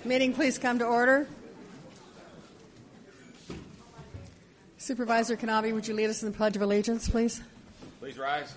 Meeting, please come to order. Supervisor Kanabe, would you lead us in the Pledge of Allegiance, please? Please rise.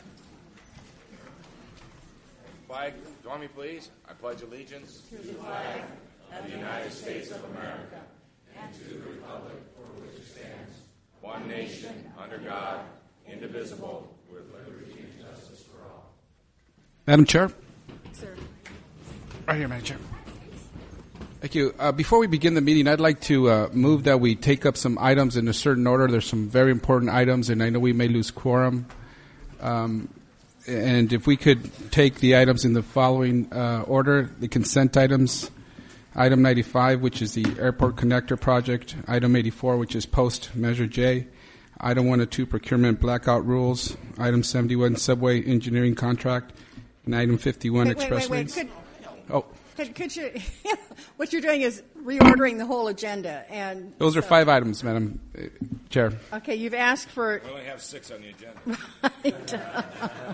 Flag, join me, please. I pledge allegiance to the flag of the United States of America and to the republic for which it stands, one nation, under God, indivisible, with liberty and justice for all. Madam Chair? Sir. Right here, Madam Chair. Thank you. Before we begin the meeting, I'd like to move that we take up some items in a certain order. There's some very important items, and I know we may lose quorum. And if we could take the items in the following order, the consent items, item 95, which is the Airport Connector Project, item 84, which is Post Measure J, item 102, Procurement Blackout Rules, item 71, Subway Engineering Contract, and item 51, Express Lanes. Could you? What you're doing is reordering the whole agenda, and those are 5 items, Madam Chair. Okay, you've asked for. We only have 6 on the agenda. Right.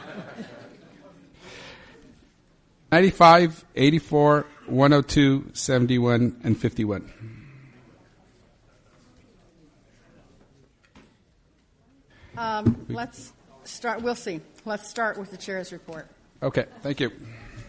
95, 84, 102, 71, and 51. Let's start. We'll see. Let's start with the chair's report. Okay, thank you.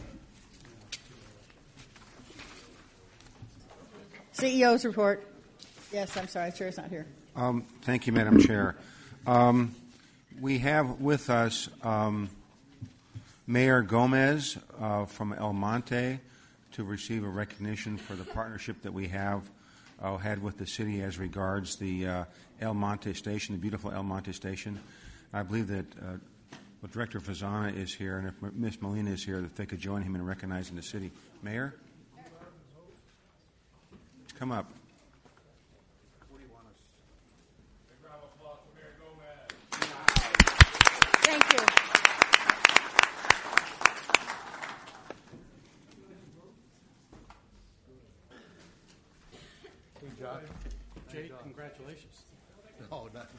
CEO's report. Yes, I'm sorry, the chair's not here. Thank you, Madam Chair. We have with us Mayor Gomez from El Monte to receive a recognition for the partnership that we have had with the city as regards the El Monte Station, the beautiful El Monte Station. I believe that Director Fazana is here, and if Ms. Molina is here, that they could join him in recognizing the city. Mayor? Come up. What do you want us? Big round of applause for Mayor Gomez. Thank you. Good job. Jay, congratulations. Oh, no.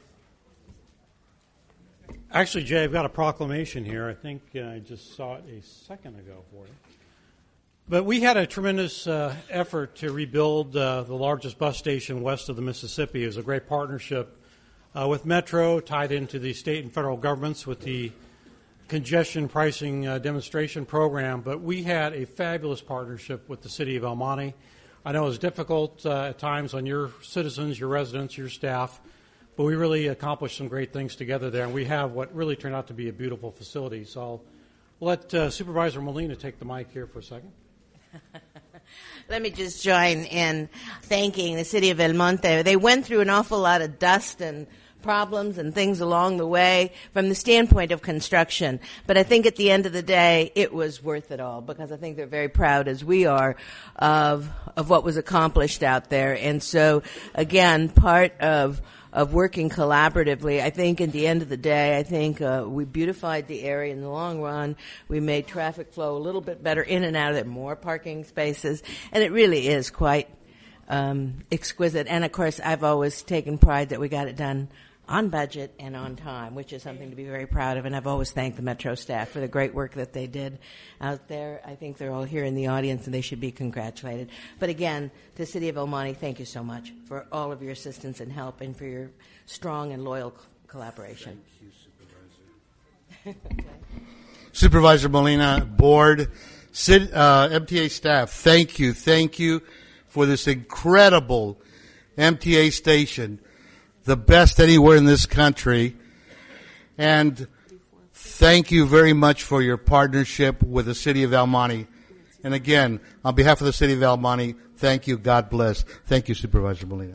Actually, Jay, I've got a proclamation here. I think I just saw it a second ago for you. But we had a tremendous effort to rebuild the largest bus station west of the Mississippi. It was a great partnership with Metro, tied into the state and federal governments with the congestion pricing demonstration program. But we had a fabulous partnership with the city of El Monte. I know it was difficult at times on your citizens, your residents, your staff, but we really accomplished some great things together there, and we have what really turned out to be a beautiful facility. So I'll let Supervisor Molina take the mic here for a second. Let me just join in thanking the city of El Monte. They went through an awful lot of dust and problems and things along the way from the standpoint of construction. But I think at the end of the day, it was worth it all, because I think they're very proud, as we are, of what was accomplished out there. And so, again, part of working collaboratively, I think at the end of the day, I think we beautified the area in the long run. We made traffic flow a little bit better in and out of there, more parking spaces, and it really is quite exquisite. And, of course, I've always taken pride that we got it done on budget and on time, which is something to be very proud of. And I've always thanked the Metro staff for the great work that they did out there. I think they're all here in the audience, and they should be congratulated. But again, to the city of El Monte, thank you so much for all of your assistance and help, and for your strong and loyal collaboration. Thank you, Supervisor. Supervisor Molina, board, MTA staff, thank you for this incredible MTA station, the best anywhere in this country. And thank you very much for your partnership with the city of El Monte. And again, on behalf of the city of El Monte, thank you. God bless. Thank you, Supervisor Molina.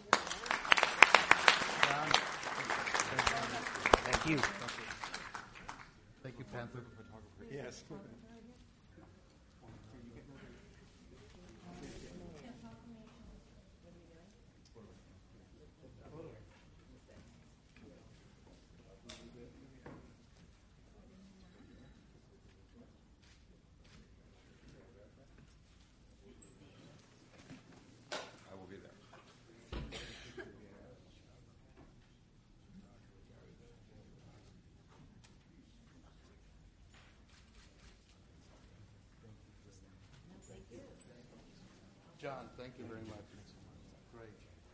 Thank you. Thank you, Panther. Yes. John, thank you very much. Great.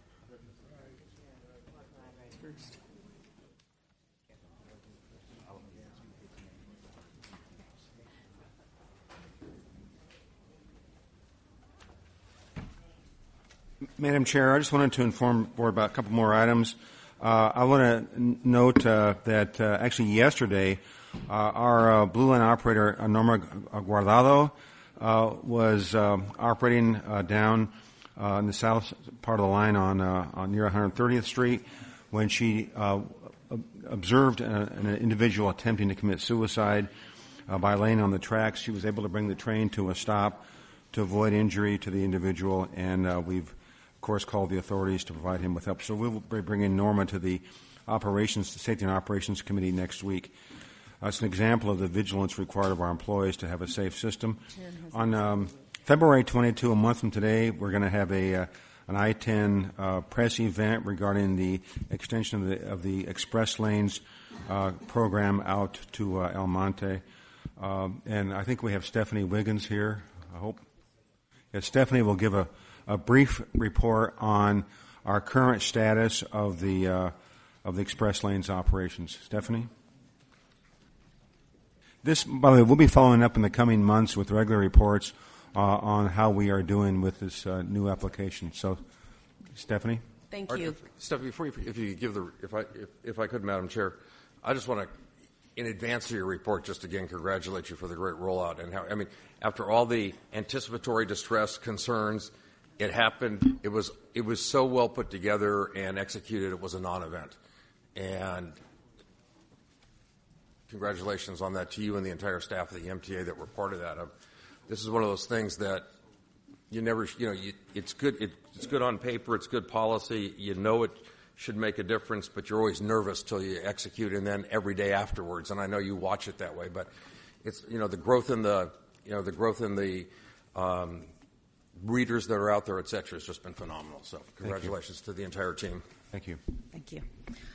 Madam Chair, I just wanted to inform the board about a couple more items. I want to note that actually yesterday, our Blue Line operator, Norma Guardado, was operating down in the south part of the line on near 130th Street when she observed an individual attempting to commit suicide by laying on the tracks. She was able to bring the train to a stop to avoid injury to the individual, and we've, of course, called the authorities to provide him with help. So we'll be bringing Norma to the Safety and Operations Committee next week. It's an example of the vigilance required of our employees to have a safe system. On February 22, a month from today, we're going to have an I-10 press event regarding the extension of the Express Lanes program out to El Monte. And I think we have Stephanie Wiggins here, I hope. Yeah, Stephanie will give a brief report on our current status of the Express Lanes operations. Stephanie? This, by the way, we'll be following up in the coming months with regular reports on how we are doing with this new application. So, Stephanie? Thank you. Stephanie, before if I could, Madam Chair, I just want to, in advance of your report, just again congratulate you for the great rollout and how, I mean, after all the anticipatory distress concerns, it happened. It was so well put together and executed. It was a non-event, and congratulations on that to you and the entire staff of the MTA that were part of that. This is one of those things that you never, it's good. It's good on paper. It's good policy. You know it should make a difference, but you're always nervous till you execute, and then every day afterwards. And I know you watch it that way, but it's the growth in the readers that are out there, et cetera, has just been phenomenal. So congratulations to the entire team. Thank you. Thank you.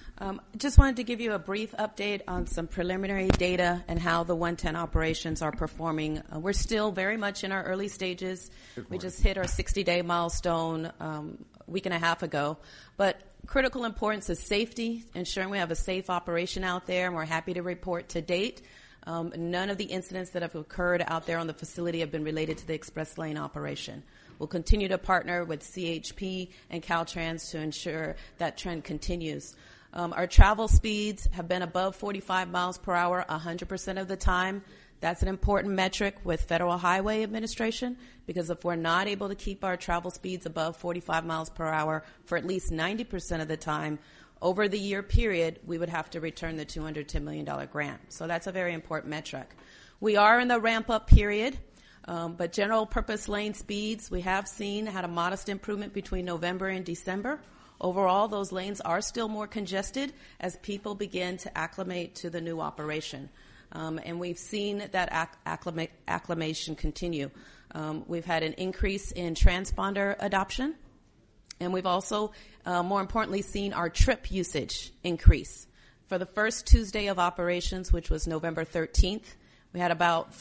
Just wanted to give you a brief update on some preliminary data and how the 110 operations are performing. We're still very much in our early stages. We just hit our 60-day milestone a week and a half ago. But critical importance is safety, ensuring we have a safe operation out there, and we're happy to report to date none of the incidents that have occurred out there on the facility have been related to the Express Lane operation. We'll continue to partner with CHP and Caltrans to ensure that trend continues. Our travel speeds have been above 45 miles per hour 100% of the time. That's an important metric with Federal Highway Administration, because if we're not able to keep our travel speeds above 45 miles per hour for at least 90% of the time, over the year period, we would have to return the $210 million grant. So that's a very important metric. We are in the ramp-up period, but general purpose lane speeds we have seen had a modest improvement between November and December. Overall, those lanes are still more congested as people begin to acclimate to the new operation. And we've seen that acclimation continue. We've had an increase in transponder adoption, and we've also, more importantly, seen our trip usage increase. For the first Tuesday of operations, which was November 13th, we had about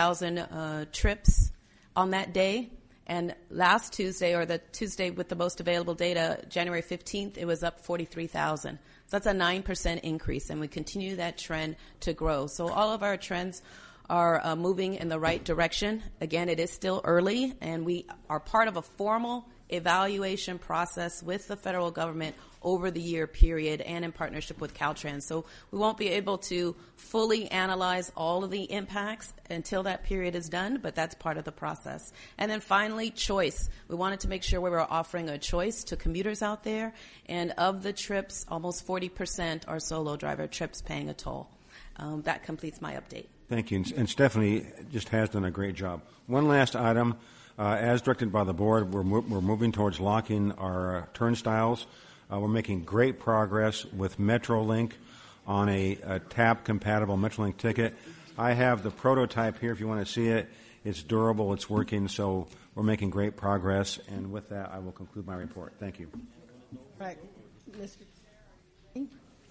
40,000 trips on that day. And last Tuesday, or the Tuesday with the most available data, January 15th, it was up 43,000. So that's a 9% increase, and we continue that trend to grow. So all of our trends are moving in the right direction. Again, it is still early, and we are part of a formal evaluation process with the federal government over the year period and in partnership with Caltrans. So we won't be able to fully analyze all of the impacts until that period is done, but that's part of the process. And then finally, choice. We wanted to make sure we were offering a choice to commuters out there, and of the trips, almost 40% are solo driver trips paying a toll. That completes my update. Thank you. And Stephanie just has done a great job. One last item. As directed by the board, we're moving towards locking our turnstiles. We're making great progress with Metrolink on a tap-compatible Metrolink ticket. I have the prototype here if you want to see it. It's durable. It's working. So we're making great progress. And with that, I will conclude my report. Thank you. Right. Mr.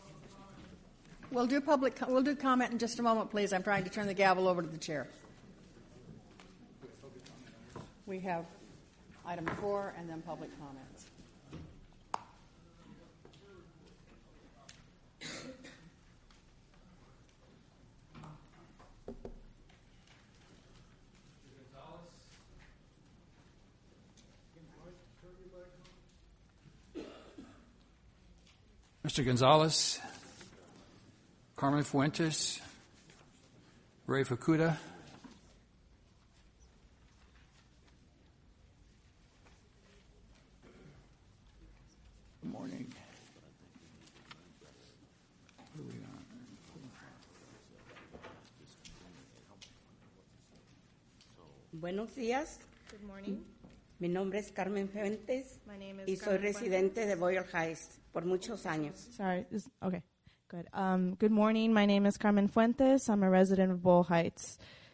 We'll do comment in just a moment, please. I'm trying to turn the gavel over to the chair. We have item 4, and then public comments. Mr. Gonzalez, Carmen Fuentes, Ray Fukuda, good morning. What are we on? Buenos días. Good morning. Mi nombre es Carmen Fuentes My name is y soy Carmen residente de Boyle Heights por muchos años. Sorry. Okay. Good. Good morning. My name is Carmen Fuentes. I'm a resident of Boyle Heights.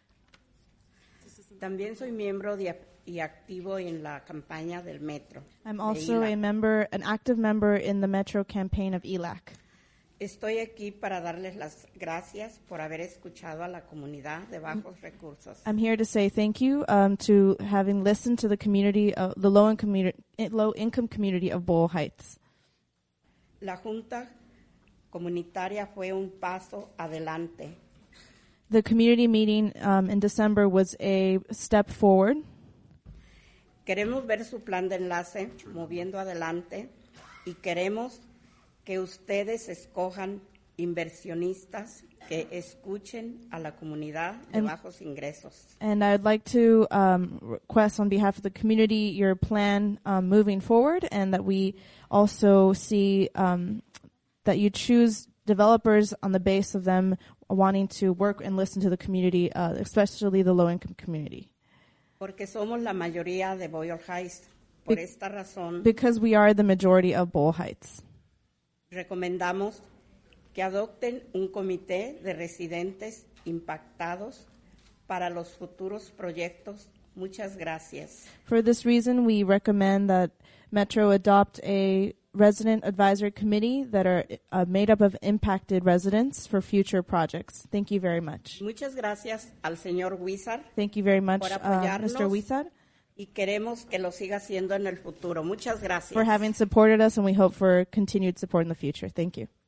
También soy miembro y activo en la campaña del Metro. I'm de also ILAC. an active member in the Metro campaign of ELAC. Estoy aquí para darles las gracias por haber escuchado a la comunidad de bajos recursos. I'm here to say thank you to having listened to the community, the low-income community of Boyle Heights. La Junta Comunitaria fue un paso adelante. The community meeting in December was a step forward. Queremos ver su plan de enlace moviendo adelante y queremos que ustedes escojan inversionistas que escuchen a la comunidad de bajos ingresos. And I'd like to request on behalf of the community your plan moving forward, and that we also see that you choose developers on the base of them wanting to work and listen to the community, especially the low-income community. Porque somos la mayoría de Boyle Heights. Por esta razón, Because we are the majority of Boyle Heights. recomendamos que adopten un comité de residentes impactados para los futuros proyectos. Muchas gracias. For this reason, we recommend that Metro adopt a resident advisory committee that are made up of impacted residents for future projects. Thank you very much. Muchas gracias al señor Wizard Thank you very much, por apoyarnos Mr. Wizard, y queremos que lo siga haciendo en el futuro. Muchas gracias. for having supported us, and we hope for continued support in the future. Thank you.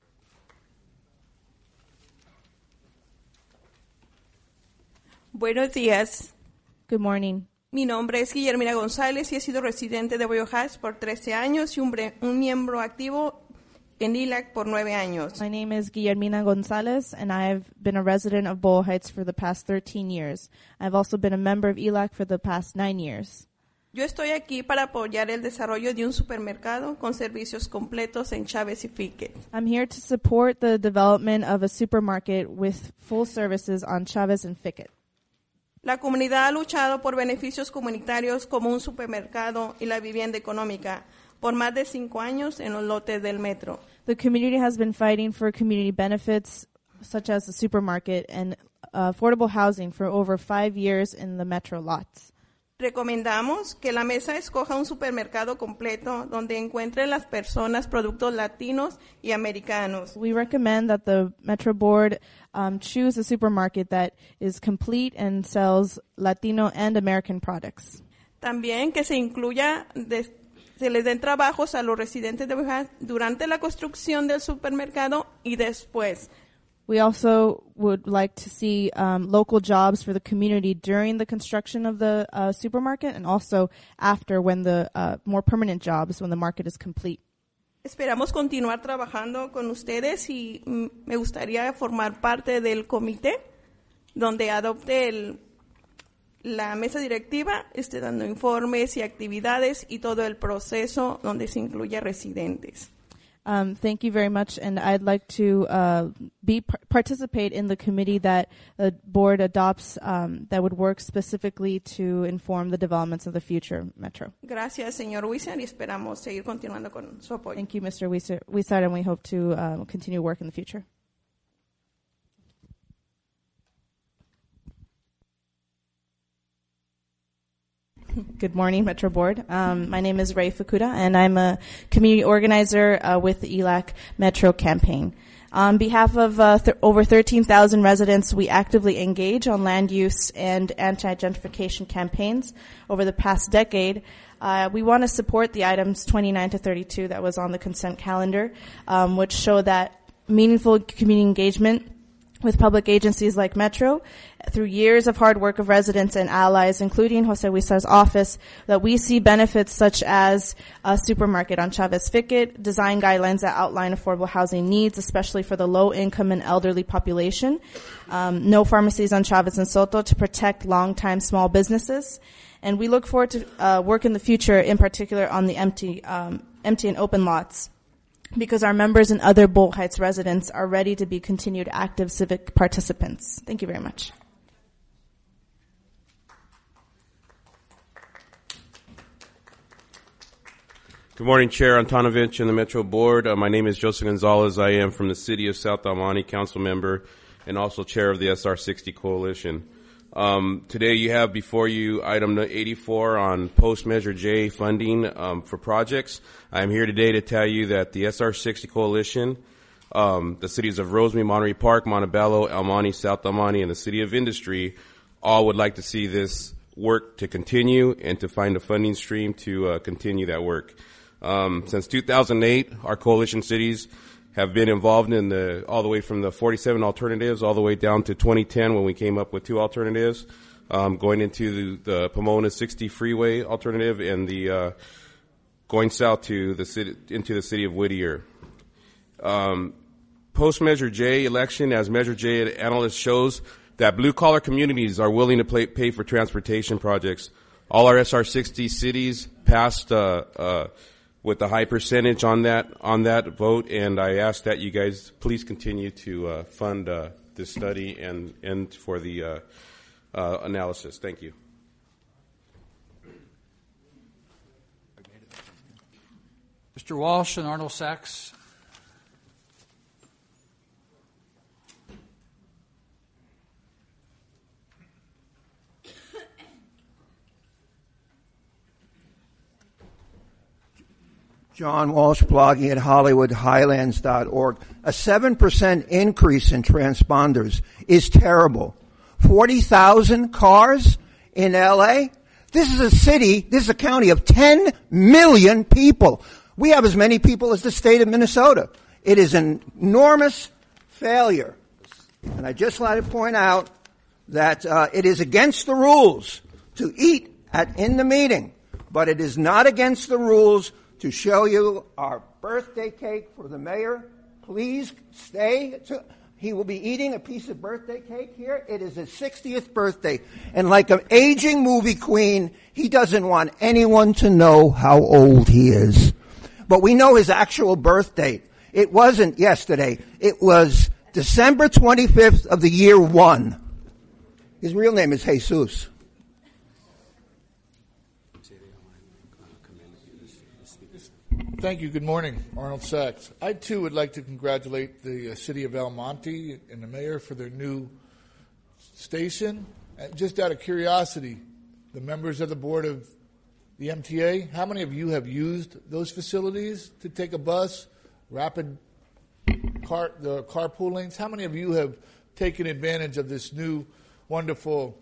Buenos días. Good morning. Mi nombre es Guillermina González y he sido residente de Boyle Heights por 13 años y un miembro activo en ILAC por 9 años. My name is Guillermina Gonzalez, and I've been a resident of Boyle Heights for the past 13 years. I've also been a member of ELAC for the past 9 years. Yo estoy aquí para apoyar el desarrollo de un supermercado con servicios completos en Chávez y Fickett. I'm here to support the development of a supermarket with full services on Chavez and Fickett. La comunidad ha luchado por beneficios comunitarios como un supermercado y la vivienda económica por más de 5 años en los lotes del metro. The community has been fighting for community benefits such as the supermarket and affordable housing for over 5 years in the metro lots. Recomendamos que la mesa escoja un supermercado completo donde encuentren las personas productos latinos y americanos. We recommend that the Metro Board choose a supermarket that is complete and sells Latino and American products. También que se incluya, se les den trabajos a los residentes de Boyle Heights durante la construcción del supermercado y después. We also would like to see local jobs for the community during the construction of the supermarket, and also after, when the more permanent jobs when the market is complete. Esperamos continuar trabajando con ustedes y me gustaría formar parte del comité donde adopte la mesa directiva, dando informes y actividades y todo el proceso donde se incluye residentes. Thank you very much, and I'd like to participate in the committee that the board adopts that would work specifically to inform the developments of the future Metro. Gracias, señor Wizard, y esperamos seguir continuando con su apoyo. Thank you, Mr. Wizard, and we hope to continue work in the future. Good morning, Metro Board. My name is Ray Fukuda, and I'm a community organizer with the ELAC Metro campaign. On behalf of over 13,000 residents, we actively engage on land use and anti-gentrification campaigns over the past decade. We want to support the items 29 to 32 that was on the consent calendar, which show that meaningful community engagement with public agencies like Metro through years of hard work of residents and allies, including Jose Huizar's office, that we see benefits such as a supermarket on Chavez Fickett, design guidelines that outline affordable housing needs, especially for the low-income and elderly population, no pharmacies on Chavez and Soto to protect long-time small businesses. And we look forward to work in the future, in particular on the empty and open lots, because our members and other Boyle Heights residents are ready to be continued active civic participants. Thank you very much. Good morning, Chair Antonovich and the Metro Board. My name is Joseph Gonzalez. I am from the City of South El Monte, council member, and also chair of the SR60 Coalition. Today you have before you item 84 on post-Measure J funding for projects. I'm here today to tell you that the SR60 Coalition, the cities of Rosemead, Monterey Park, Montebello, El Monte, South El Monte, and the City of Industry all would like to see this work to continue and to find a funding stream to continue that work. Since 2008, our coalition cities have been involved in all the way from the 47 alternatives all the way down to 2010 when we came up with 2 alternatives, going into the Pomona 60 freeway alternative and the going south to the city, into the city of Whittier. Post-Measure J election, as Measure J analyst shows, that blue-collar communities are willing to pay for transportation projects. All our SR60 cities passed with a high percentage on that vote, and I ask that you guys please continue to fund this study and for the analysis. Thank you. Mr. Walsh and Arnold Sachs. John Walsh, blogging at HollywoodHighlands.org. A 7% increase in transponders is terrible. 40,000 cars in L.A.? This is a city, this is a county of 10 million people. We have as many people as the state of Minnesota. It is an enormous failure. And I just like to point out that it is against the rules to eat in the meeting, but it is not against the rules to show you our birthday cake for the mayor. Please stay. He will be eating a piece of birthday cake here. It is his 60th birthday. And like an aging movie queen, he doesn't want anyone to know how old he is. But we know his actual birth date. It wasn't yesterday. It was December 25th of the year 1. His real name is Jesus. Thank you. Good morning. Arnold Sachs. I, too, would like to congratulate the city of El Monte and the mayor for their new station. And just out of curiosity, the members of the board of the MTA, how many of you have used those facilities to take a bus, the carpool lanes? How many of you have taken advantage of this new wonderful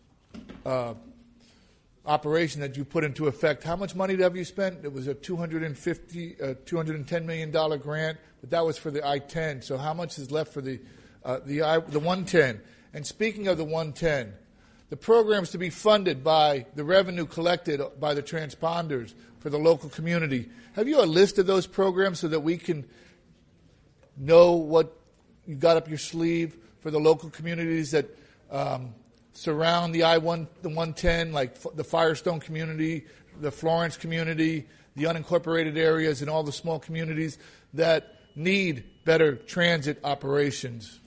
operation that you put into effect? How much money have you spent? It was a $210 million grant, but that was for the I-10. So how much is left for the 110? And speaking of the 110, the program's to be funded by the revenue collected by the transponders for the local community. Have you a list of those programs so that we can know what you got up your sleeve for the local communities that surround the the 110, like the Firestone community, the Florence community, the unincorporated areas, and all the small communities that need better transit operations?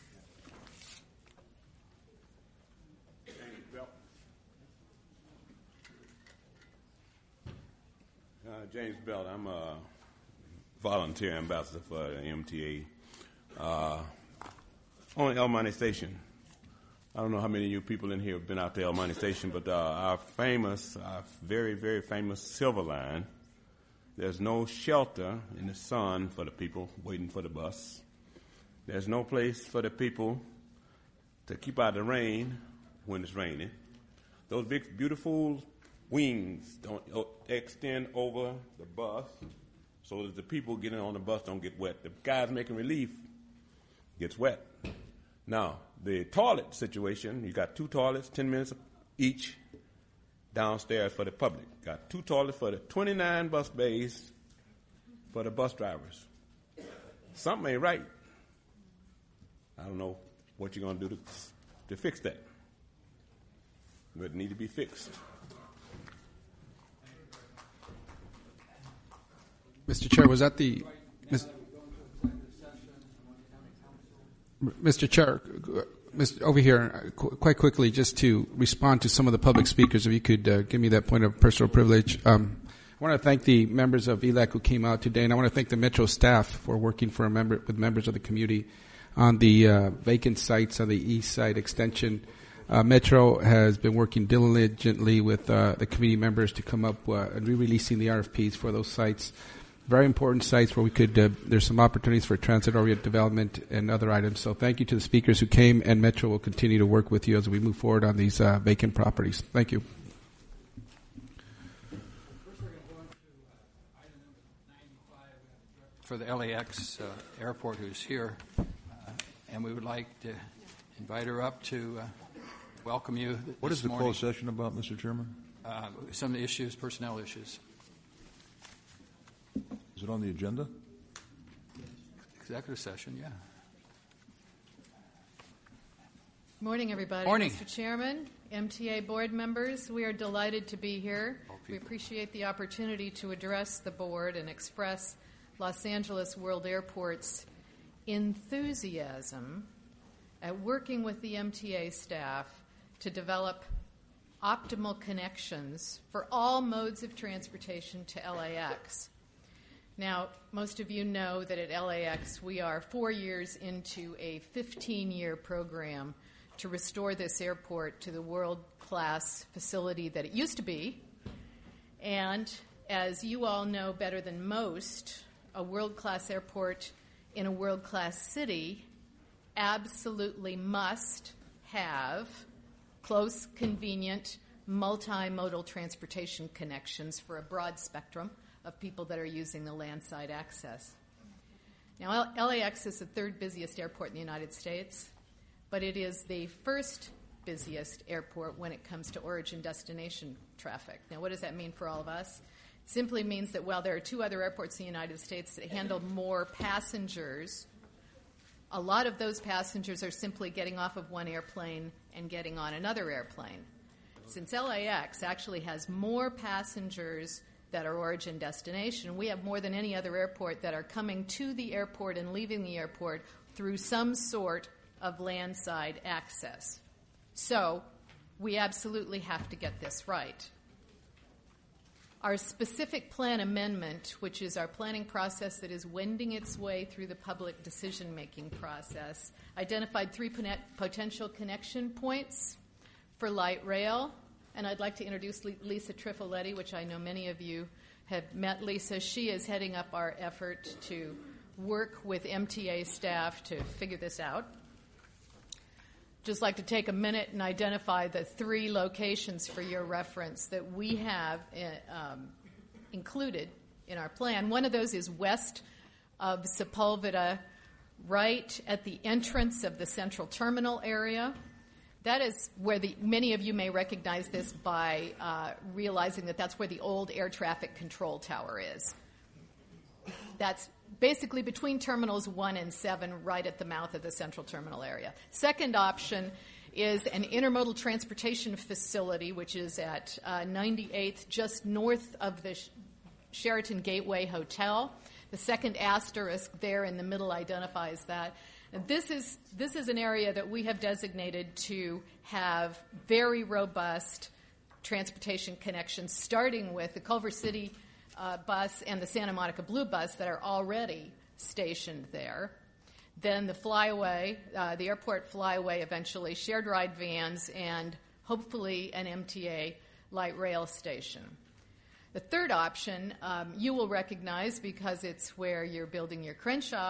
James Belt. I'm a volunteer ambassador for the MTA on El Monte Station. I don't know how many of you people in here have been out to El Monte Station, but our very, very famous Silver Line, there's no shelter in the sun for the people waiting for the bus. There's no place for the people to keep out of the rain when it's raining. Those big, beautiful wings don't extend over the bus so that the people getting on the bus don't get wet. The guys making relief gets wet. Now, the toilet situation, you got 2 toilets, 10 minutes each downstairs for the public. Got 2 toilets for the 29 bus bays for the bus drivers. Something ain't right. I don't know what you're going to do to fix that. But it need to be fixed. Mr. Chair, was that the... Mr. Chair, over here, quite quickly, just to respond to some of the public speakers, if you could give me that point of personal privilege. I want to thank the members of ELAC who came out today, and I want to thank the Metro staff for working with members of the community on the vacant sites on the East Side Extension. Metro has been working diligently with the committee members to come up and re-releasing the RFPs for those sites. Very important sites where we could, there's some opportunities for transit-oriented development and other items. So thank you to the speakers who came, and Metro will continue to work with you as we move forward on these vacant properties. Thank you. For the LAX airport who's here, and we would like to invite her up to welcome you What is the morning. closed session about, Mr. Chairman? Some issues, personnel issues. Is it on the agenda? Executive session, yeah. Morning, everybody. Morning. Mr. Chairman, MTA board members, we are delighted to be here. We appreciate the opportunity to address the board and express Los Angeles World Airport's enthusiasm at working with the MTA staff to develop optimal connections for all modes of transportation to LAX. Now, most of you know that at LAX we are 4 years into a 15-year program to restore this airport to the world-class facility that it used to be. And as you all know better than most, a world-class airport in a world-class city absolutely must have close, convenient, multimodal transportation connections for a broad spectrum of people that are using the landside access. Now, LAX is the 3rd busiest airport in the United States, but it is the 1st busiest airport when it comes to origin-destination traffic. Now, what does that mean for all of us? It simply means that while there are 2 other airports in the United States that handle more passengers, a lot of those passengers are simply getting off of one airplane and getting on another airplane. Since LAX actually has more passengers that are origin destination, we have more than any other airport that are coming to the airport and leaving the airport through some sort of landside access. So we absolutely have to get this right. Our specific plan amendment, which is our planning process that is wending its way through the public decision-making process, identified 3 potential connection points for light rail. And I'd like to introduce Lisa Trifoletti, which I know many of you have met Lisa. She is heading up our effort to work with MTA staff to figure this out. Just like to take a minute and identify the 3 locations for your reference that we have included in our plan. One of those is west of Sepulveda, right at the entrance of the Central Terminal area. That is where many of you may recognize this by realizing that that's where the old air traffic control tower is. That's basically between terminals 1 and 7, right at the mouth of the Central Terminal area. Second option is an intermodal transportation facility, which is at 98th, just north of the Sheraton Gateway Hotel. The second asterisk there in the middle identifies that. And this is an area that we have designated to have very robust transportation connections, starting with the Culver City bus and the Santa Monica Blue bus that are already stationed there. Then the flyaway, the airport flyaway eventually, shared ride vans, and hopefully an MTA light rail station. The third option you will recognize because it's where you're building your Crenshaw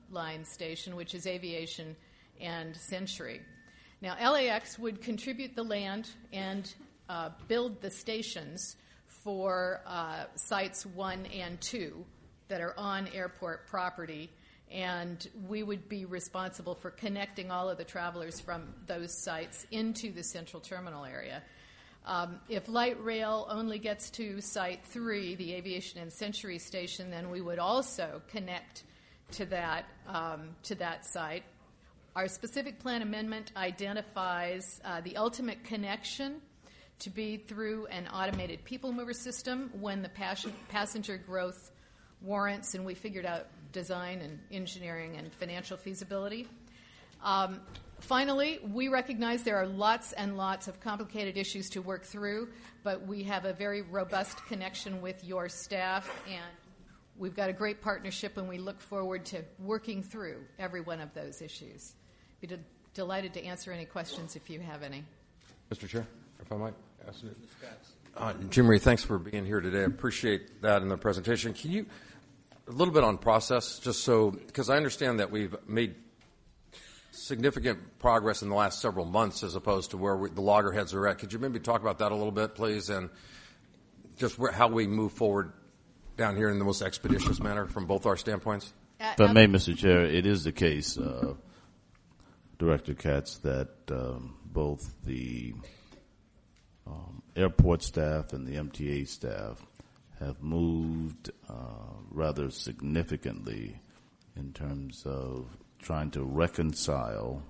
line station, which is Aviation and Century. Now, LAX would contribute the land and build the stations for sites 1 and 2 that are on airport property, and we would be responsible for connecting all of the travelers from those sites into the central terminal area. If light rail only gets to Site 3, the Aviation and Century station, then we would also connect to that site. Our specific plan amendment identifies the ultimate connection to be through an automated people mover system when the passenger growth warrants, and we figured out design and engineering and financial feasibility. Finally, we recognize there are lots and lots of complicated issues to work through, but we have a very robust connection with your staff, and we've got a great partnership, and we look forward to working through every one of those issues. Be delighted to answer any questions if you have any. Mr. Chair, if I might ask you. Jim Marie, thanks for being here today. I appreciate that in the presentation. Can you, a little bit on process, just so, because I understand that we've made significant progress in the last several months as opposed to where the loggerheads are at. Could you maybe talk about that a little bit, please, and just how we move forward down here in the most expeditious manner from both our standpoints? If I may, Mr. Chair, it is the case, Director Katz, that both the airport staff and the MTA staff have moved rather significantly in terms of trying to reconcile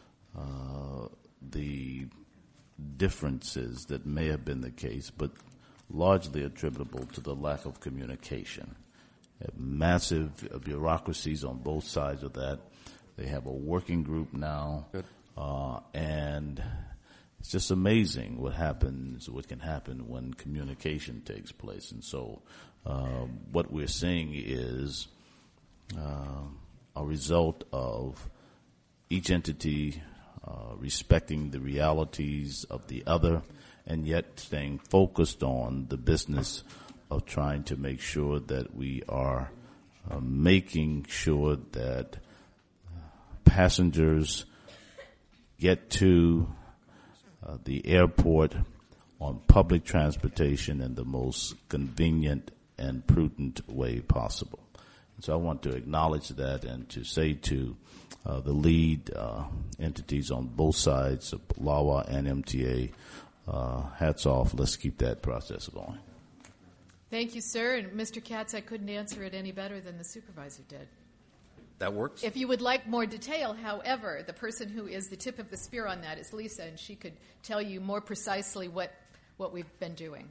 the differences that may have been the case, but largely attributable to the lack of communication. Massive bureaucracies on both sides of that. They have a working group now, and it's just amazing what can happen when communication takes place. And so what we're seeing is a result of each entity respecting the realities of the other and yet staying focused on the business of trying to make sure that we are making sure that passengers get to the airport on public transportation in the most convenient and prudent way possible. And so I want to acknowledge that and to say to the lead entities on both sides, of LAWA and MTA, hats off. Let's keep that process going. Thank you, sir. And Mr. Katz, I couldn't answer it any better than the supervisor did. That works. If you would like more detail, however, the person who is the tip of the spear on that is Lisa, and she could tell you more precisely what we've been doing.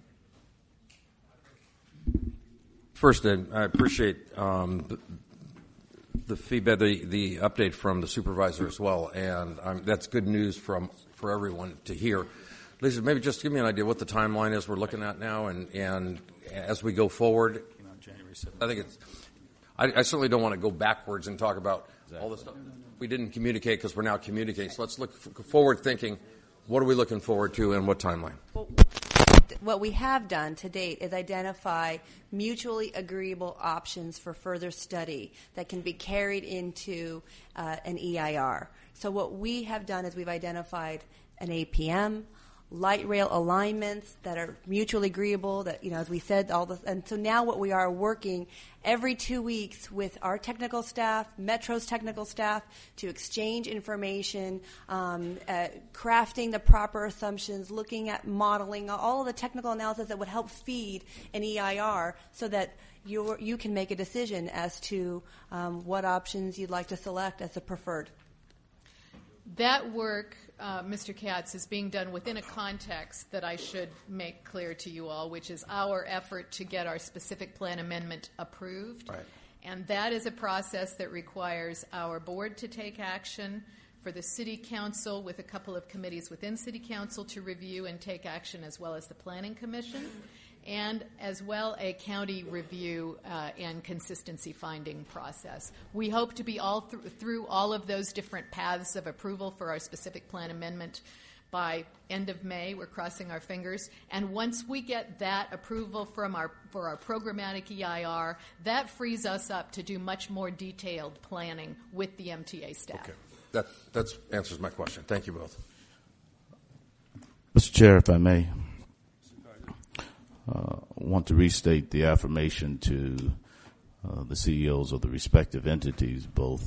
First, I appreciate the feedback, the update from the supervisor as well, and that's good news for everyone to hear. Lisa, maybe just give me an idea what the timeline is we're looking at now, and as we go forward. I think it's. I certainly don't want to go backwards and talk about all this stuff we didn't communicate because we're now communicating. So let's look forward thinking, what are we looking forward to and what timeline? Well, what we have done to date is identify mutually agreeable options for further study that can be carried into an EIR. So what we have done is we've identified an APM, light rail alignments that are mutually agreeable, that, as we said, and so now what we are working every 2 weeks with our technical staff, Metro's technical staff, to exchange information, crafting the proper assumptions, looking at modeling, all of the technical analysis that would help feed an EIR so that you can make a decision as to what options you'd like to select as the preferred. That work, Mr. Katz, is being done within a context that I should make clear to you all, which is our effort to get our specific plan amendment approved. Right. And that is a process that requires our board to take action, for the City Council with a couple of committees within City Council to review and take action, as well as the Planning Commission, and as well a county review and consistency finding process. We hope to be all through all of those different paths of approval for our specific plan amendment by end of May. We're crossing our fingers. And once we get that approval for our programmatic EIR, that frees us up to do much more detailed planning with the MTA staff. Okay. That answers my question. Thank you both. Mr. Chair, if I may, want to restate the affirmation to the CEOs of the respective entities, both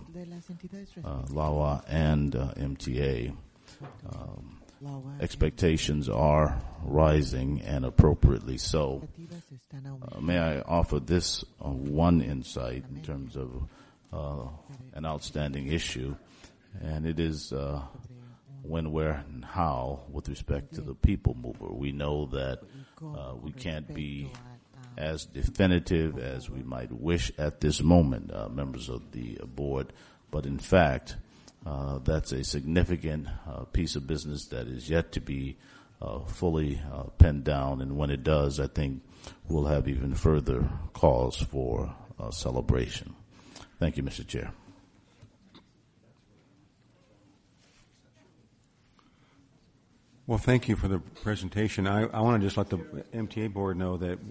LAWA and MTA. Expectations are rising, and appropriately so. May I offer this one insight in terms of an outstanding issue, and it is when, where, and how with respect to the people mover. We know that we can't be as definitive as we might wish at this moment, members of the board, but in fact, that's a significant piece of business that is yet to be fully pinned down, and when it does, I think we'll have even further cause for celebration. Thank you, Mr. Chair. Well, thank you for the presentation. I want to just let the MTA board know that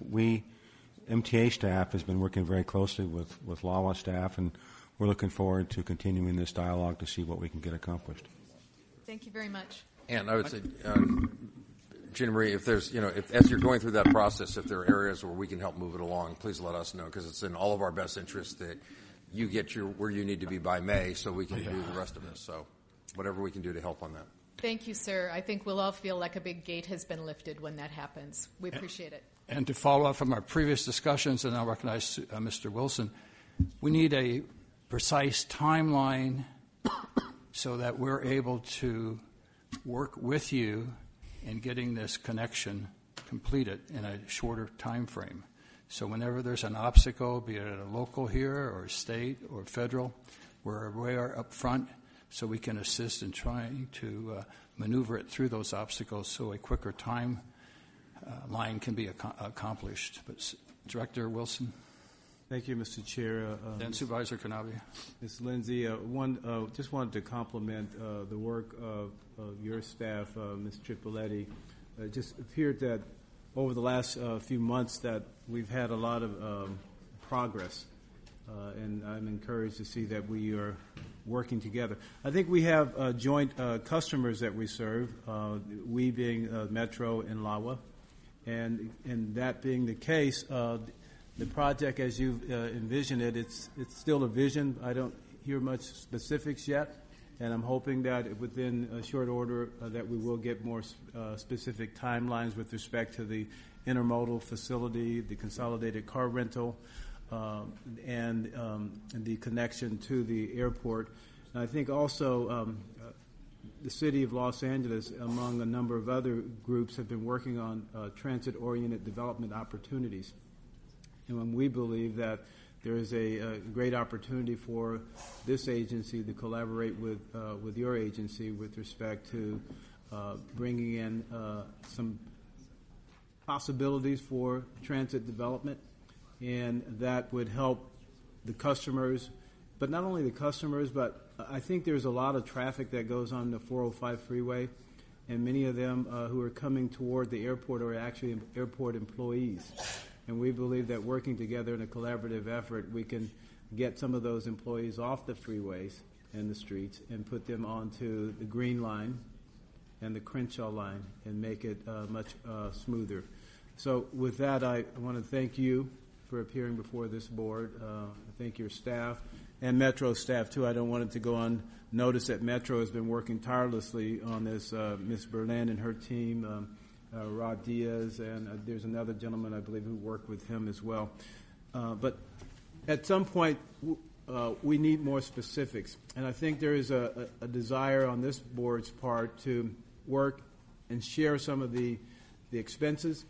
MTA staff has been working very closely with LAWA staff, and we're looking forward to continuing this dialogue to see what we can get accomplished. Thank you very much. And I would say, Gina Marie, if there's, if as you're going through that process, if there are areas where we can help move it along, please let us know, because it's in all of our best interest that you get where you need to be by May, so we can do the rest of this. So, whatever we can do to help on that. Thank you, sir. I think we'll all feel like a big gate has been lifted when that happens. We appreciate it. And to follow up from our previous discussions, and I'll recognize Mr. Wilson, we need a precise timeline so that we're able to work with you in getting this connection completed in a shorter time frame. So whenever there's an obstacle, be it at a local here or state or federal, we're aware up front so we can assist in trying to maneuver it through those obstacles so a quicker time line can be accomplished. But Director Wilson. Thank you, Mr. Chair. Then Supervisor Canavia. Ms. Lindsay, just wanted to compliment the work of your staff, Ms. Tripoletti. It just appeared that over the last few months that we've had a lot of progress, and I'm encouraged to see that we are working together. I think we have joint customers that we serve, we being Metro and LAWA, and that being the case, the project as you've envisioned it, it's still a vision. I don't hear much specifics yet, and I'm hoping that within a short order that we will get more specific timelines with respect to the intermodal facility, the consolidated car rental, and the connection to the airport. And I think also the City of Los Angeles, among a number of other groups, have been working on transit-oriented development opportunities. And when we believe that there is a great opportunity for this agency to collaborate with your agency with respect to bringing in some possibilities for transit development, and that would help the customers, but not only the customers, but I think there's a lot of traffic that goes on the 405 freeway, and many of them who are coming toward the airport are actually airport employees. And we believe that working together in a collaborative effort, we can get some of those employees off the freeways and the streets and put them onto the Green Line and the Crenshaw Line and make it much smoother. So with that, I want to thank you for appearing before this board. I thank your staff and Metro staff, too. I don't want it to go unnoticed that Metro has been working tirelessly on this. Ms. Berlin and her team, Rod Diaz, and there's another gentleman, I believe, who worked with him as well. But at some point, we need more specifics. And I think there is a desire on this board's part to work and share some of the expenses,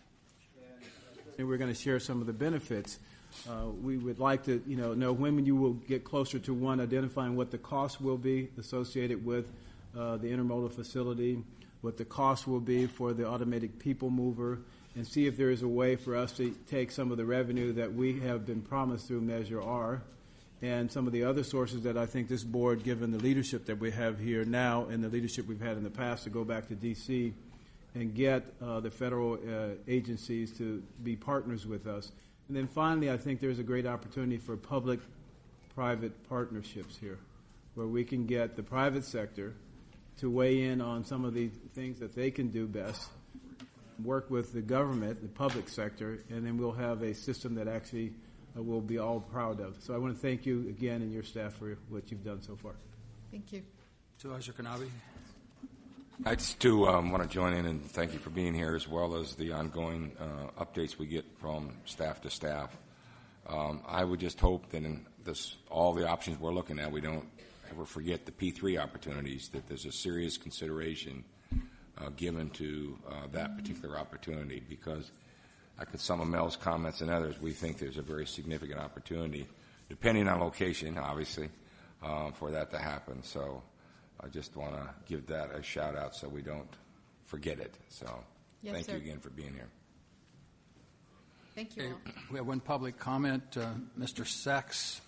and we're going to share some of the benefits. We would like to, know when you will get closer to one, identifying what the cost will be associated with the intermodal facility, what the cost will be for the automated people mover, and see if there is a way for us to take some of the revenue that we have been promised through Measure R and some of the other sources that I think this board, given the leadership that we have here now and the leadership we've had in the past, to go back to D.C. and get the federal agencies to be partners with us. And then finally, I think there's a great opportunity for public-private partnerships here, where we can get the private sector to weigh in on some of the things that they can do best, work with the government, the public sector, and then we'll have a system that actually we'll be all proud of. So I want to thank you again and your staff for what you've done so far. Thank you. Supervisor Kanabe. I just too want to join in and thank you for being here, as well as the ongoing updates we get from staff to staff. I would just hope that in all the options we're looking at, we don't ever forget the P3 opportunities, that there's a serious consideration given to that particular opportunity, because I could sum of Mel's comments and others, we think there's a very significant opportunity, depending on location, obviously, for that to happen. So I just want to give that a shout out so we don't forget it. So yes, thank sir. you again for being here. Thank you. Okay, we have one public comment. Mr. Sachs.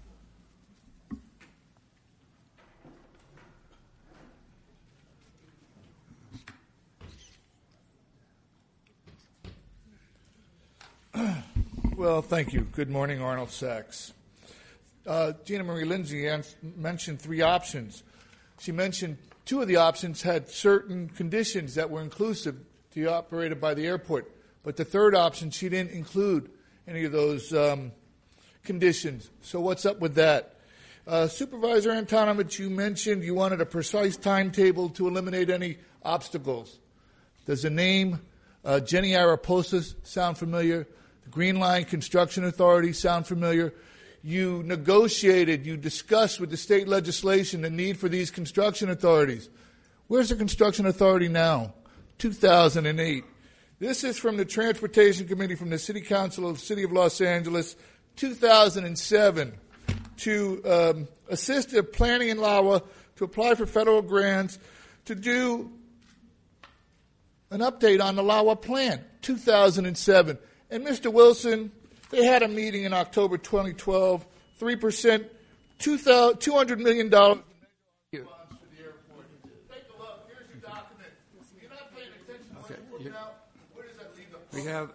Well, thank you. Good morning, Arnold Sachs. Gina Marie Lindsay mentioned 3 options. She mentioned 2 of the options had certain conditions that were inclusive to be operated by the airport, but the 3rd option, she didn't include any of those conditions. So what's up with that? Supervisor Antonovich, you mentioned you wanted a precise timetable to eliminate any obstacles. Does the name Jenny Araposas sound familiar? The Green Line Construction Authority sound familiar? You negotiated, you discussed with the state legislation the need for these construction authorities. Where's the construction authority now? 2008. This is from the Transportation Committee from the City Council of the City of Los Angeles, 2007, to assist the planning in LAWA to apply for federal grants to do an update on the LAWA plan, 2007. And Mr. Wilson, they had a meeting in October 2012, 3%, $200 million. We have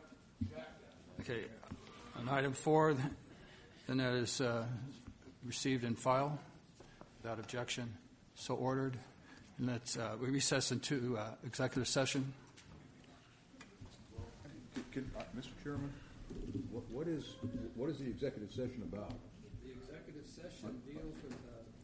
an item 4, and that is received and filed without objection. So ordered. And let's we recess into executive session. Mr. Chairman, what is the executive session about? The executive session deals with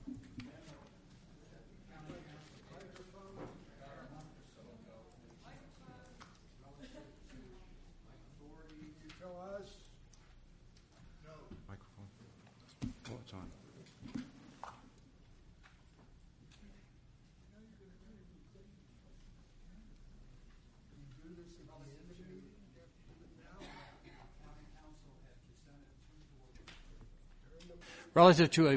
relative to a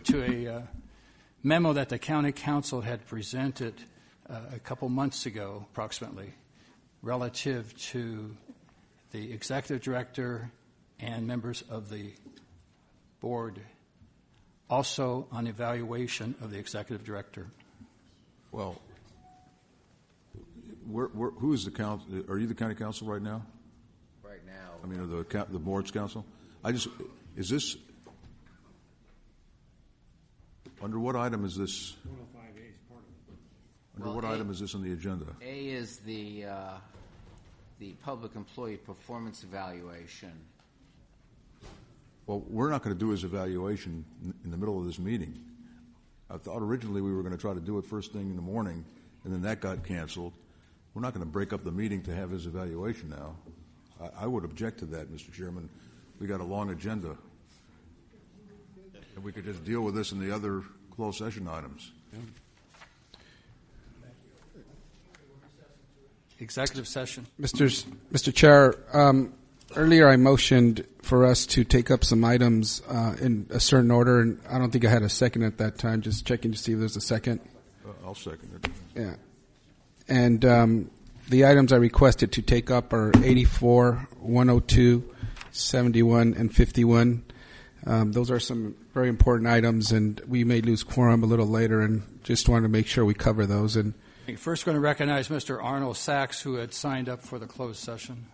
memo that the county council had presented a couple months ago, approximately, relative to the executive director and members of the board, also on evaluation of the executive director. Well, who is the council? Are you the county council right now? Right now. I mean, or the board's council? Is this, under what item is this? 105A is part of it. Under what item is this on the agenda? A is the public employee performance evaluation. Well, we're not going to do his evaluation in the middle of this meeting. I thought originally we were going to try to do it first thing in the morning, and then that got canceled. We're not going to break up the meeting to have his evaluation now. I would object to that, Mr. Chairman. We got a long agenda. And we could just deal with this in the other closed session items. Executive session. Mr. Chair, earlier I motioned for us to take up some items in a certain order, and I don't think I had a second at that time. Just checking to see if there's a second. I'll second it. Yeah. And the items I requested to take up are 84, 102, 71, and 51. Those are some very important items, and we may lose quorum a little later, and just wanted to make sure we cover those. And First, going to recognize Mr. Arnold Sachs, who had signed up for the closed session.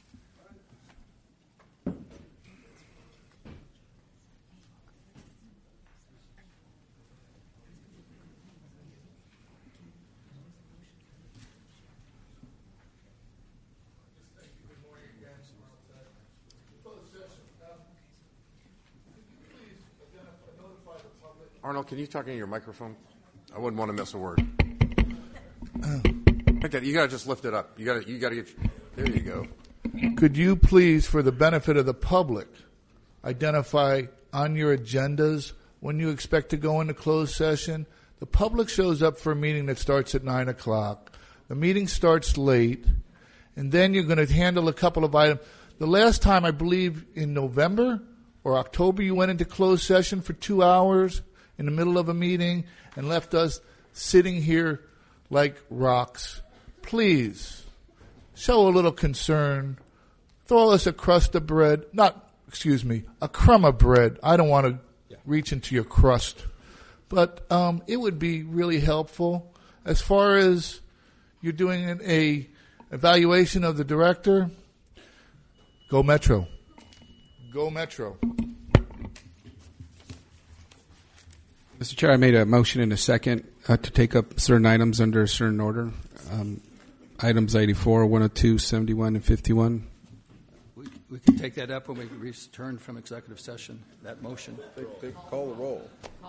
Arnold, can you talk into your microphone? I wouldn't want to miss a word. You got to just lift it up. You got to get. There you go. Could you please, for the benefit of the public, identify on your agendas when you expect to go into closed session? The public shows up for a meeting that starts at 9 o'clock. The meeting starts late, and then you're going to handle a couple of items. The last time, I believe, in November or October, you went into closed session for 2 hours in the middle of a meeting and left us sitting here like rocks. Please, show a little concern. Throw us a crust of bread. A crumb of bread. I don't want to reach into your crust. But it would be really helpful. As far as you're doing an evaluation of the director, go Metro. Go Metro. Mr. Chair, I made a motion in a second to take up certain items under a certain order. Items 84, 102, 71, and 51. We can take that up when we return from executive session, that motion. Call the roll.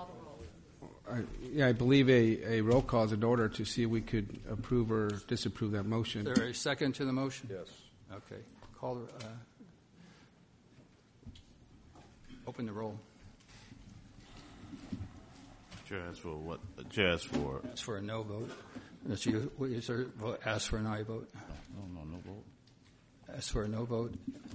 I believe a roll call is in order to see if we could approve or disapprove that motion. Is there a second to the motion? Yes. Okay. Open the roll. Chair asks for what? Chair asks for. It's for a no vote. Is there ask for an aye vote? No vote. Ask for a no vote.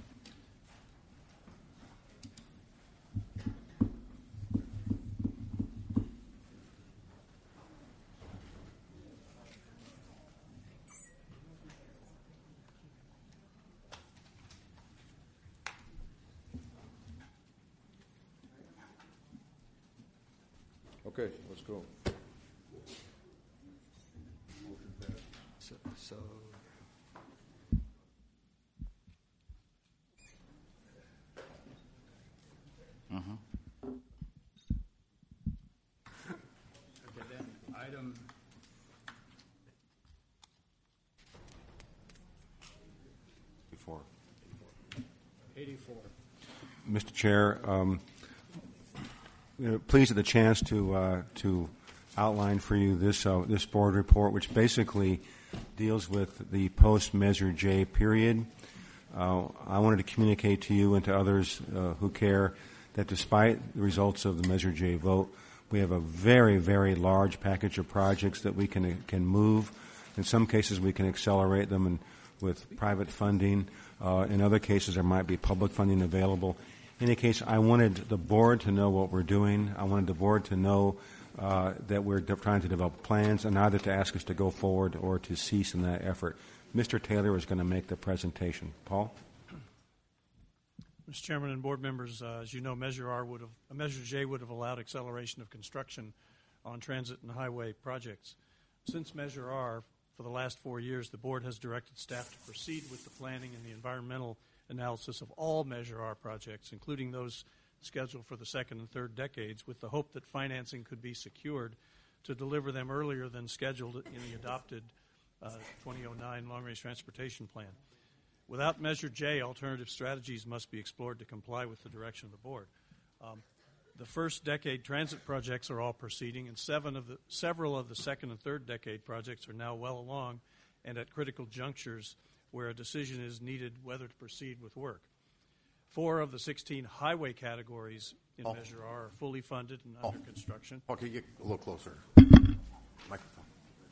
Okay, let's go. So okay, then item 84. Mr. Chair, pleased at the chance to outline for you this board report, which basically deals with the post-Measure J period. I wanted to communicate to you and to others who care that despite the results of the Measure J vote, we have a very, very large package of projects that we can move. In some cases, we can accelerate them with private funding. In other cases, there might be public funding available. In any case, I wanted the board to know what we're doing. I wanted the board to know that we're trying to develop plans and either to ask us to go forward or to cease in that effort. Mr. Taylor is going to make the presentation. Paul? Mr. Chairman and board members, as you know, Measure J would have allowed acceleration of construction on transit and highway projects. Since Measure R, for the last 4 years, the board has directed staff to proceed with the planning and the environmental analysis of all Measure R projects, including those scheduled for the second and third decades, with the hope that financing could be secured to deliver them earlier than scheduled in the adopted 2009 Long-Range Transportation Plan. Without Measure J, alternative strategies must be explored to comply with the direction of the board. The first decade transit projects are all proceeding, and several of the second and third decade projects are now well along and at critical junctures where a decision is needed whether to proceed with work. 4 of the 16 highway categories in Measure R are fully funded and under construction. Paul, can you get a little closer? Microphone.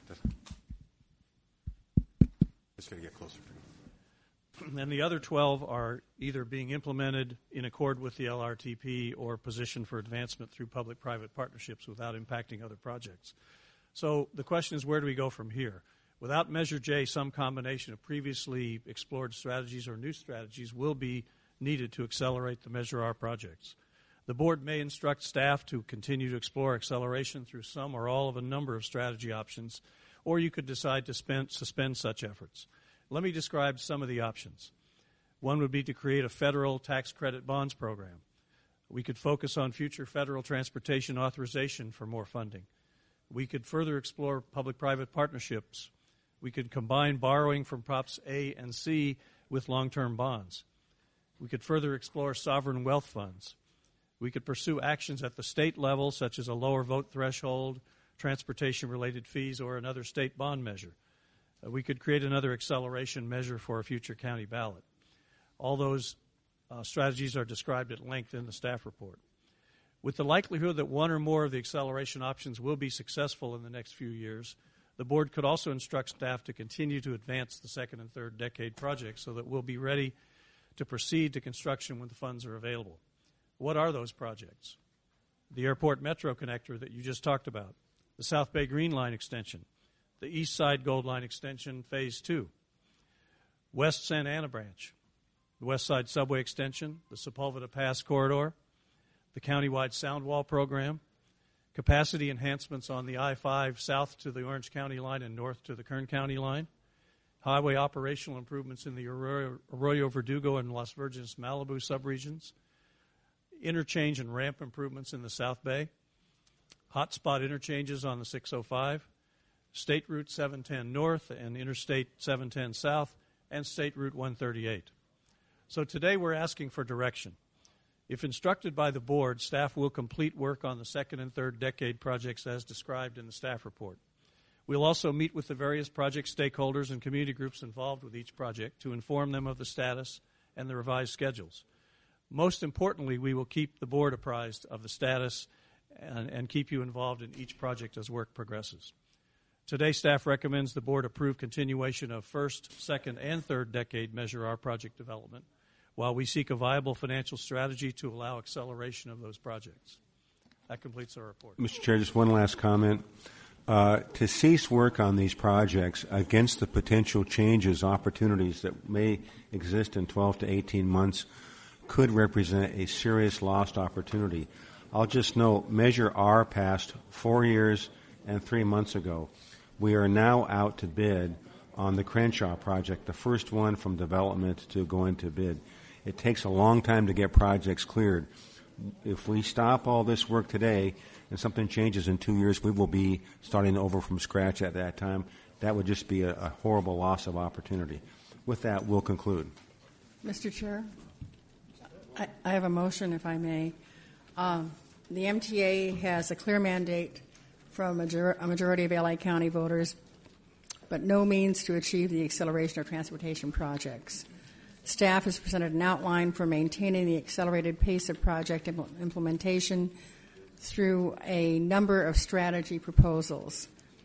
Just got to get closer. And the other 12 are either being implemented in accord with the LRTP or positioned for advancement through public-private partnerships without impacting other projects. So the question is, where do we go from here? Without Measure J, some combination of previously explored strategies or new strategies will be needed to accelerate the Measure R projects. The board may instruct staff to continue to explore acceleration through some or all of a number of strategy options, or you could decide to suspend such efforts. Let me describe some of the options. One would be to create a federal tax credit bonds program. We could focus on future federal transportation authorization for more funding. We could further explore public-private partnerships. We could combine borrowing from Props A and C with long-term bonds. We could further explore sovereign wealth funds. We could pursue actions at the state level, such as a lower vote threshold, transportation-related fees, or another state bond measure. We could create another acceleration measure for a future county ballot. All those strategies are described at length in the staff report. With the likelihood that one or more of the acceleration options will be successful in the next few years, the board could also instruct staff to continue to advance the second and third decade projects so that we'll be ready to proceed to construction when the funds are available. What are those projects? The Airport Metro Connector that you just talked about, the South Bay Green Line Extension, the East Side Gold Line Extension Phase 2, West Santa Ana Branch, the West Side Subway Extension, the Sepulveda Pass Corridor, the Countywide Sound Wall Program, capacity enhancements on the I-5 south to the Orange County line and north to the Kern County line, highway operational improvements in the Arroyo Verdugo and Las Virgenes Malibu subregions, interchange and ramp improvements in the South Bay, hotspot interchanges on the 605, State Route 710 North and Interstate 710 South, and State Route 138. So today we're asking for direction. If instructed by the board, staff will complete work on the second and third decade projects as described in the staff report. We'll also meet with the various project stakeholders and community groups involved with each project to inform them of the status and the revised schedules. Most importantly, we will keep the board apprised of the status and keep you involved in each project as work progresses. Today, staff recommends the board approve continuation of first, second, and third decade Measure R project development while we seek a viable financial strategy to allow acceleration of those projects. That completes our report. Mr. Chair, just one last comment. To cease work on these projects against the potential changes, opportunities that may exist in 12 to 18 months could represent a serious lost opportunity. I'll just note, Measure R passed 4 years and 3 months ago. We are now out to bid on the Crenshaw project, the first one from development to go into bid. It takes a long time to get projects cleared. If we stop all this work today and something changes in 2 years, we will be starting over from scratch at that time. That would just be a horrible loss of opportunity. With that, we'll conclude. Mr. Chair, I have a motion, if I may. The MTA has a clear mandate from a majority of LA County voters, but no means to achieve the acceleration of transportation projects. Staff has presented an outline for maintaining the accelerated pace of project implementation through a number of strategy proposals.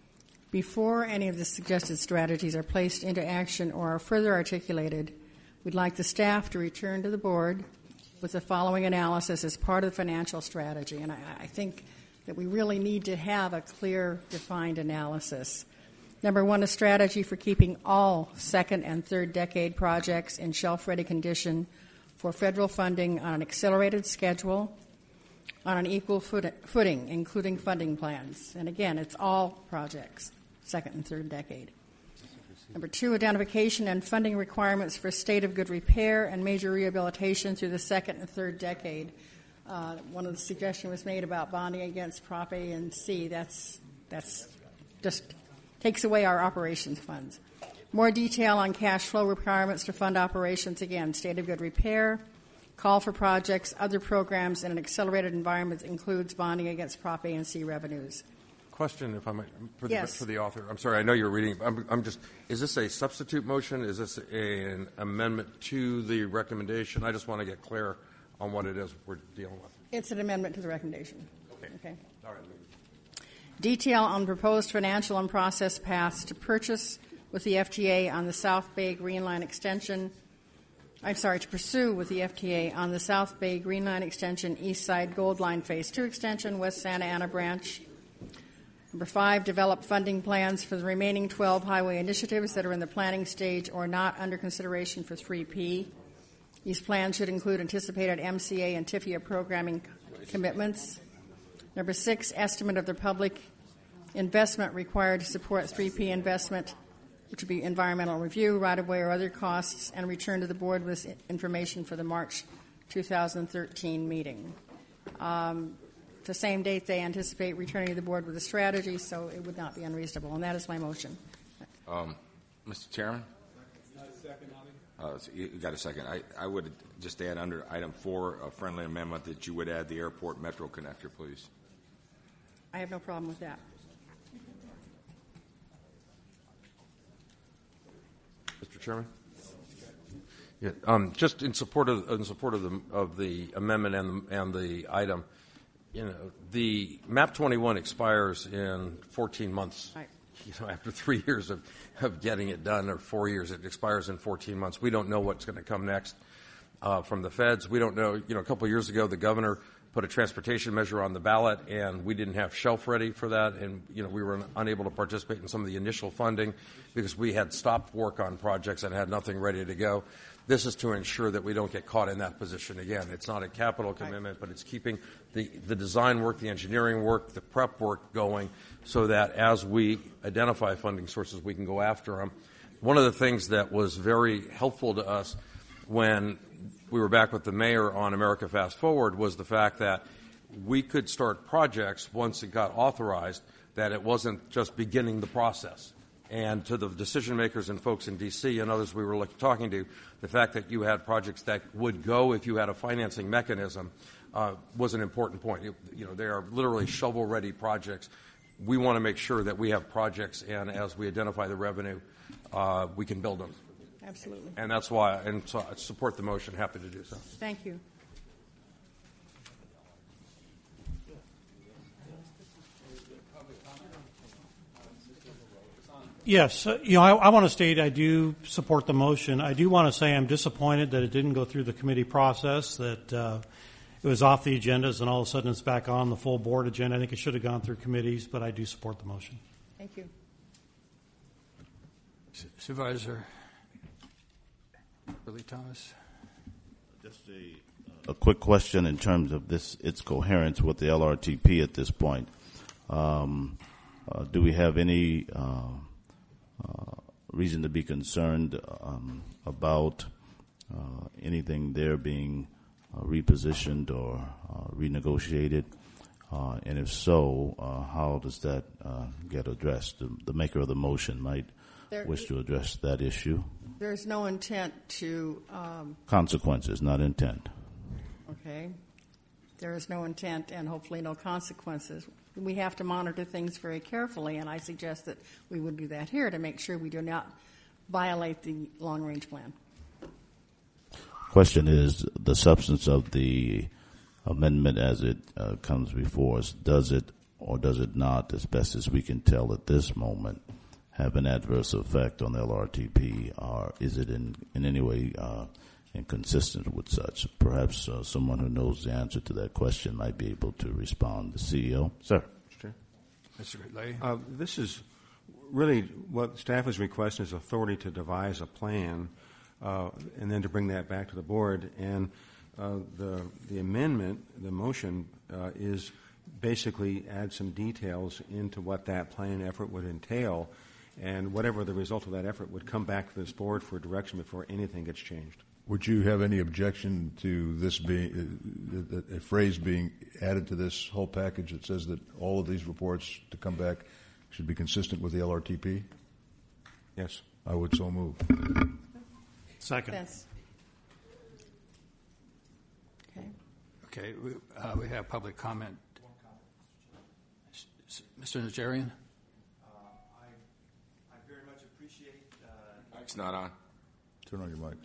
Before any of the suggested strategies are placed into action or are further articulated, we'd like the staff to return to the board with the following analysis as part of the financial strategy. And I think that we really need to have a clear, defined analysis. Number one, a strategy for keeping all second and third decade projects in shelf-ready condition for federal funding on an accelerated schedule, on an equal footing, including funding plans. And again, it's all projects, second and third decade. Number two, identification and funding requirements for state of good repair and major rehabilitation through the second and third decade. One of the suggestions was made about bonding against Prop A and C. That's just takes away our operations funds. More detail on cash flow requirements to fund operations. Again, state of good repair, call for projects, other programs in an accelerated environment that includes bonding against Prop A and C revenues. Question, if I might, for Yes. the author. I'm sorry, I know you're reading. I'm just. Is this a substitute motion? Is this an amendment to the recommendation? I just want to get clear on what it is we're dealing with. It's an amendment to the recommendation. Okay. All right. Detail on proposed financial and process paths to purchase with the FTA on the South Bay Green Line extension. To pursue with the FTA on the South Bay Green Line extension, East Side Gold Line Phase 2 extension, West Santa Ana branch. Number 5, develop funding plans for the remaining 12 highway initiatives that are in the planning stage or not under consideration for 3P. These plans should include anticipated MCA and TIFIA programming commitments. Number 6, estimate of the public investment required to support 3P investment, which would be environmental review, right-of-way, or other costs, and return to the board with information for the March 2013 meeting. The same date they anticipate returning to the board with a strategy, so it would not be unreasonable, and that is my motion. Mr. Chairman? You got a second. I would just add under item 4 a friendly amendment that you would add the airport metro connector, please. I have no problem with that. Mr. Chairman? Yeah, just in support of the amendment and the item, the MAP 21 expires in 14 months. Right. After 3 years of getting it done, or 4 years, it expires in 14 months. We don't know what's going to come next from the feds. We don't know. A couple of years ago, the governor put a transportation measure on the ballot, and we didn't have shelf ready for that, and we were unable to participate in some of the initial funding because we had stopped work on projects and had nothing ready to go. This is to ensure that we don't get caught in that position again. It's not a capital commitment, but it's keeping the design work, the engineering work, the prep work going so that as we identify funding sources, we can go after them. One of the things that was very helpful to us when we were back with the mayor on America Fast Forward was the fact that we could start projects once it got authorized, that it wasn't just beginning the process. And to the decision makers and folks in D.C. and others we were talking to, the fact that you had projects that would go if you had a financing mechanism was an important point. They are literally shovel-ready projects. We want to make sure that we have projects, and as we identify the revenue, we can build them. Absolutely. And that's why, so I support the motion. Happy to do so. Thank you. Yes, I want to state I do support the motion. I do want to say I'm disappointed that it didn't go through the committee process, that it was off the agendas and all of a sudden it's back on the full board agenda. I think it should have gone through committees, but I do support the motion. Thank you. Supervisor Ridley Thomas. Just a quick question in terms of its coherence with the LRTP at this point. Do we have any reason to be concerned about anything there being repositioned or renegotiated? And if so, how does that get addressed? The maker of the motion might wish to address that issue. There's no intent to... Consequences, not intent. Okay. There is no intent and hopefully no consequences. We have to monitor things very carefully, and I suggest that we would do that here to make sure we do not violate the long-range plan. Question is, the substance of the amendment as it comes before us, does it or does it not, as best as we can tell at this moment, have an adverse effect on the LRTP, or is it in any way inconsistent with such? Perhaps someone who knows the answer to that question might be able to respond. The CEO. Sir. Mr. Ridley. This is really what staff is requesting is authority to devise a plan and then to bring that back to the board. And the amendment, the motion, is basically add some details into what that plan effort would entail, and whatever the result of that effort would come back to this board for direction before anything gets changed. Would you have any objection to this being a phrase being added to this whole package that says that all of these reports to come back should be consistent with the LRTP? Yes. I would so move. Second. Yes. Okay. Okay, we have public comment. Mr. Najarian? I very much appreciate... Mic's not on. Turn on your mic.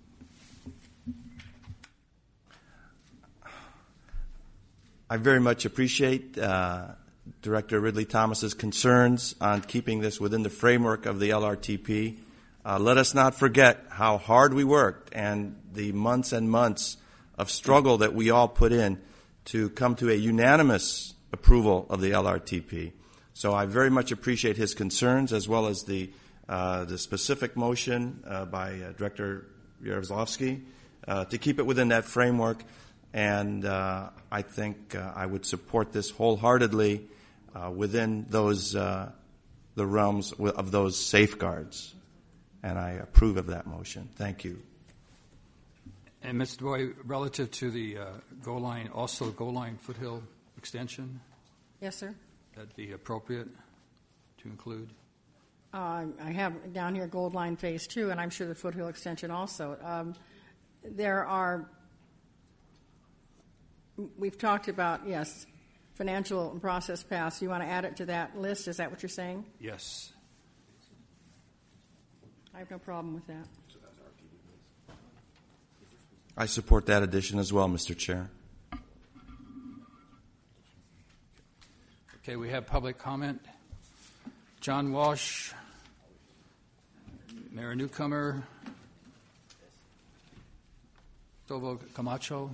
I very much appreciate Director Ridley Thomas's concerns on keeping this within the framework of the LRTP. Let us not forget how hard we worked and the months and months of struggle that we all put in to come to a unanimous approval of the LRTP. So I very much appreciate his concerns, as well as the specific motion by Director Yaroslavsky to keep it within that framework. and I think I would support this wholeheartedly within those the realms of those safeguards, and I approve of that motion. Thank you. And Mr. Boy, relative to the Goal Line Foothill extension, Yes, sir. that'd be appropriate to include? I have down here Gold Line Phase 2, and I'm sure the Foothill Extension also. We've talked about, yes, financial and process paths. You want to add it to that list? Is that what you're saying? Yes. I have no problem with that. I support that addition as well, Mr. Chair. Okay, we have public comment. John Walsh, Mayor Newcomer, Tovo Camacho.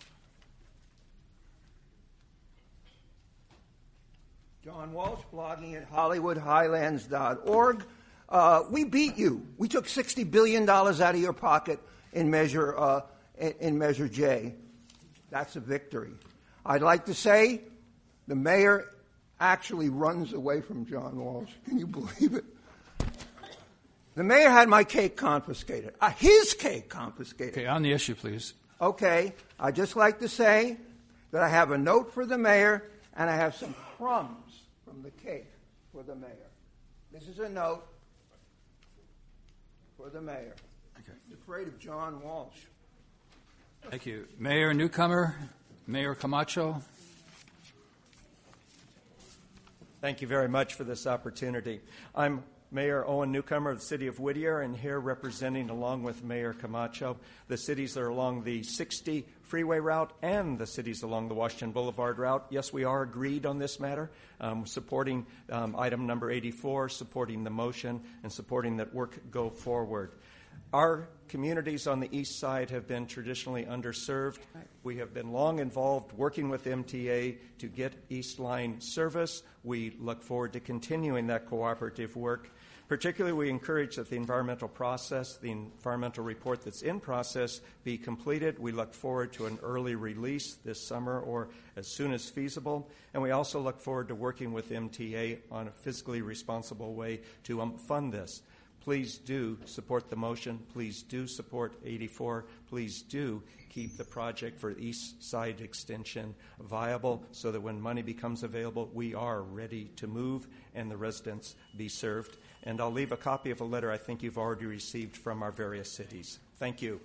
John Walsh, blogging at HollywoodHighlands.org. We beat you. We took $60 billion out of your pocket in Measure J. That's a victory. I'd like to say the mayor actually runs away from John Walsh. Can you believe it? The mayor had my cake confiscated. His cake confiscated. Okay, on the issue, please. Okay, I'd just like to say that I have a note for the mayor, and I have some crumbs from the cake for the mayor. This is a note for the mayor. Okay. He's afraid of John Walsh. Thank you. Mayor Newcomer, Mayor Camacho. Thank you very much for this opportunity. I'm Mayor Owen Newcomer of the City of Whittier, and here representing, along with Mayor Camacho, the cities that are along the 60 freeway route and the cities along the Washington Boulevard route. Yes, we are agreed on this matter, supporting item number 84, supporting the motion, and supporting that work go forward. Our communities on the east side have been traditionally underserved. We have been long involved working with MTA to get East Line service. We look forward to continuing that cooperative work. Particularly, we encourage that the environmental process, the environmental report that's in process, be completed. We look forward to an early release this summer or as soon as feasible. And we also look forward to working with MTA on a fiscally responsible way to fund this. Please do support the motion. Please do support 84. Please do keep the project for East Side Extension viable so that when money becomes available, we are ready to move and the residents be served. And I'll leave a copy of a letter I think you've already received from our various cities. Thank you.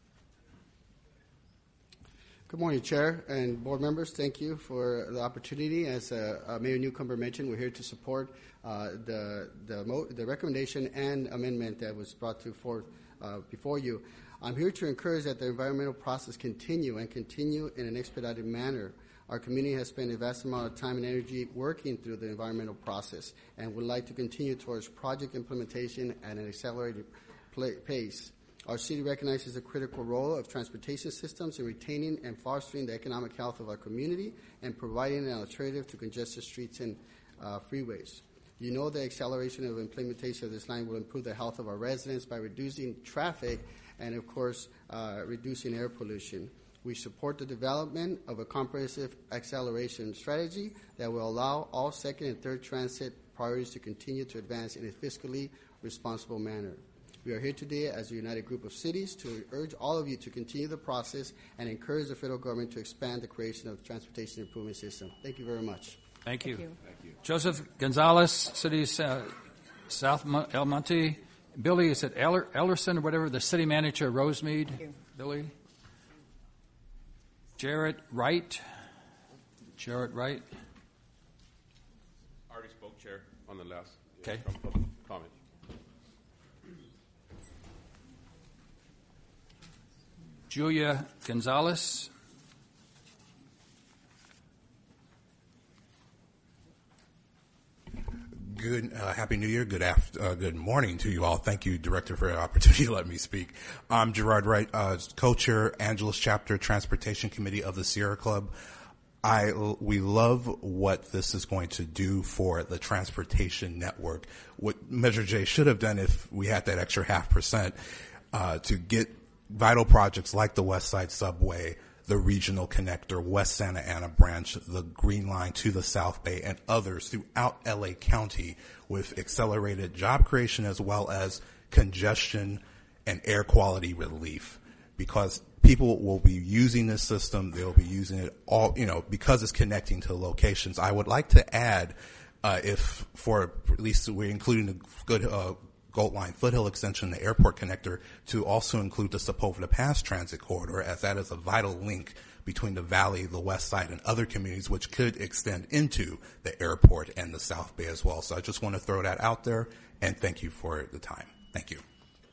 Good morning, Chair and board members. Thank you for the opportunity. As Mayor Newcomer mentioned, we're here to support the recommendation and amendment that was brought forth before you. I'm here to encourage that the environmental process continue in an expedited manner. Our community has spent a vast amount of time and energy working through the environmental process and would like to continue towards project implementation at an accelerated pace. Our city recognizes the critical role of transportation systems in retaining and fostering the economic health of our community and providing an alternative to congested streets and freeways. You know the acceleration of implementation of this line will improve the health of our residents by reducing traffic and, of course, reducing air pollution. We support the development of a comprehensive acceleration strategy that will allow all second and third transit priorities to continue to advance in a fiscally responsible manner. We are here today as a united group of cities to urge all of you to continue the process and encourage the federal government to expand the creation of the transportation improvement system. Thank you very much. Thank you. Joseph Gonzalez, City South El Monte. Billy, is it Ellerson or whatever? The city manager, Rosemead. Billy. Jarrett Wright. I already spoke, Chair, on the last Okay. comment. Julia Gonzalez. Good, Happy New Year. Good morning to you all. Thank you, Director, for the opportunity to let me speak. I'm Gerard Wright, co-chair, Angeles Chapter Transportation Committee of the Sierra Club. We love what this is going to do for the transportation network. What Measure J should have done if we had that extra 0.5%, to get vital projects like the West Side Subway, the regional connector, West Santa Ana branch, the Green Line to the South Bay, and others throughout LA County with accelerated job creation as well as congestion and air quality relief, because people will be using this system. They'll be using it all, because it's connecting to locations. I would like to add, if for at least we're including the good Gold Line Foothill extension, the airport connector, to also include the Sepulveda Pass transit corridor, as that is a vital link between the Valley, the West Side, and other communities, which could extend into the airport and the South Bay as well. So I just want to throw that out there, and thank you for the time. Thank you.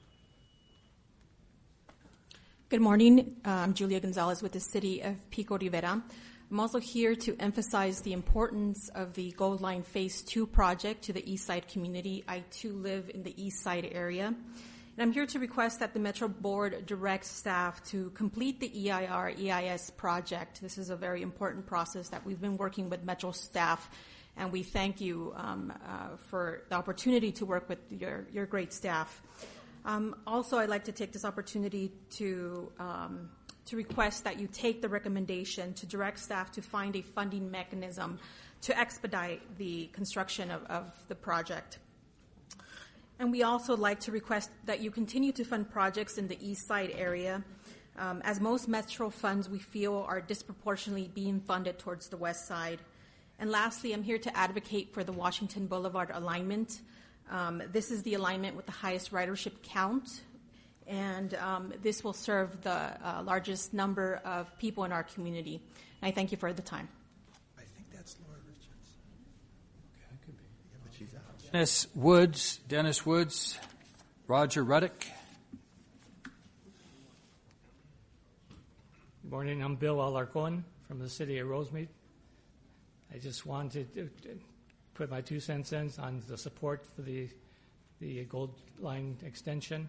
Good morning. I'm Julia Gonzalez with the City of Pico Rivera. I'm also here to emphasize the importance of the Gold Line Phase 2 project to the East Side community. I, too, live in the East Side area. And I'm here to request that the Metro Board direct staff to complete the EIR-EIS project. This is a very important process that we've been working with Metro staff, and we thank you for the opportunity to work with your great staff. Also, I'd like to take this opportunity to request that you take the recommendation to direct staff to find a funding mechanism to expedite the construction of the project. And we also like to request that you continue to fund projects in the East Side area, as most Metro funds we feel are disproportionately being funded towards the West Side. And lastly, I'm here to advocate for the Washington Boulevard alignment. This is the alignment with the highest ridership count, and this will serve the largest number of people in our community. And I thank you for the time. I think that's Laura Richards. Okay, that could be. Yeah, but she's out. Dennis Woods, Roger Ruddick. Good morning. I'm Bill Alarcon from the city of Rosemead. I just wanted to put my 2 cents in on the support for the Gold Line extension.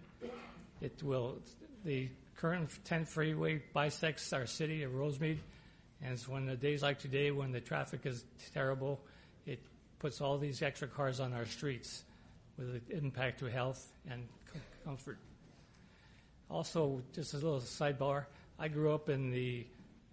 The current 10 freeway bisects our city of Rosemead, and it's when the days like today when the traffic is terrible, it puts all these extra cars on our streets with an impact to health and comfort. Also, just a little sidebar, I grew up in the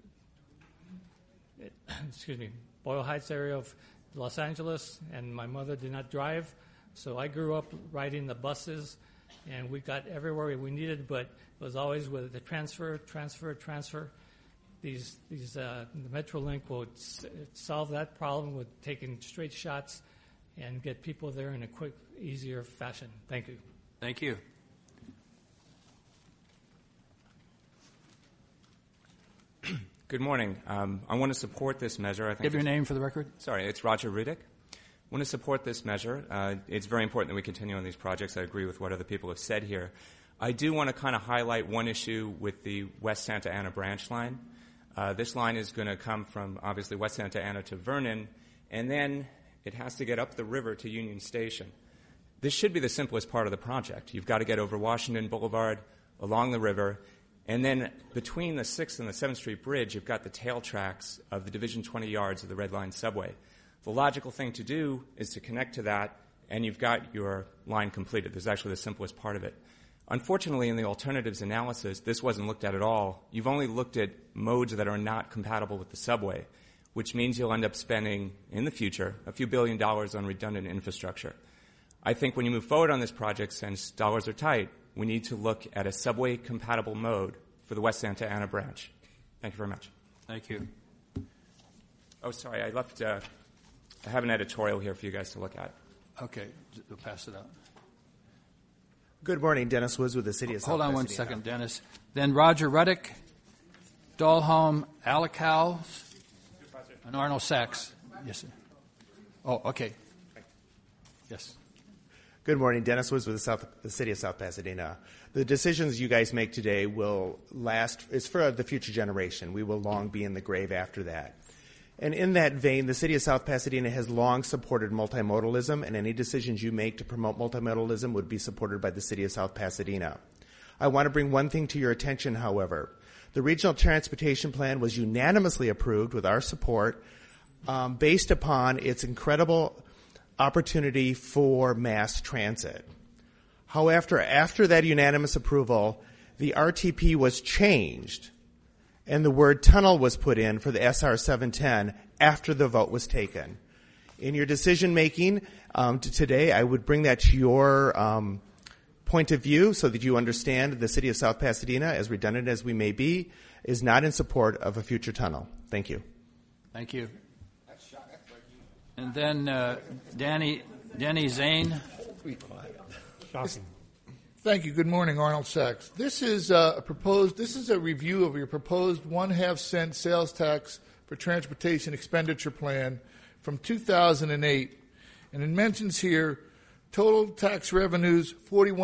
Boyle Heights area of Los Angeles, and my mother did not drive, so I grew up riding the buses, and we got everywhere we needed, but it was always with the transfer. The Metrolink will solve that problem with taking straight shots and get people there in a quick, easier fashion. Thank you. Thank you. Good morning. I want to support this measure. I think Give your name for the record. Sorry, it's Roger Ruddick. I want to support this measure. It's very important that we continue on these projects. I agree with what other people have said here. I do want to kind of highlight one issue with the West Santa Ana branch line. This line is going to come from, obviously, West Santa Ana to Vernon, and then it has to get up the river to Union Station. This should be the simplest part of the project. You've got to get over Washington Boulevard, along the river, and then between the 6th and the 7th Street Bridge, you've got the tail tracks of the Division 20 yards of the Red Line subway. The logical thing to do is to connect to that, and you've got your line completed. This is actually the simplest part of it. Unfortunately, in the alternatives analysis, this wasn't looked at all. You've only looked at modes that are not compatible with the subway, which means you'll end up spending, in the future, a few $1 billion on redundant infrastructure. I think when you move forward on this project, since dollars are tight, we need to look at a subway-compatible mode for the West Santa Ana branch. Thank you very much. Thank you. Oh, sorry, I have an editorial here for you guys to look at. Okay, we'll pass it out. Good morning, Dennis Woods with the City of South Hold on Pasadena. 1 second, Dennis. Then Roger Ruddick, Dalholm Alacow, and Arnold Sachs. Yes, sir. Oh, okay. Yes. Good morning, Dennis Woods with the City of South Pasadena. The decisions you guys make today will last. It's for the future generation. We will long be in the grave after that. And in that vein, the City of South Pasadena has long supported multimodalism, and any decisions you make to promote multimodalism would be supported by the City of South Pasadena. I want to bring one thing to your attention, however. The Regional Transportation Plan was unanimously approved with our support based upon its incredible opportunity for mass transit. However, after that unanimous approval, the RTP was changed, and the word tunnel was put in for the SR 710 after the vote was taken. In your decision making today, I would bring that to your point of view so that you understand the city of South Pasadena, as redundant as we may be, is not in support of a future tunnel. Thank you. Thank you. And then Danny Zane. Shocking. Thank you. Good morning, Arnold Sachs. This is a review of your proposed 1/2 cent sales tax for transportation expenditure plan from 2008. And it mentions here total tax revenues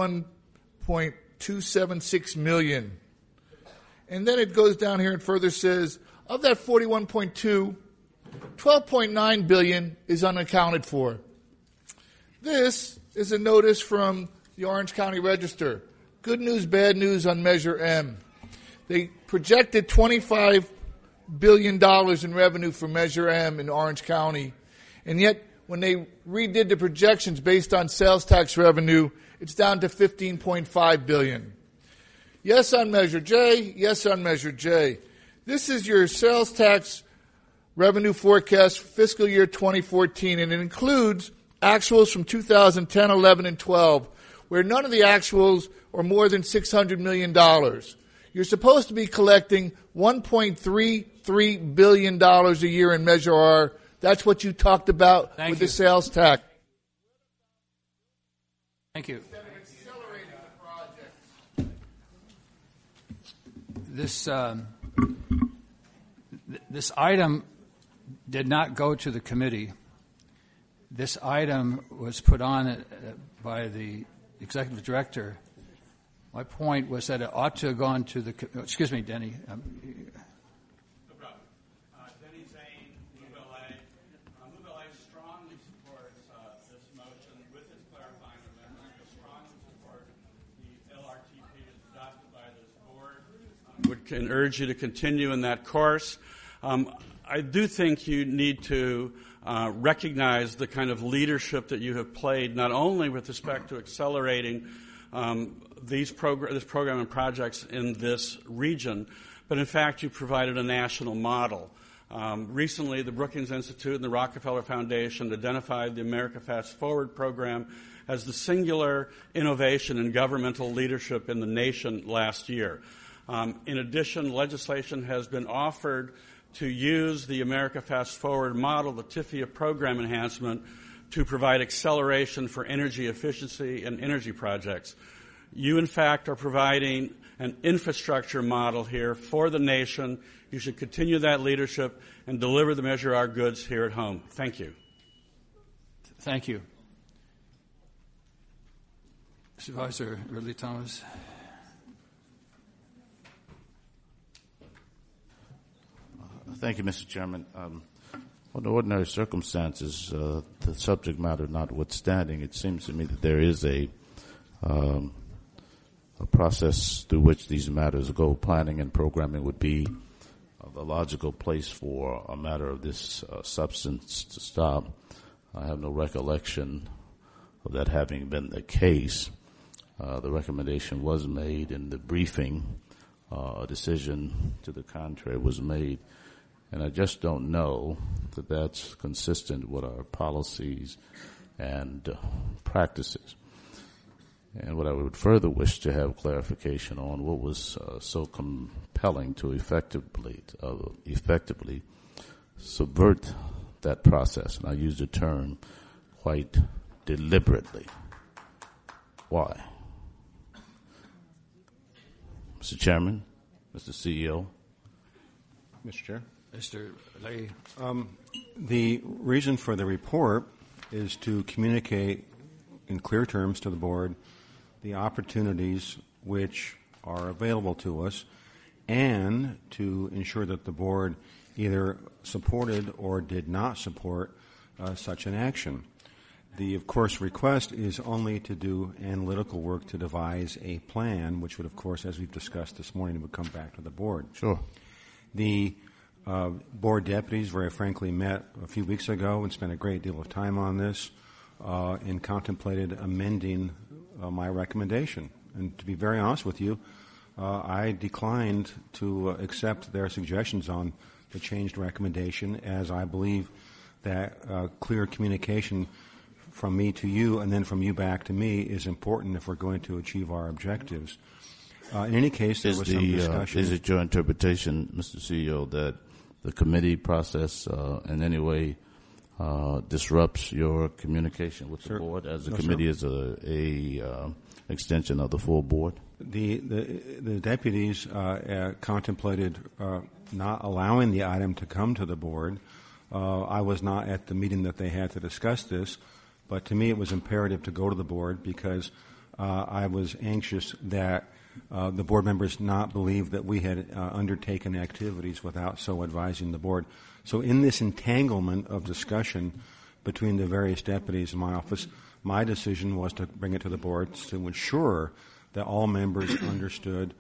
$41.276 million. And then it goes down here and further says, of that 41.2, 12.9 billion is unaccounted for. This is a notice from the Orange County Register. Good news, bad news on Measure M. They projected $25 billion in revenue for Measure M in Orange County, and yet when they redid the projections based on sales tax revenue, it's down to $15.5 billion. Yes on Measure J, yes on Measure J. This is your sales tax revenue forecast for fiscal year 2014, and it includes actuals from 2010, 11, and 12, where none of the actuals are more than $600 million. You're supposed to be collecting $1.33 billion a year in Measure R. That's what you talked about with the sales tax. Thank you. This item did not go to the committee. This item was put on by the executive director. My point was that it ought to have gone to the... excuse me, Denny. No problem. Denny Zane, Move LA. Move LA strongly supports this motion with its clarifying amendment. We strongly support the LRTP as adopted by this board. Would urge you to continue in that course. I do think you need to recognize the kind of leadership that you have played, not only with respect to accelerating this program and projects in this region, but in fact you provided a national model. Recently, the Brookings Institute and the Rockefeller Foundation identified the America Fast Forward program as the singular innovation in governmental leadership in the nation last year. In addition, legislation has been offered to use the America Fast Forward model, the TIFIA program enhancement, to provide acceleration for energy efficiency and energy projects. You, in fact, are providing an infrastructure model here for the nation. You should continue that leadership and deliver the Measure R goods here at home. Thank you. Thank you. Supervisor Ridley Thomas. Thank you, Mr. Chairman. Under ordinary circumstances, the subject matter notwithstanding, it seems to me that there is a process through which these matters go. Planning and programming would be the logical place for a matter of this substance to stop. I have no recollection of that having been the case. The recommendation was made in the briefing. A decision to the contrary was made. And I just don't know that that's consistent with our policies and practices. And what I would further wish to have clarification on, what was so compelling to effectively subvert that process. And I use the term quite deliberately. Why? Mr. Chairman, Mr. CEO. Mr. Chair. Mr. Lay. The reason for the report is to communicate in clear terms to the board the opportunities which are available to us and to ensure that the board either supported or did not support such an action. The, of course, request is only to do analytical work to devise a plan, which would, of course, as we've discussed this morning, would come back to the board. Sure. The board deputies, very frankly, met a few weeks ago and spent a great deal of time on this and contemplated amending my recommendation. And to be very honest with you, I declined to accept their suggestions on the changed recommendation, as I believe that clear communication from me to you and then from you back to me is important if we're going to achieve our objectives. In any case, there was some discussion. Is it your interpretation, Mr. CEO, that the committee process in any way disrupts your communication with the board, as the committee is a extension of the full board? The deputies contemplated not allowing the item to come to the board. I was not at the meeting that they had to discuss this, but to me it was imperative to go to the board because I was anxious that the board members not believe that we had undertaken activities without so advising the board. So in this entanglement of discussion between the various deputies in my office, my decision was to bring it to the board to ensure that all members understood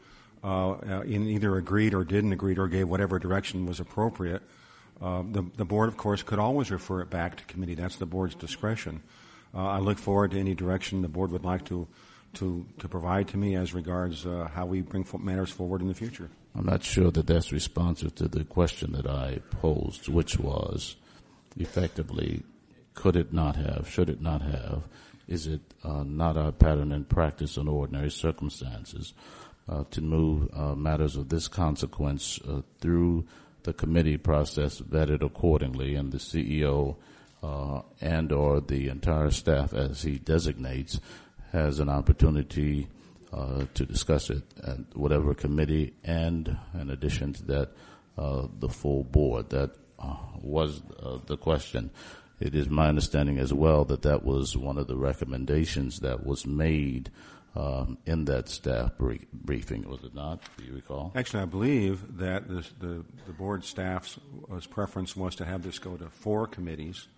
either agreed or didn't agree or gave whatever direction was appropriate. The board, of course, could always refer it back to committee. That's the board's discretion. I look forward to any direction the board would like to provide to me as regards how we bring matters forward in the future. I'm not sure that that's responsive to the question that I posed, which was effectively, could it not have, should it not have, is it not our pattern and practice in ordinary circumstances to move matters of this consequence through the committee process vetted accordingly, and the CEO and or the entire staff, as he designates, has an opportunity to discuss it at whatever committee, and in addition to that, the full board. That was the question. It is my understanding as well that that was one of the recommendations that was made in that staff briefing, was it not? Do you recall? Actually, I believe that the board staff's preference was to have this go to 4 committees.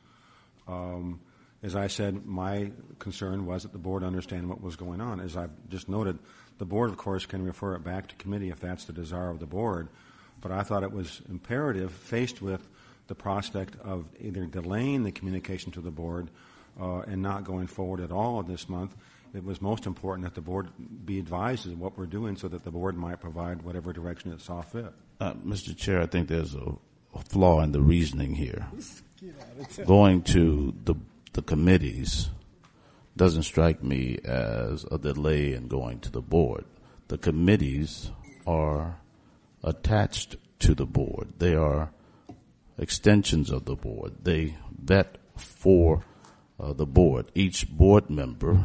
As I said, my concern was that the board understand what was going on. As I just noted, the board, of course, can refer it back to committee if that's the desire of the board. But I thought it was imperative, faced with the prospect of either delaying the communication to the board and not going forward at all this month, it was most important that the board be advised of what we're doing so that the board might provide whatever direction it saw fit. Mr. Chair, I think there's a flaw in the reasoning here. Going to the committees doesn't strike me as a delay in going to the board. The committees are attached to the board. They are extensions of the board. They vet for the board. Each board member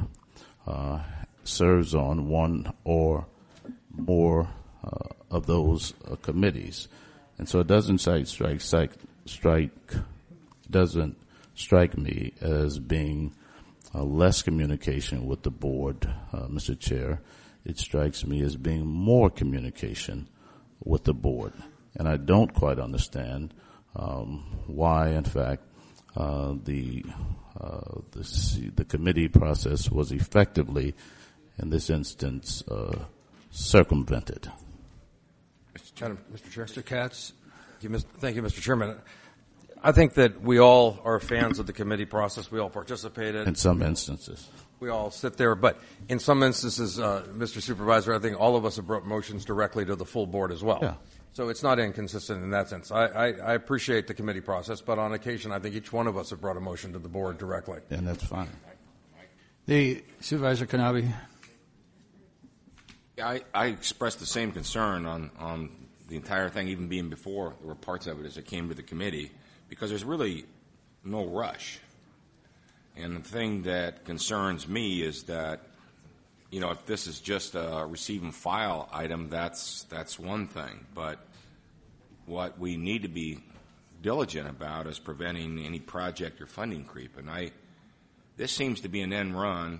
serves on one or more of those committees, and so it doesn't doesn't strike me as being less communication with the board, Mr. Chair. It strikes me as being more communication with the board, and I don't quite understand why, in fact, the committee process was effectively, in this instance, circumvented. Mr. Chair. Mr. Katz. Thank you, Mr. Chairman. I think that we all are fans of the committee process. We all participated. In some instances. We all sit there. But in some instances, Mr. Supervisor, I think all of us have brought motions directly to the full board as well. Yeah. So it's not inconsistent in that sense. I appreciate the committee process, but on occasion, I think each one of us have brought a motion to the board directly. And that's fine. The Supervisor Kanabe. I expressed the same concern on the entire thing, even being before there were parts of it as it came to the committee, because there's really no rush. And the thing that concerns me is that, you know, if this is just a receive and file item, that's one thing. But what we need to be diligent about is preventing any project or funding creep. And this seems to be an end run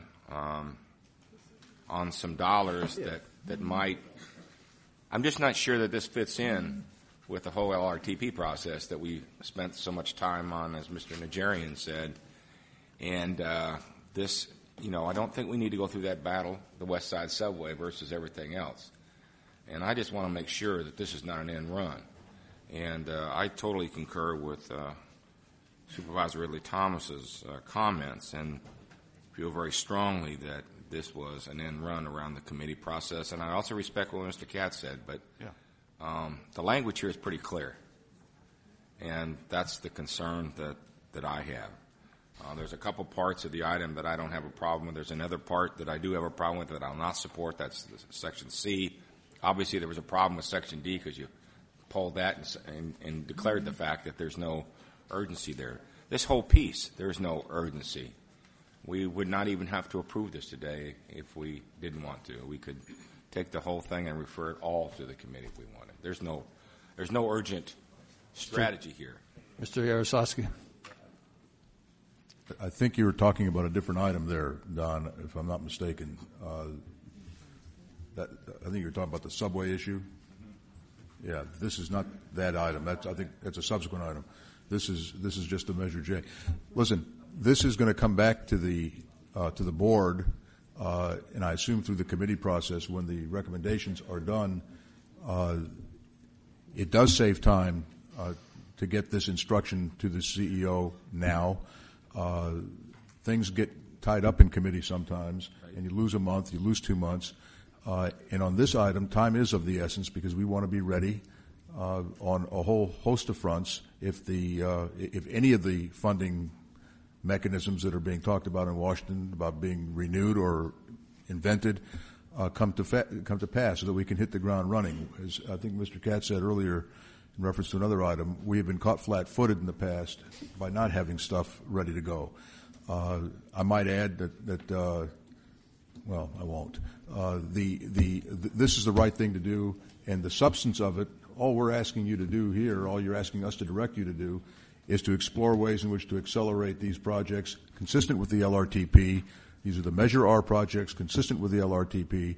on some dollars that might. I'm just not sure that this fits in with the whole LRTP process that we spent so much time on, as Mr. Najarian said. And this, you know, I don't think we need to go through that battle, the West Side Subway versus everything else. And I just want to make sure that this is not an end run. And I totally concur with Supervisor Ridley Thomas's comments, and feel very strongly this was an end run around the committee process. And I also respect what Mr. Katz said, but the language here is pretty clear. And that's the concern that I have. There's a couple parts of the item that I don't have a problem with. There's another part that I do have a problem with that I'll not support. That's Section C. Obviously, there was a problem with Section D because you pulled that and declared the fact that there's no urgency there. This whole piece, there's no urgency. We would not even have to approve this today if we didn't want to. We could take the whole thing and refer it all to the committee if we wanted. There's no urgent strategy here. Mr. Yaroslavsky. I think you were talking about a different item there, Don, if I'm not mistaken. I think you were talking about the subway issue. Yeah, this is not that item. I think that's a subsequent item. This is just a Measure J. Listen, this is going to come back to the board, and I assume through the committee process when the recommendations are done. It does save time to get this instruction to the CEO now. Things get tied up in committee sometimes, and you lose a month, you lose 2 months. And on this item, time is of the essence because we want to be ready on a whole host of fronts if any of the funding mechanisms that are being talked about in Washington about being renewed or invented come to pass so that we can hit the ground running. As I think Mr. Katz said earlier in reference to another item, we have been caught flat-footed in the past by not having stuff ready to go. I might add that well, I won't. This is the right thing to do, and the substance of it, all we're asking you to do here, all you're asking us to direct you to do, is to explore ways in which to accelerate these projects consistent with the LRTP. These are the Measure R projects consistent with the LRTP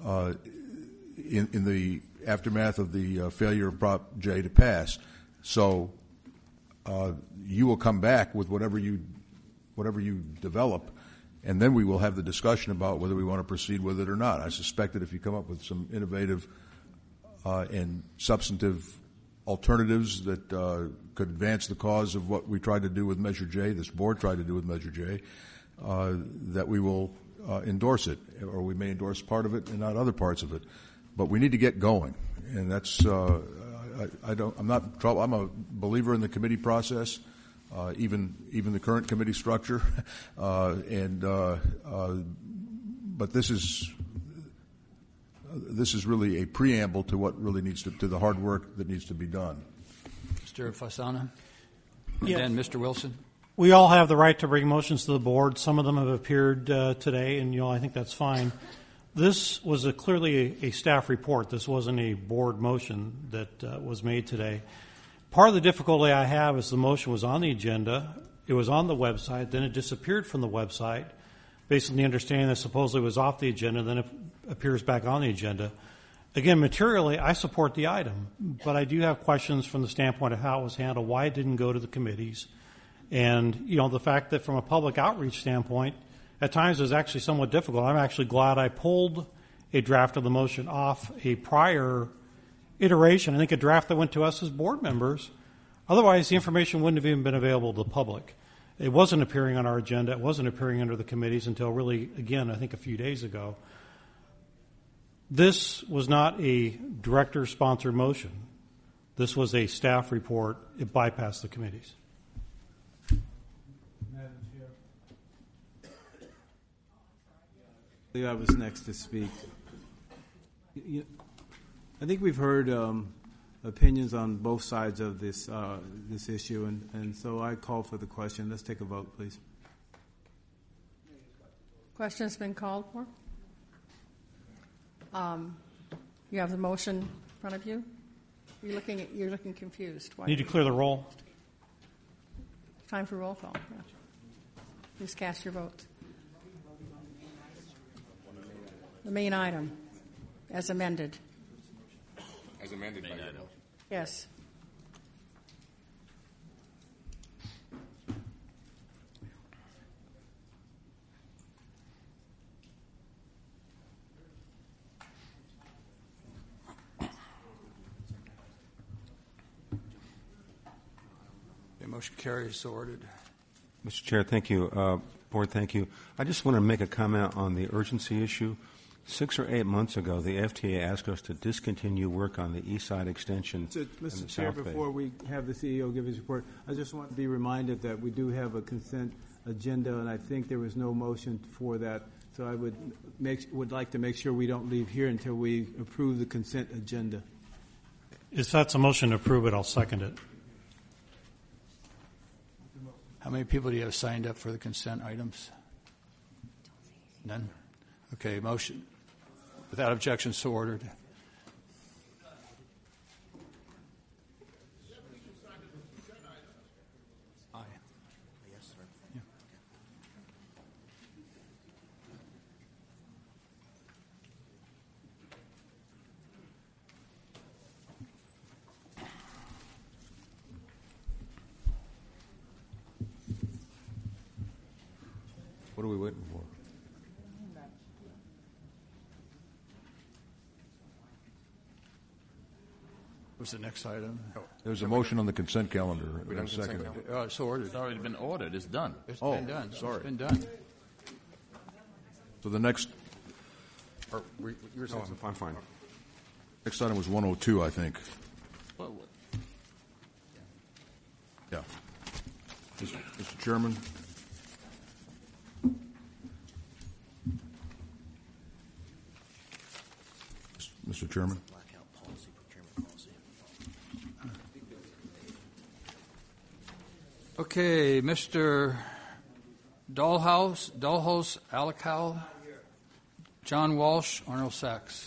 in the aftermath of the failure of Prop J to pass. So you will come back with whatever you develop, and then we will have the discussion about whether we want to proceed with it or not. I suspect that if you come up with some innovative and substantive alternatives that could advance the cause of what we tried to do with Measure J, this board tried to do with Measure J, that we will endorse it, or we may endorse part of it and not other parts of it. But we need to get going, and that's I'm a believer in the committee process. Even the current committee structure, but this is really a preamble to what really needs to the hard work that needs to be done. Mr. Fasana, Yes. and then Mr. Wilson. We all have the right to bring motions to the board. Some of them have appeared today, and I think that's fine. This was clearly a staff report. This wasn't a board motion that was made today. Part of the difficulty I have is the motion was on the agenda, it was on the website, then it disappeared from the website based on the understanding that supposedly it was off the agenda, then it appears back on the agenda. Again, materially, I support the item, but I do have questions from the standpoint of how it was handled, why it didn't go to the committees, and the fact that from a public outreach standpoint, at times it was actually somewhat difficult. I'm actually glad I pulled a draft of the motion off a prior iteration. I think a draft that went to us as board members. Otherwise, the information wouldn't have even been available to the public. It wasn't appearing on our agenda. It wasn't appearing under the committees until really, again, I think a few days ago. This was not a director-sponsored motion. This was a staff report. It bypassed the committees. I was next to speak. I think we've heard opinions on both sides of this issue, and so I call for the question. Let's take a vote, please. Question's been called for. You have the motion in front of you. You're looking confused. Why Need to clear the roll. Time for roll call. Yeah. Please cast your vote. The main item, as amended. As amended by you. Yes. The motion carries, so ordered. Mr. Chair, thank you. Board, thank you. I just want to make a comment on the urgency issue. 6 or 8 months ago, the FTA asked us to discontinue work on the East Side Extension. Mr. Chair, before we have the CEO give his report, I just want to be reminded that we do have a consent agenda, and I think there was no motion for that. So I would like to make sure we don't leave here until we approve the consent agenda. If that's a motion to approve it, I'll second it. How many people do you have signed up for the consent items? None? Okay, motion. Without objection, so ordered. Aye. Yes, sir. Yeah. What are we waiting for? What's the next item? There's a motion on the consent calendar. We don't Second. So ordered. It's already been ordered. It's done. It's been done. Sorry. It's been done. So the next. You're saying I'm fine. Next item was 102, I think. Yeah. Mr. Chairman. Mr. Chairman. Okay, Mr. Dahlhaus, Alacal, John Walsh, Arnold Sachs.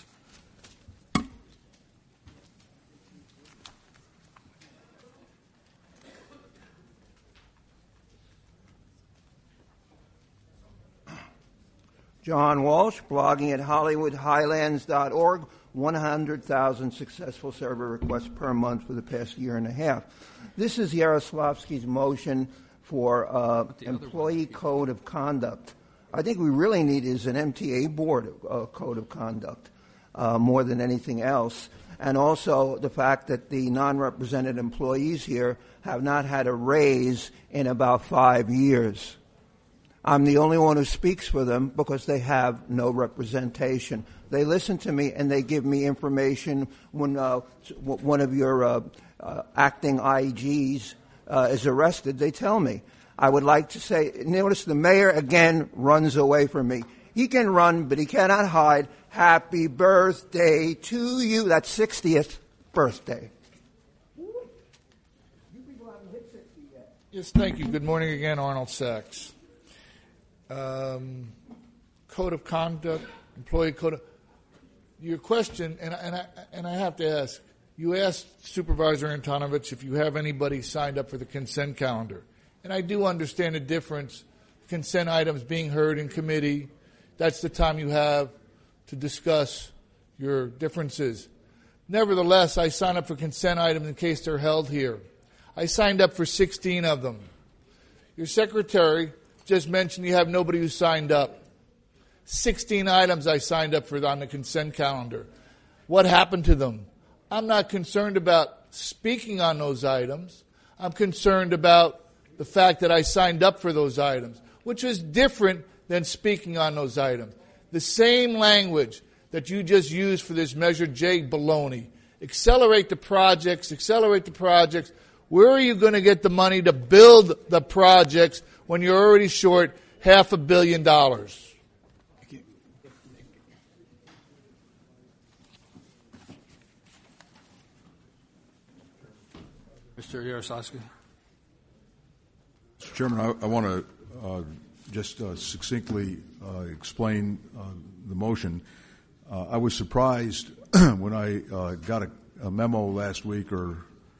John Walsh, blogging at HollywoodHighlands.org, 100,000 successful server requests per month for the past year and a half. This is Yaroslavsky's motion for employee code of conduct. I think we really need is an MTA board code of conduct more than anything else. And also the fact that the non-represented employees here have not had a raise in about 5 years. I'm the only one who speaks for them because they have no representation. They listen to me and they give me information when one of your acting IGs is arrested. They tell me. I would like to say, notice the mayor again runs away from me. He can run, but he cannot hide. Happy birthday to you. That's 60th birthday. Yes, thank you. Good morning again, Arnold Sachs. Code of conduct, employee code of... Your question, and I have to ask, you asked Supervisor Antonovich if you have anybody signed up for the consent calendar. And I do understand the difference. Consent items being heard in committee, that's the time you have to discuss your differences. Nevertheless, I signed up for consent items in case they're held here. I signed up for 16 of them. Your secretary just mentioned you have nobody who signed up. 16 items I signed up for on the consent calendar. What happened to them? I'm not concerned about speaking on those items. I'm concerned about the fact that I signed up for those items, which is different than speaking on those items. The same language that you just used for this Measure J baloney. Accelerate the projects, accelerate the projects. Where are you going to get the money to build the projects when you're already short $500 million? Mr. Yaroslavsky. Mr. Chairman, I want to just succinctly explain the motion. I was surprised when I got a memo last week from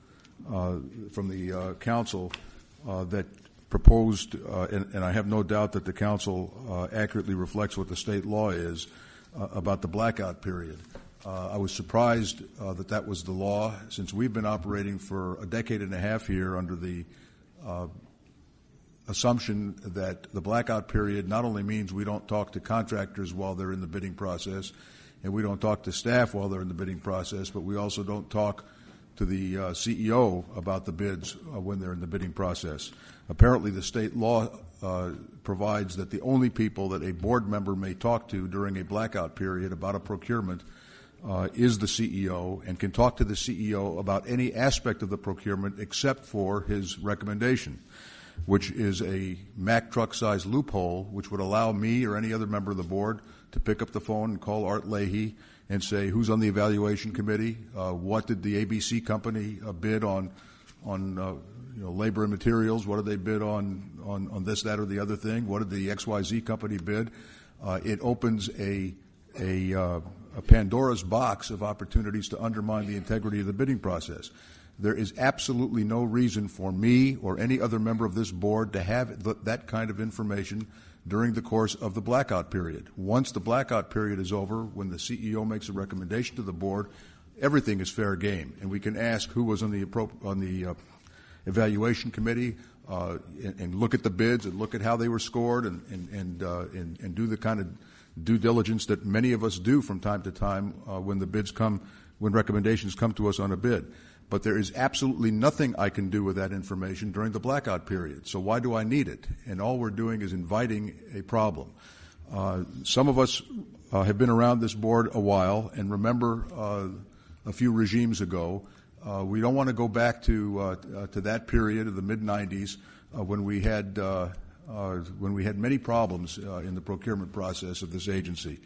the council that proposed, and I have no doubt that the council accurately reflects what the state law is about the blackout period. I was surprised that was the law, since we've been operating for a decade and a half here under the assumption that the blackout period not only means we don't talk to contractors while they're in the bidding process, and we don't talk to staff while they're in the bidding process, but we also don't talk to the CEO about the bids when they're in the bidding process. Apparently, the state law provides that the only people that a board member may talk to during a blackout period about a procurement is the CEO, and can talk to the CEO about any aspect of the procurement except for his recommendation, which is a Mack truck-sized loophole, which would allow me or any other member of the board to pick up the phone and call Art Leahy and say, who's on the evaluation committee? What did the ABC company bid on labor and materials? What did they bid on this, that, or the other thing? What did the XYZ company bid? It opens a Pandora's box of opportunities to undermine the integrity of the bidding process. There is absolutely no reason for me or any other member of this board to have that kind of information during the course of the blackout period. Once the blackout period is over, when the CEO makes a recommendation to the board, everything is fair game, and we can ask who was on the evaluation committee and look at the bids and look at how they were scored and do the kind of due diligence that many of us do from time to time when recommendations come to us on a bid. But there is absolutely nothing I can do with that information during the blackout period. So why do I need it? And all we're doing is inviting a problem. Some of us have been around this board a while and remember a few regimes ago. We don't want to go back to that period of the mid-'90s when we had many problems in the procurement process of this agency.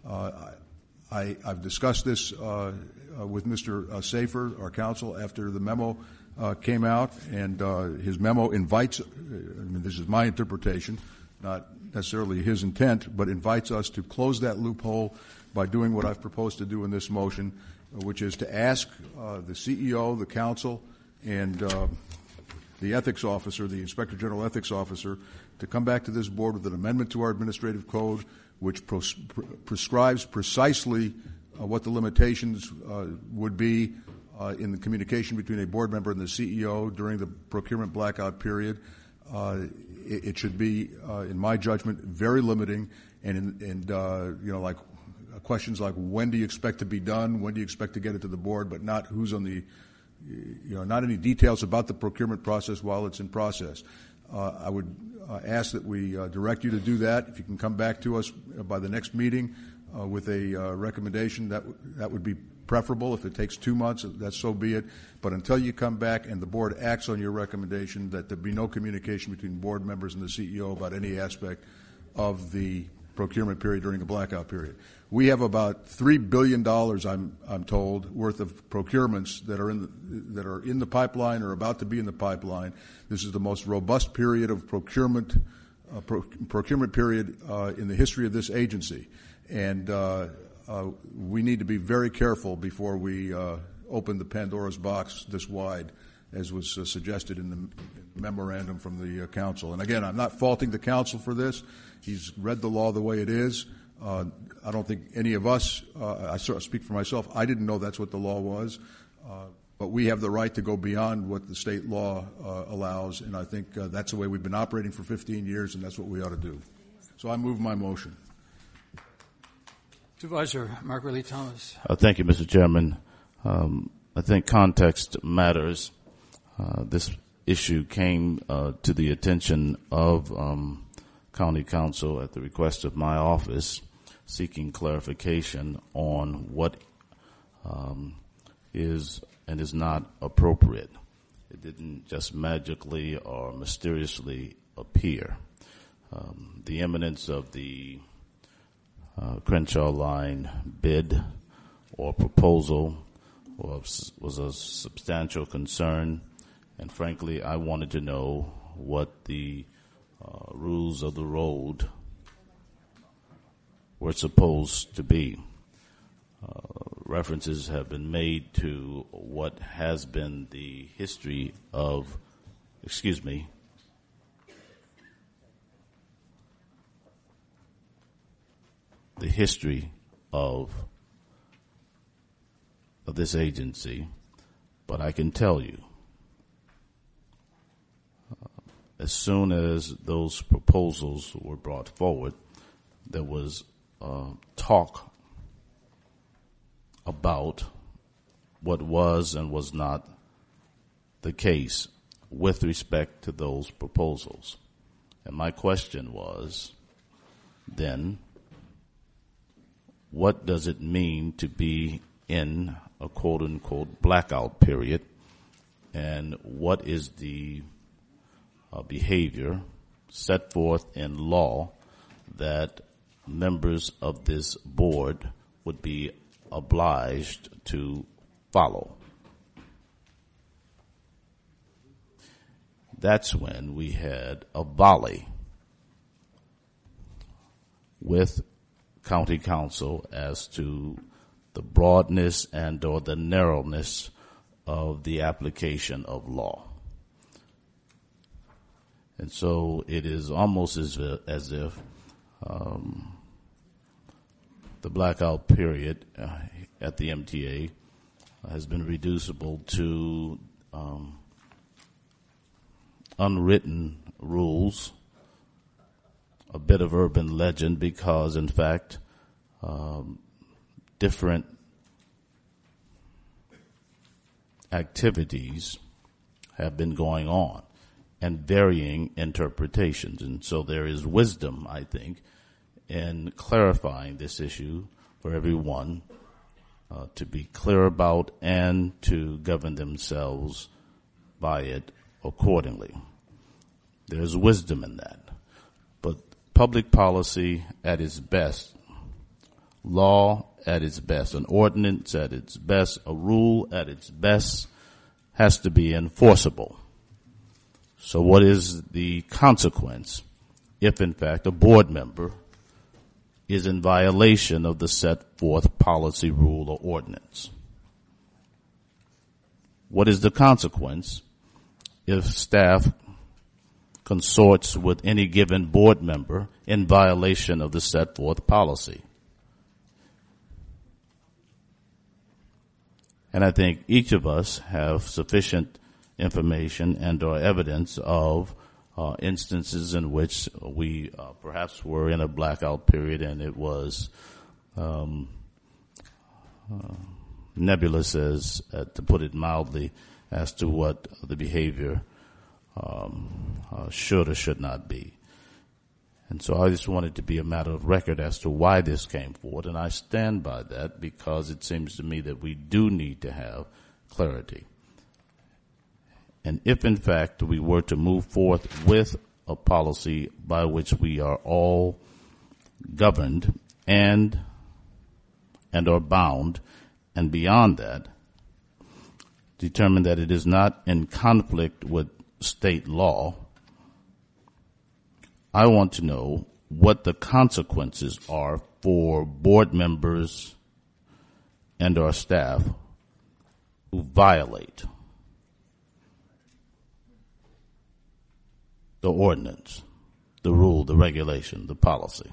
I've discussed this with Mr. Safer, our counsel, after the memo came out, and his memo invites, this is my interpretation, not necessarily his intent, but invites us to close that loophole by doing what I've proposed to do in this motion, which is to ask the CEO, the council, and the ethics officer, the Inspector General Ethics Officer, to come back to this board with an amendment to our administrative code which prescribes precisely what the limitations would be in the communication between a board member and the CEO during the procurement blackout period. It should be, in my judgment, very limiting, and like questions like when do you expect to be done, when do you expect to get it to the board, but not who's on the, not any details about the procurement process while it's in process. I would ask that we direct you to do that. If you can come back to us by the next meeting with a recommendation, that would be preferable. If it takes 2 months, that's so be it. But until you come back and the board acts on your recommendation, that there be no communication between board members and the CEO about any aspect of the procurement period during the blackout period. We have about $3 billion, I'm told, worth of procurements that are in the pipeline or about to be in the pipeline. This is the most robust period of procurement period in the history of this agency, and we need to be very careful before we open the Pandora's box this wide, as was suggested in the memorandum from the council. And again, I'm not faulting the council for this. He's read the law the way it is. I don't think any of us, I speak for myself, I didn't know that's what the law was. But we have the right to go beyond what the state law allows, and I think that's the way we've been operating for 15 years, and that's what we ought to do. So I move my motion. Supervisor Mark Riley Thomas. Thank you, Mr. Chairman. I think context matters. This issue came to the attention of County Council at the request of my office, seeking clarification on what is and is not appropriate. It didn't just magically or mysteriously appear. The imminence of the Crenshaw Line bid or proposal was a substantial concern, and frankly, I wanted to know what the rules of the road were supposed to be. References have been made to what has been the history of, the history of this agency, but I can tell you, as soon as those proposals were brought forward, there was talk about what was and was not the case with respect to those proposals. And my question was, then, what does it mean to be in a quote-unquote blackout period, and what is the behavior set forth in law that members of this board would be obliged to follow? That's when we had a volley with county council as to the broadness and or the narrowness of the application of law. And so it is almost as if the blackout period at the MTA has been reducible to unwritten rules, a bit of urban legend, because in fact different activities have been going on and varying interpretations. And so there is wisdom, I think, in clarifying this issue for everyone to be clear about and to govern themselves by it accordingly. There's wisdom in that. But public policy at its best, law at its best, an ordinance at its best, a rule at its best, has to be enforceable. So what is the consequence if, in fact, a board member is in violation of the set forth policy, rule, or ordinance? What is the consequence if staff consorts with any given board member in violation of the set forth policy? And I think each of us have sufficient information and or evidence of instances in which we perhaps were in a blackout period and it was nebulous, as to put it mildly, as to what the behavior should or should not be. And so I just want it to be a matter of record as to why this came forward, and I stand by that because it seems to me that we do need to have clarity. And if, in fact, we were to move forth with a policy by which we are all governed and are bound, and beyond that, determine that it is not in conflict with state law, I want to know what the consequences are for board members and our staff who violate the ordinance, the rule, the regulation, the policy.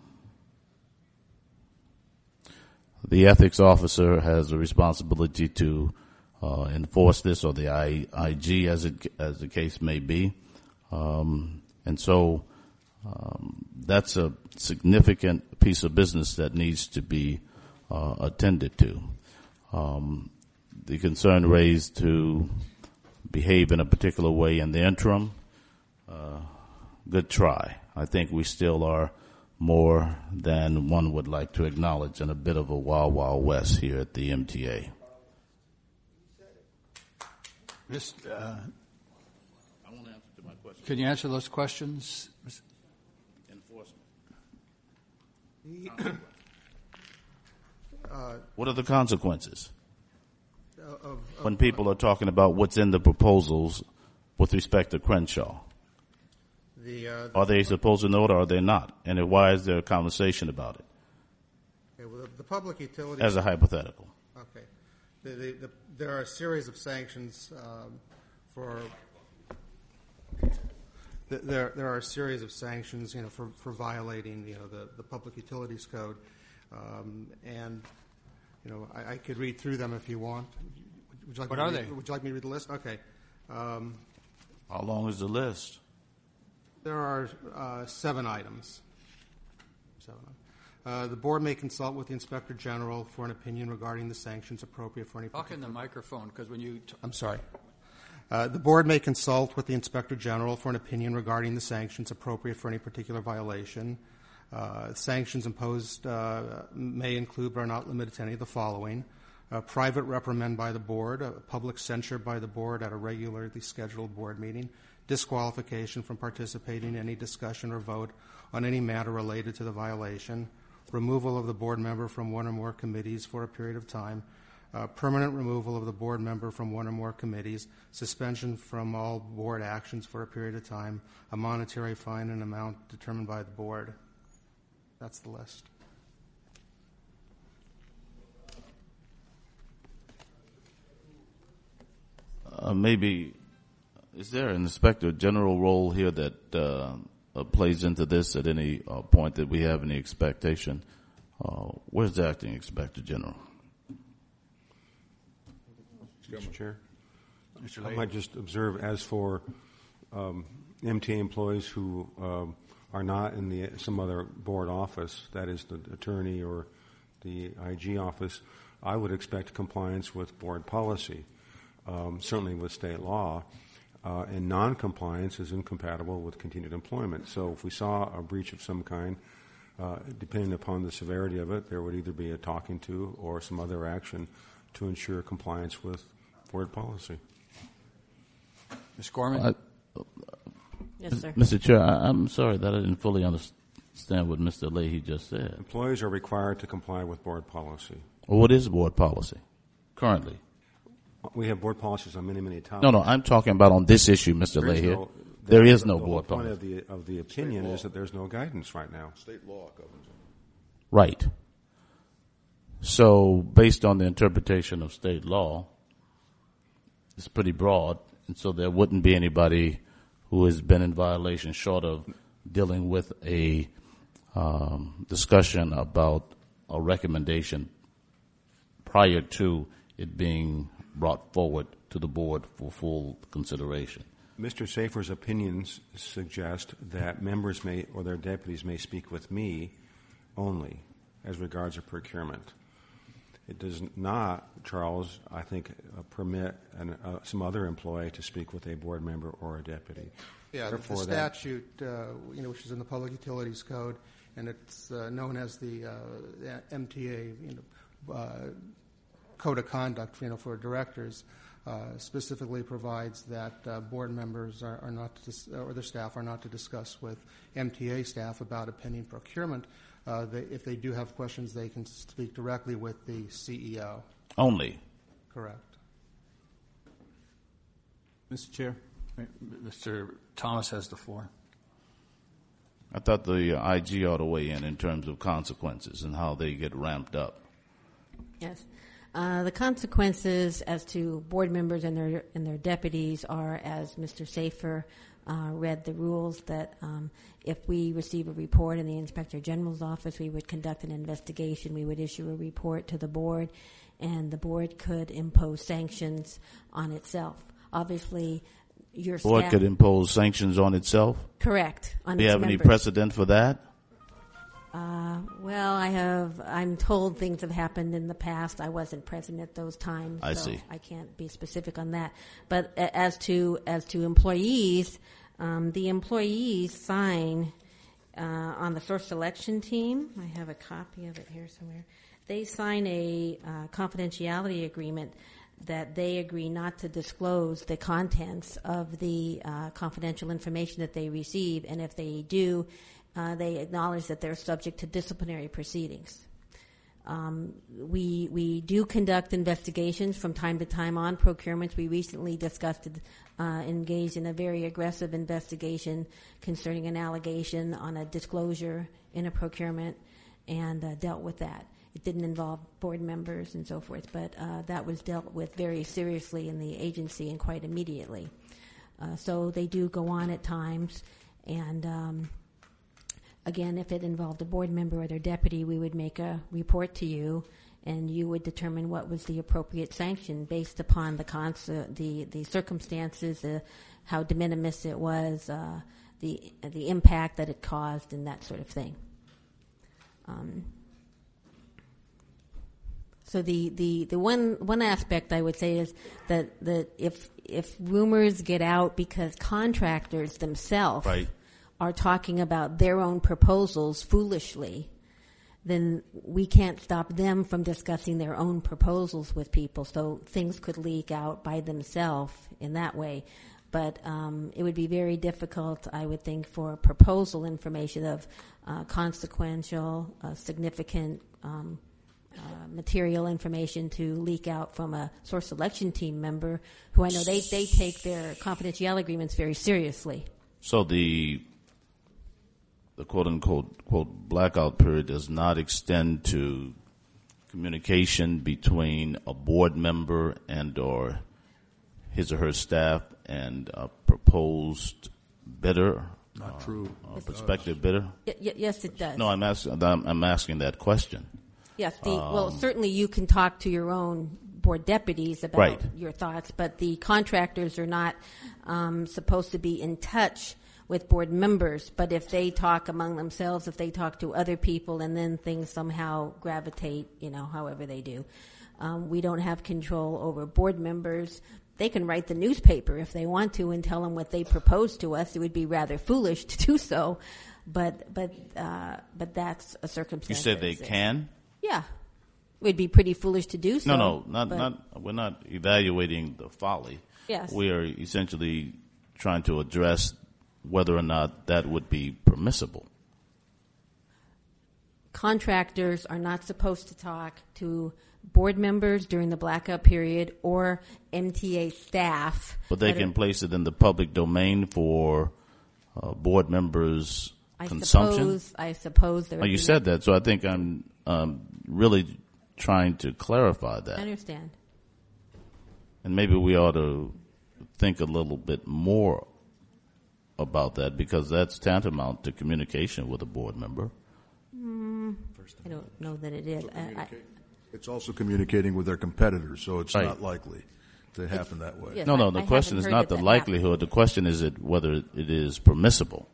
The ethics officer has a responsibility to enforce this, or the IG, as the case may be, and so that's a significant piece of business that needs to be attended to. The concern raised to behave in a particular way in the interim, good try. I think we still are more than one would like to acknowledge in a bit of a wild, wild west here at the MTA. I won't answer to my question. Can you answer those questions? Enforcement. What are the consequences when people are talking about what's in the proposals with respect to Crenshaw? Are they supposed to know it or are they not? And why is there a conversation about it? Okay, well, the public utilities... As a hypothetical. Okay. There are a series of sanctions for... There are a series of sanctions, for violating, the Public Utilities Code, and I could read through them if you want. What are they? Would you like me to read the list? Okay. How long is the list? There are 7 items. The board may consult with the Inspector General for an opinion regarding the sanctions appropriate for any. Talk in the microphone, because when you. I'm sorry. The board may consult with the Inspector General for an opinion regarding the sanctions appropriate for any particular violation. Sanctions imposed may include but are not limited to any of the following: private reprimand by the board, public censure by the board at a regularly scheduled board meeting, disqualification from participating in any discussion or vote on any matter related to the violation, removal of the board member from one or more committees for a period of time, permanent removal of the board member from one or more committees, suspension from all board actions for a period of time, a monetary fine and amount determined by the board. That's the list. Maybe, is there an Inspector General role here that plays into this at any point that we have any expectation? Where's the acting Inspector General? Mr. Chair, Mr. I Leahy. might just observe, as for MTA employees who are not in some other board office, that is the attorney or the IG office, I would expect compliance with board policy, certainly with state law, and non-compliance is incompatible with continued employment. So if we saw a breach of some kind, depending upon the severity of it, there would either be a talking to or some other action to ensure compliance with board policy. Ms. Gorman? Yes, sir. Mr. Chair, I'm sorry that I didn't fully understand what Mr. Leahy just said. Employees are required to comply with board policy. Well, what is board policy currently? We have board policies on many, many topics. No, I'm talking about on this issue, Mr. Leahy. There is no board policy. policy. The point of the opinion is that there's no guidance right now. State law governs it. Right. So, based on the interpretation of state law, it's pretty broad, and so there wouldn't be anybody who has been in violation short of dealing with a discussion about a recommendation prior to it being brought forward to the board for full consideration. Mr. Safer's opinions suggest that members may or their deputies may speak with me only as regards a procurement. It does not, Charles, I think, permit some other employee to speak with a board member or a deputy. Yeah, Therefore, the statute, which is in the Public Utilities Code, and it's known as the MTA, Code of Conduct, for directors, specifically provides that board members are not to, or their staff are not to discuss with MTA staff about a pending procurement. If they do have questions, they can speak directly with the CEO. Only. Correct. Mr. Chair. Mr. Thomas has the floor. I thought the IG ought to weigh in terms of consequences and how they get ramped up. Yes. The consequences as to board members and their deputies are, as Mr. Safer read the rules, that if we receive a report in the Inspector General's office, we would conduct an investigation. We would issue a report to the board, and the board could impose sanctions on itself. Obviously, your staff... Board could impose sanctions on itself? Correct. On Do you its have any members. precedent for that? Well, I'm told things have happened in the past. I wasn't present at those times. I so see. I can't be specific on that. But as to employees, the employees sign on the source selection team. I have a copy of it here somewhere. They sign a confidentiality agreement that they agree not to disclose the contents of the confidential information that they receive, and if they do, they acknowledge that they're subject to disciplinary proceedings. We do conduct investigations from time to time on procurements. We recently engaged in a very aggressive investigation concerning an allegation on a disclosure in a procurement and dealt with that. It didn't involve board members and so forth, but that was dealt with very seriously in the agency and quite immediately. So they do go on at times, and again, if it involved a board member or their deputy, we would make a report to you, and you would determine what was the appropriate sanction based upon the circumstances, how de minimis it was, the impact that it caused, and that sort of thing. So the one aspect I would say is that if rumors get out because contractors themselves are talking about their own proposals foolishly, then we can't stop them from discussing their own proposals with people. So things could leak out by themselves in that way. But it would be very difficult, I would think, for proposal information of consequential, significant material information to leak out from a source selection team member who I know they take their confidentiality agreements very seriously. So the quote-unquote quote blackout period does not extend to communication between a board member and or his or her staff and a proposed bidder? Not true. Prospective bidder? Yes, it does. No, I'm asking that question. Yes, well, certainly you can talk to your own board deputies about your thoughts, but the contractors are not supposed to be in touch with board members. But if they talk among themselves, if they talk to other people, and then things somehow gravitate, however they do, we don't have control over board members. They can write the newspaper if they want to and tell them what they propose to us. It would be rather foolish to do so, but that's a circumstance. You said they can? Yeah, it would be pretty foolish to do so. No, we're not evaluating the folly. Yes. We are essentially trying to address whether or not that would be permissible. Contractors are not supposed to talk to board members during the blackout period or MTA staff. But they can place it in the public domain for board members' consumption? I suppose there would you be said that, so I think I'm really trying to clarify that. I understand. And maybe we ought to think a little bit more about that, because that's tantamount to communication with a board member. I don't know that it is. It's also communicating with their competitors, so it's not likely to happen that way. Yes, No, the question is not the likelihood. The question is whether it is permissible.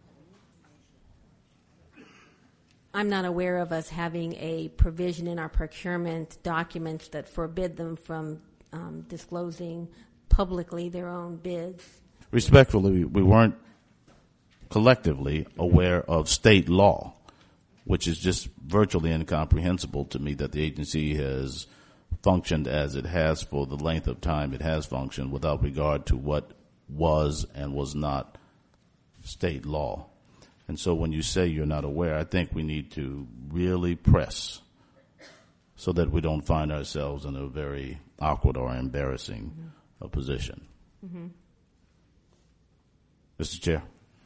I'm not aware of us having a provision in our procurement documents that forbid them from disclosing publicly their own bids. Respectfully, we weren't collectively aware of state law, which is just virtually incomprehensible to me that the agency has functioned as it has for the length of time it has functioned without regard to what was and was not state law. And so when you say you're not aware, I think we need to really press so that we don't find ourselves in a very awkward or embarrassing position. Mm-hmm. Mr. Chair.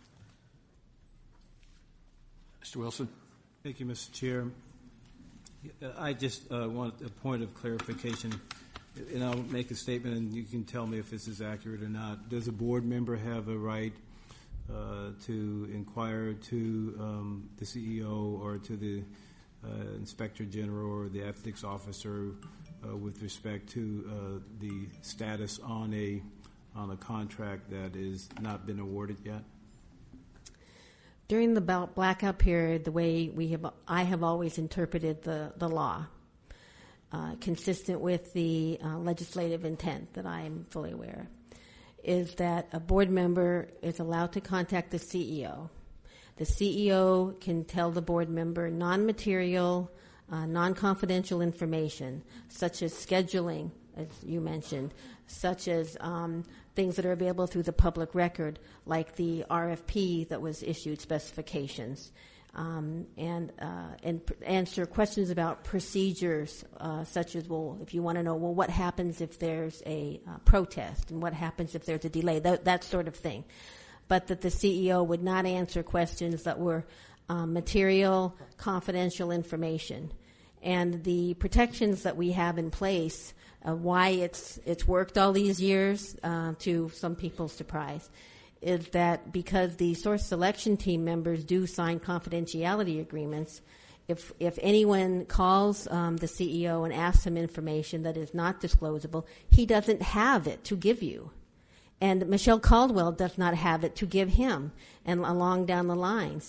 Mr. Wilson. Thank you, Mr. Chair. I just want a point of clarification, and I'll make a statement, and you can tell me if this is accurate or not. Does a board member have a right to inquire to the CEO or to the Inspector General or the Ethics Officer with respect to the status on a contract that is not been awarded yet? During the blackout period, the way I have always interpreted the law, consistent with the legislative intent that I am fully aware of, is that a board member is allowed to contact the CEO. The CEO can tell the board member non-material, non-confidential information, such as scheduling, as you mentioned, such as things that are available through the public record, like the RFP that was issued, specifications, and answer questions about procedures, such as, if you want to know, what happens if there's a protest, and what happens if there's a delay, that sort of thing. But that the CEO would not answer questions that were material, confidential information. And the protections that we have in place, why it's worked all these years, to some people's surprise, is that because the source selection team members do sign confidentiality agreements, if anyone calls the CEO and asks him information that is not disclosable, he doesn't have it to give you. And Michelle Caldwell does not have it to give him, and along down the lines.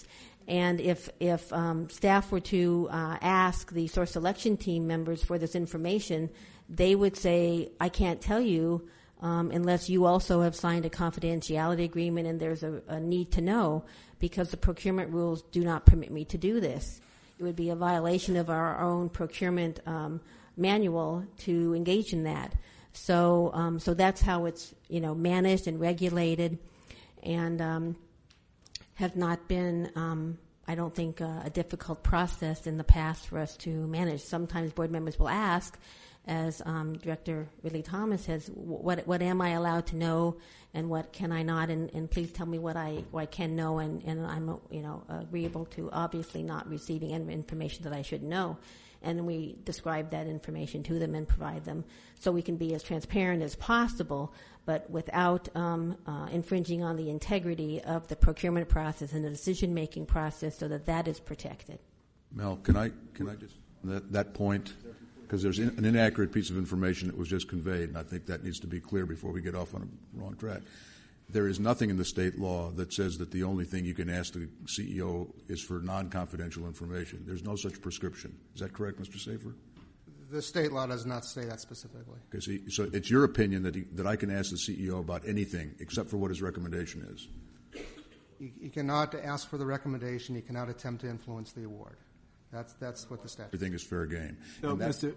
And if staff were to ask the source selection team members for this information, they would say, I can't tell you unless you also have signed a confidentiality agreement and there's a need to know, because the procurement rules do not permit me to do this. It would be a violation of our own procurement manual to engage in that. So that's how it's managed and regulated, and has not been, I don't think, a difficult process in the past for us to manage. Sometimes board members will ask, as Director Ridley Thomas says, what am I allowed to know and what can I not, and please tell me what I can know, and I'm agreeable to obviously not receiving information that I should know. And we describe that information to them and provide them so we can be as transparent as possible, but without infringing on the integrity of the procurement process and the decision-making process, so that is protected. Mel, can I just, that point, because there's an inaccurate piece of information that was just conveyed, and I think that needs to be clear before we get off on a wrong track. There is nothing in the state law that says that the only thing you can ask the CEO is for non-confidential information. There's no such prescription. Is that correct, Mr. Safer? The state law does not say that specifically. Okay, so it's your opinion that I can ask the CEO about anything except for what his recommendation is? You cannot ask for the recommendation. You cannot attempt to influence the award. That's what the statute. Everything is fair game. So,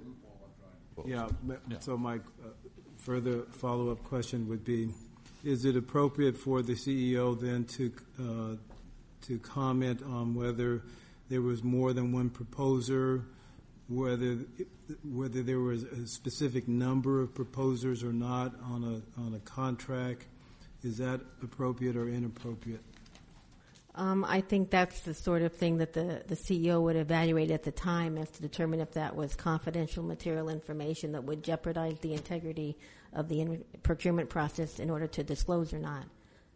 so my further follow-up question would be, is it appropriate for the CEO then to comment on whether there was more than one proposer, whether there was a specific number of proposers or not on a contract? Is that appropriate or inappropriate? I think that's the sort of thing that the CEO would evaluate at the time, as to determine if that was confidential material information that would jeopardize the integrity of the procurement process in order to disclose or not.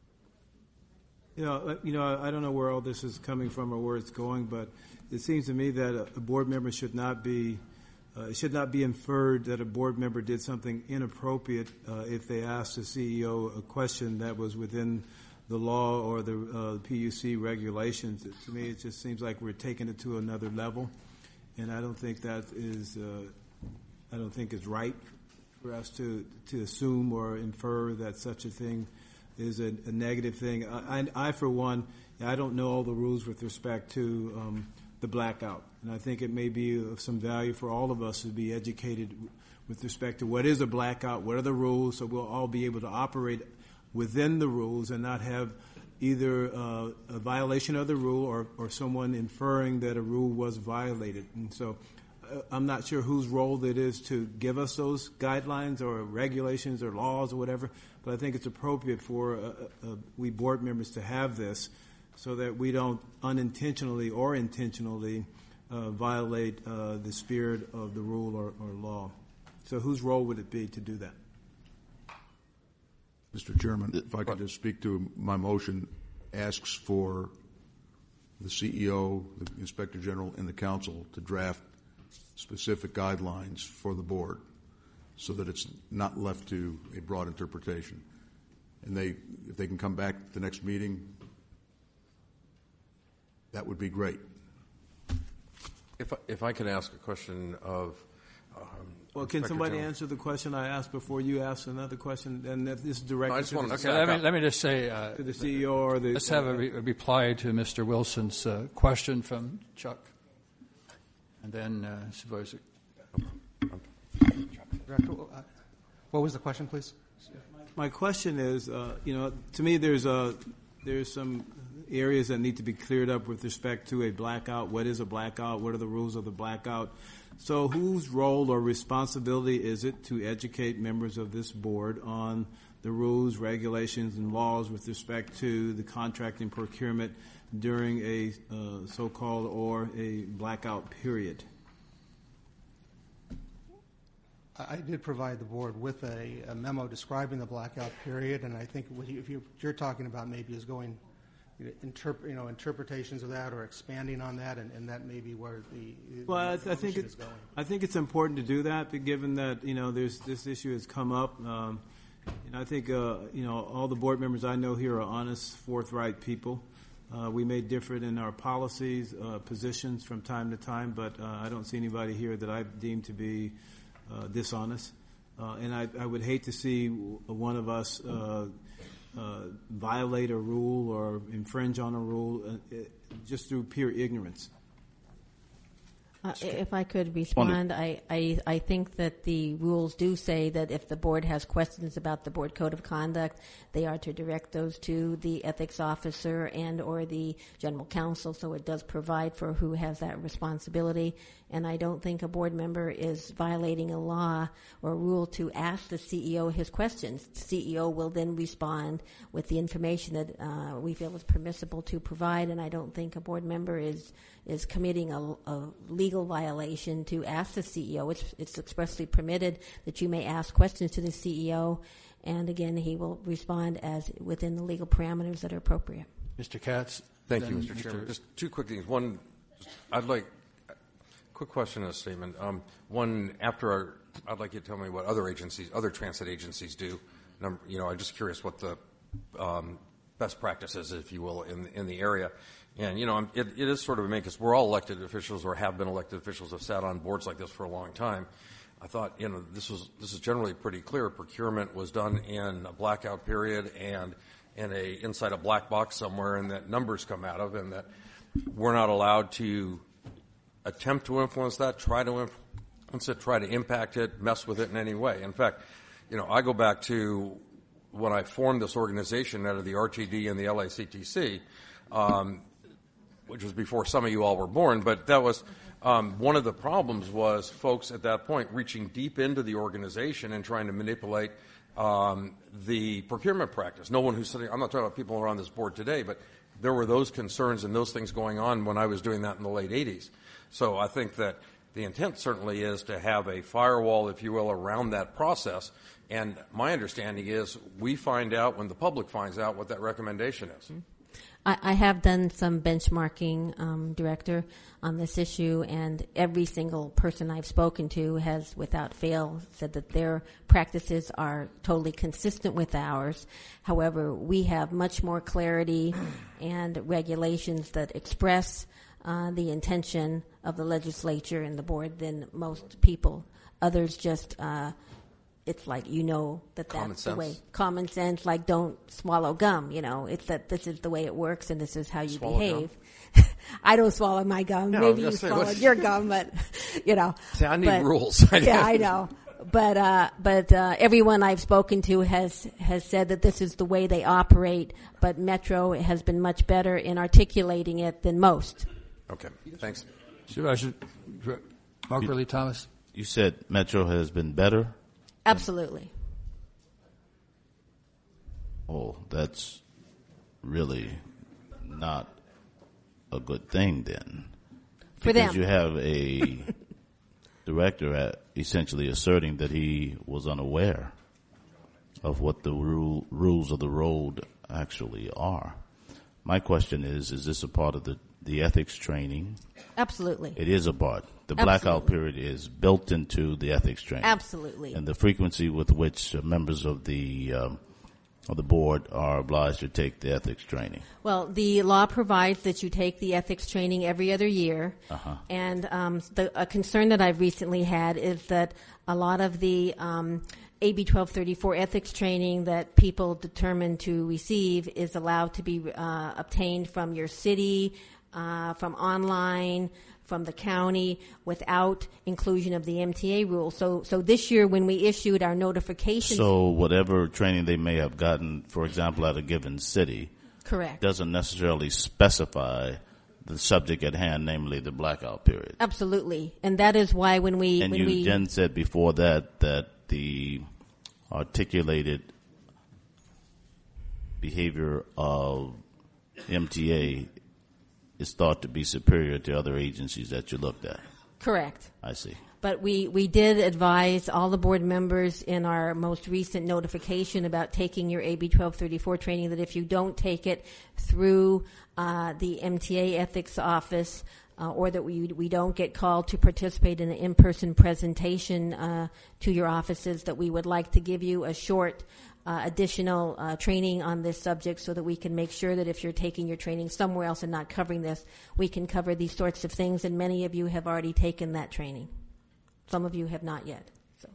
I don't know where all this is coming from or where it's going, but it seems to me that a board member should not be inferred that a board member did something inappropriate if they asked the CEO a question that was within the law or the PUC regulations. To me, it just seems like we're taking it to another level, and I don't think that is. I don't think it's right for us to assume or infer that such a thing is a negative thing. I for one, I don't know all the rules with respect to the blackout, and I think it may be of some value for all of us to be educated with respect to what is a blackout, what are the rules, so we'll all be able to operate within the rules and not have either a violation of the rule or someone inferring that a rule was violated. And so I'm not sure whose role it is to give us those guidelines or regulations or laws or whatever, but I think it's appropriate for we board members to have this so that we don't unintentionally or intentionally violate the spirit of the rule or law. So whose role would it be to do that? Mr. Chairman, if I could just speak to my motion, asks for the CEO, the Inspector General, and the Council to draft specific guidelines for the board so that it's not left to a broad interpretation. And if they can come back at the next meeting, that would be great. If I can ask a question of well, can somebody answer the question I asked before you ask another question? And this is directed to let me just say to the CEO or the. Let's have a reply to Mr. Wilson's question from Chuck, and then Supervisor. What was the question, please? My question is, to me, there's some areas that need to be cleared up with respect to a blackout. What is a blackout? What are the rules of the blackout? So whose role or responsibility is it to educate members of this board on the rules, regulations, and laws with respect to the contracting procurement during a so-called or a blackout period? I did provide the board with a memo describing the blackout period, and I think what you're talking about maybe is going interpretations of that or expanding on that, and that may be where the I think is going. I think it's important to do that, given that there's this issue has come up. I think all the board members I know here are honest, forthright people. We may differ in our policies, positions from time to time, but I don't see anybody here that I deem to be dishonest. And I would hate to see one of us violate a rule or infringe on a rule just through pure ignorance. If I could respond, I think that the rules do say that if the board has questions about the board code of conduct, they are to direct those to the ethics officer and or the general counsel, so it does provide for who has that responsibility. And I don't think a board member is violating a law or a rule to ask the CEO his questions. The CEO will then respond with the information that we feel is permissible to provide, and I don't think a board member is committing a legal violation to ask the CEO. It's expressly permitted that you may ask questions to the CEO, and again, he will respond as within the legal parameters that are appropriate. Mr. Katz. Thank you, Mr. Chairman. Just two quick things. One, I'd like quick question and a statement. One, I'd like you to tell me what other transit agencies do. I'm just curious what the best practices, if you will, in the area. And it is sort of because we're all elected officials or have been elected officials, have sat on boards like this for a long time. I thought this is generally pretty clear. Procurement was done in a blackout period and inside a black box somewhere, and that numbers come out of, and that we're not allowed to attempt to influence that, try to influence it, try to impact it, mess with it in any way. In fact, I go back to when I formed this organization out of the RTD and the LACTC, which was before some of you all were born, but that was one of the problems was folks at that point reaching deep into the organization and trying to manipulate the procurement practice. No one who's sitting, I'm not talking about people who are on this board today, but there were those concerns and those things going on when I was doing that in the late 80s. So I think that the intent certainly is to have a firewall, if you will, around that process. And my understanding is we find out when the public finds out what that recommendation is. I have done some benchmarking, Director, on this issue, and every single person I've spoken to has, without fail, said that their practices are totally consistent with ours. However, we have much more clarity and regulations that express the intention of the legislature and the board than most people. Others just it's like that's the way. Common sense, like don't swallow gum. It's that this is the way it works and this is how you behave. I don't swallow my gum. No, maybe you swallowed your gum, but See, I need rules. Yeah, I know. But everyone I've spoken to has said that this is the way they operate. But Metro has been much better in articulating it than most. Okay, thanks. Mark Ridley Thomas. You said Metro has been better? Absolutely. Oh, that's really not a good thing then. For because them. You have a director essentially asserting that he was unaware of what the rules of the road actually are. My question is this a part of the ethics training? Absolutely. It is a part. The blackout period is built into the ethics training. Absolutely. And the frequency with which members of the board are obliged to take the ethics training. Well, the law provides that you take the ethics training every other year. Uh-huh. And a concern that I've recently had is that a lot of the AB 1234 ethics training that people determine to receive is allowed to be obtained from your city, from online, from the county, without inclusion of the MTA rules. So this year when we issued our notifications... So whatever training they may have gotten, for example, at a given city... Correct. ...doesn't necessarily specify the subject at hand, namely the blackout period. Absolutely. And that is why when we... And Jen said before that the articulated behavior of MTA is thought to be superior to other agencies that you looked at. Correct. I see. But we did advise all the board members in our most recent notification about taking your AB 1234 training that if you don't take it through the MTA ethics office or that we don't get called to participate in an in-person presentation to your offices, that we would like to give you a short additional training on this subject so that we can make sure that if you're taking your training somewhere else and not covering this, we can cover these sorts of things, and many of you have already taken that training. Some of you have not yet. So.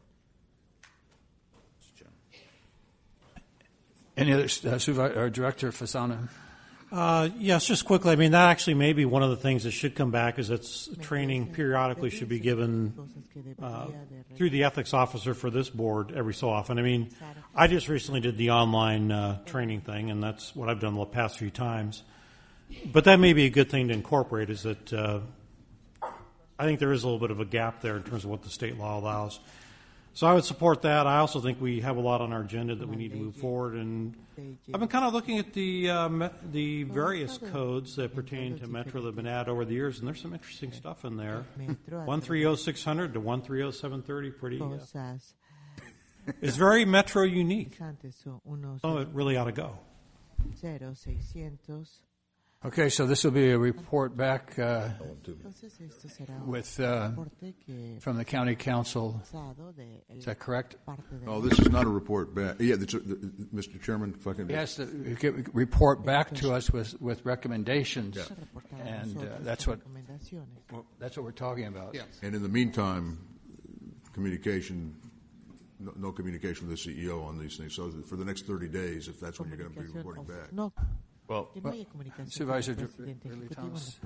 Any other, Director Fasano? Yes, just quickly. I mean, that actually may be one of the things that should come back is that training periodically should be given through the ethics officer for this board every so often. I mean, I just recently did the online training thing, and that's what I've done the past few times. But that may be a good thing to incorporate is that I think there is a little bit of a gap there in terms of what the state law allows. So I would support that. I also think we have a lot on our agenda that we need to move forward. And I've been kind of looking at the various codes that pertain to Metro that have been added over the years, and there's some interesting stuff in there. 130-600 to 130-730, pretty. It's very Metro unique. Some of it really ought to go. Okay, so this will be a report back with from the county council. Is that correct? No, this is not a report back. Yeah, Mr. Chairman, if I can. Yes, report back to us with recommendations, and that's what we're talking about. Yes. And in the meantime, communication. No communication with the CEO on these things. So for the next 30 days, if that's when you're going to be reporting back. Well, Supervisor Thomas.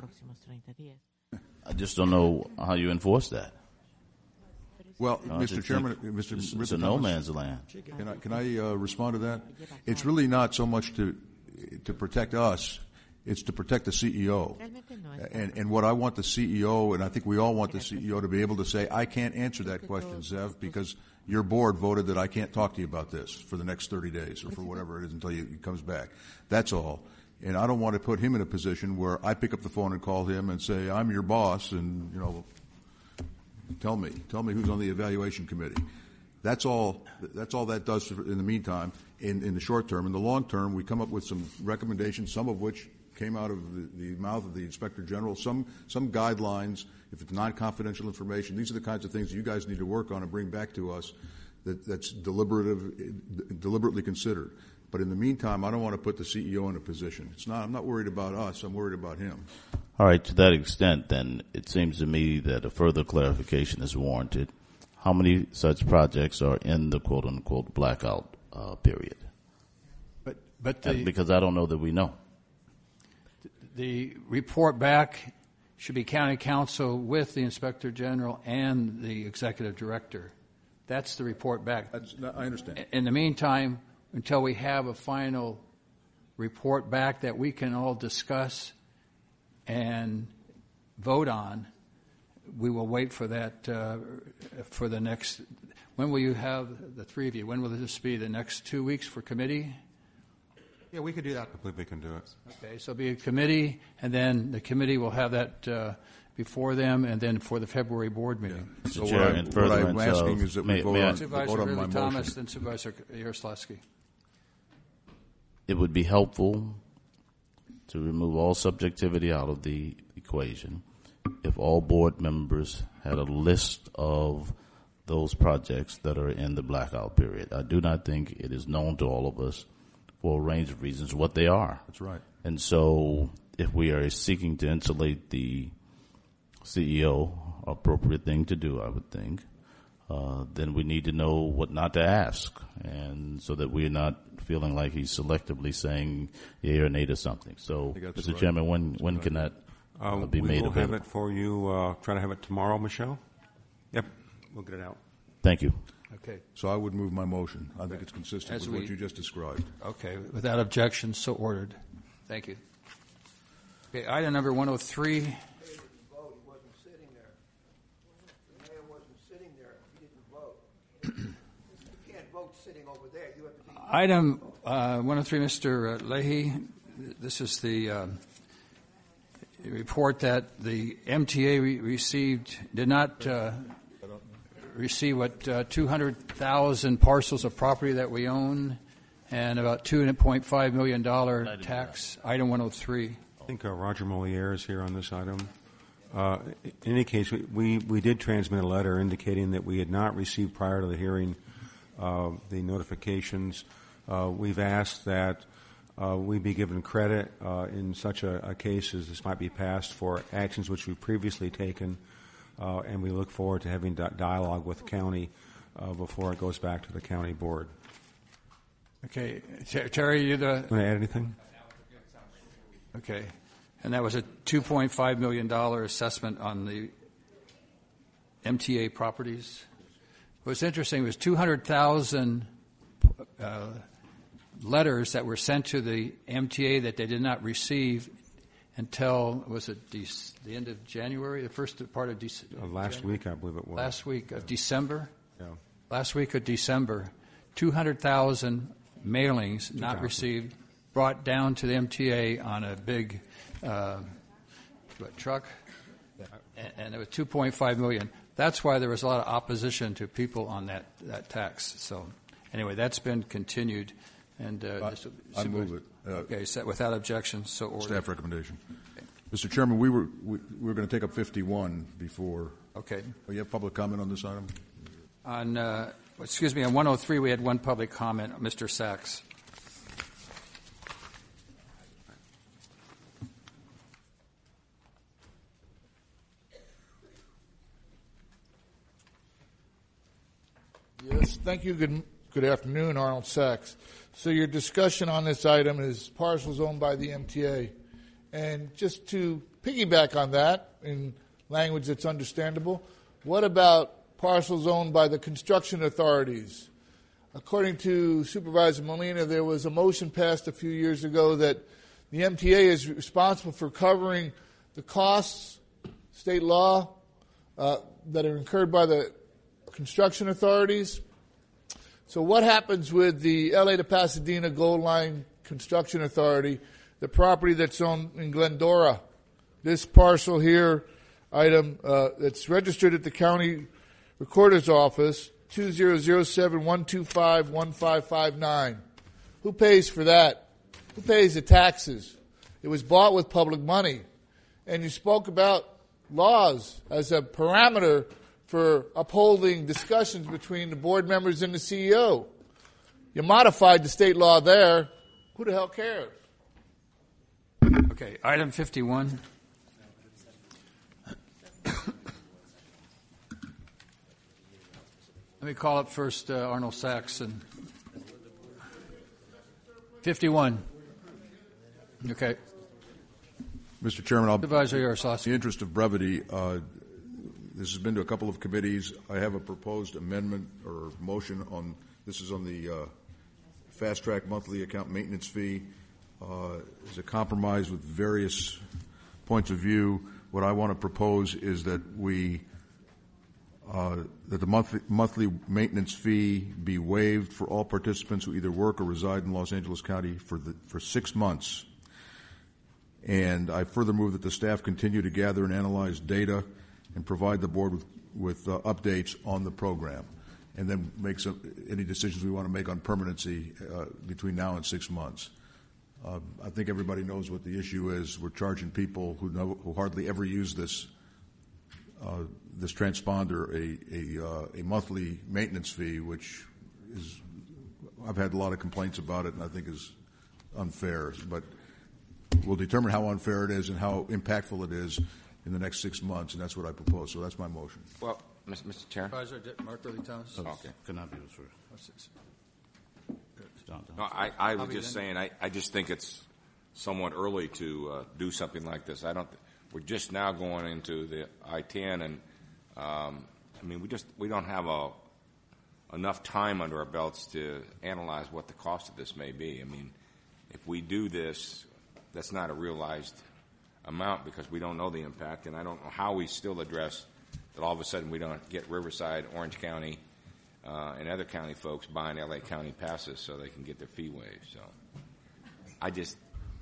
I just don't know how you enforce that. Well, Mr. Chairman, it's a no man's land. Can I respond to that? It's really not so much to protect us. It's to protect the CEO. And what I want the CEO, and I think we all want the CEO to be able to say, I can't answer that question, Zev, because your board voted that I can't talk to you about this for the next 30 days or for whatever it is until he comes back. That's all. And I don't want to put him in a position where I pick up the phone and call him and say, I'm your boss, and, tell me who's on the evaluation committee. That's all that does in the meantime. In the short term. In the long term, we come up with some recommendations, some of which came out of the mouth of the Inspector General, some guidelines. If it's non-confidential information, these are the kinds of things that you guys need to work on and bring back to us that's deliberately considered. But in the meantime, I don't want to put the CEO in a position. I'm not worried about us. I'm worried about him. All right. To that extent, then, it seems to me that a further clarification is warranted. How many such projects are in the quote-unquote blackout period? Because I don't know that we know. The report back should be county council with the Inspector General and the Executive Director. That's the report back. I understand. In the meantime, until we have a final report back that we can all discuss and vote on, we will wait for that for the next. When will you have the three of you? When will this be? The next 2 weeks for committee? Yeah, we could do that. I believe we can do it. Okay, so it'll be a committee, and then the committee will have that before them, and then for the February board meeting. Yeah. So what I'm asking is that we vote on my motion. Thomas, then Supervisor Yaroslavsky. It would be helpful to remove all subjectivity out of the equation if all board members had a list of those projects that are in the blackout period. I do not think it is known to all of us for a range of reasons what they are. That's right. And so if we are seeking to insulate the CEO, appropriate thing to do, I would think, then we need to know what not to ask, and so that we're not feeling like he's selectively saying yea or nay to something. So, Mr. Chairman, when can that be made available? We'll have it for you. Try to have it tomorrow, Michelle? Yep, we'll get it out. Thank you. Okay. So I would move my motion. I think it's consistent with what you just described. Okay. Without objection, so ordered. Thank you. Okay, item number 103. Item 103, Mr. Leahy. This is the report that the MTA did not receive 200,000 parcels of property that we own, and about $2.5 million tax. Item 103. I think Roger Moliere is here on this item. In any case, we did transmit a letter indicating that we had not received prior to the hearing the notifications We've asked that we be given credit in such a case as this might be passed for actions which we've previously taken, and we look forward to having dialogue with the county before it goes back to the county board. Okay. Terry, you want to add anything? Okay. And that was a $2.5 million assessment on the MTA properties. What's interesting was 200,000 letters that were sent to the MTA that they did not receive until, was it the end of January, the first part of December? Last week, I believe it was. Last week of December? Yeah. Last week of December, 200,000 mailings not received, brought down to the MTA on a big truck, and it was $2.5 million. That's why there was a lot of opposition to people on that tax. So anyway, that's been continued. And I move it. Okay, set without objection. So ordered. Staff recommendation. Okay. Mr. Chairman, we were going to take up 51 before. Okay. Oh, you have public comment on this item? On on 103, we had one public comment, Mr. Sachs. Yes, thank you. Good afternoon, Arnold Sachs. So your discussion on this item is parcels owned by the MTA. And just to piggyback on that in language that's understandable, what about parcels owned by the construction authorities? According to Supervisor Molina, there was a motion passed a few years ago that the MTA is responsible for covering the costs, state law, that are incurred by the construction authorities. So what happens with the LA to Pasadena Gold Line Construction Authority, the property that's owned in Glendora? This parcel here, item that's registered at the county recorder's office, 2007-125-1559. Who pays for that? Who pays the taxes? It was bought with public money. And you spoke about laws as a parameter for upholding discussions between the board members and the CEO. You modified the state law there. Who the hell cares? Okay, item 51. Let me call up first Arnold Sachs. 51. Okay. Mr. Chairman, in the interest of brevity, this has been to a couple of committees. I have a proposed amendment or motion on, this is on the fast track monthly account maintenance fee. It's a compromise with various points of view. What I want to propose is that that the monthly maintenance fee be waived for all participants who either work or reside in Los Angeles County for 6 months. And I further move that the staff continue to gather and analyze data and provide the board with updates on the program, and then make any decisions we want to make on permanency between now and 6 months. I think everybody knows what the issue is. We're charging people who hardly ever use this transponder a monthly maintenance fee, which is, I've had a lot of complaints about it, and I think is unfair. But we'll determine how unfair it is and how impactful it is in the next 6 months, and that's what I propose. So that's my motion. Well, Mr. Chair. Supervisor Mark Ridley-Thomas. Okay. Cannot be referred. No, I was just saying, I just think it's somewhat early to do something like this. We're just now going into the I-10, and we don't have enough time under our belts to analyze what the cost of this may be. I mean, if we do this, that's not a realized amount because we don't know the impact, and I don't know how we still address that all of a sudden we don't get Riverside, Orange County, and other county folks buying L.A. County passes so they can get their fee waived. So I just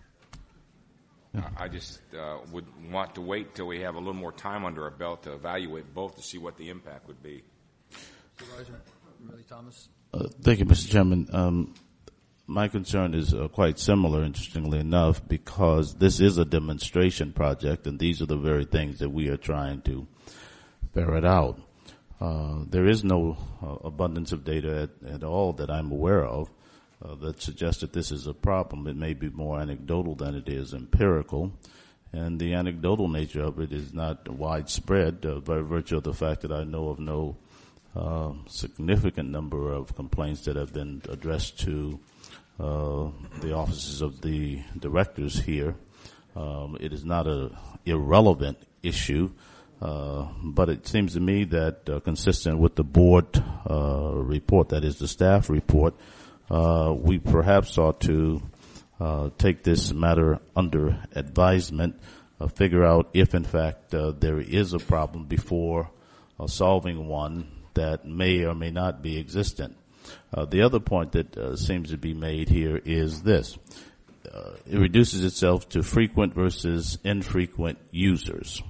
would want to wait till we have a little more time under our belt to evaluate both to see what the impact would be. Supervisor Ridley-Thomas. Thank you, Mr. Chairman. My concern is quite similar, interestingly enough, because this is a demonstration project, and these are the very things that we are trying to ferret out. There is no abundance of data at all that I'm aware of. that suggest that this is a problem. It may be more anecdotal than it is empirical, and the anecdotal nature of it is not widespread by virtue of the fact that I know of no significant number of complaints that have been addressed to the offices of the directors here. It is not an irrelevant issue, but it seems to me that consistent with the board report, that is the staff report, we perhaps ought to take this matter under advisement, figure out if in fact there is a problem before solving one that may or may not be existent. The other point that seems to be made here is this. It reduces itself to frequent versus infrequent users.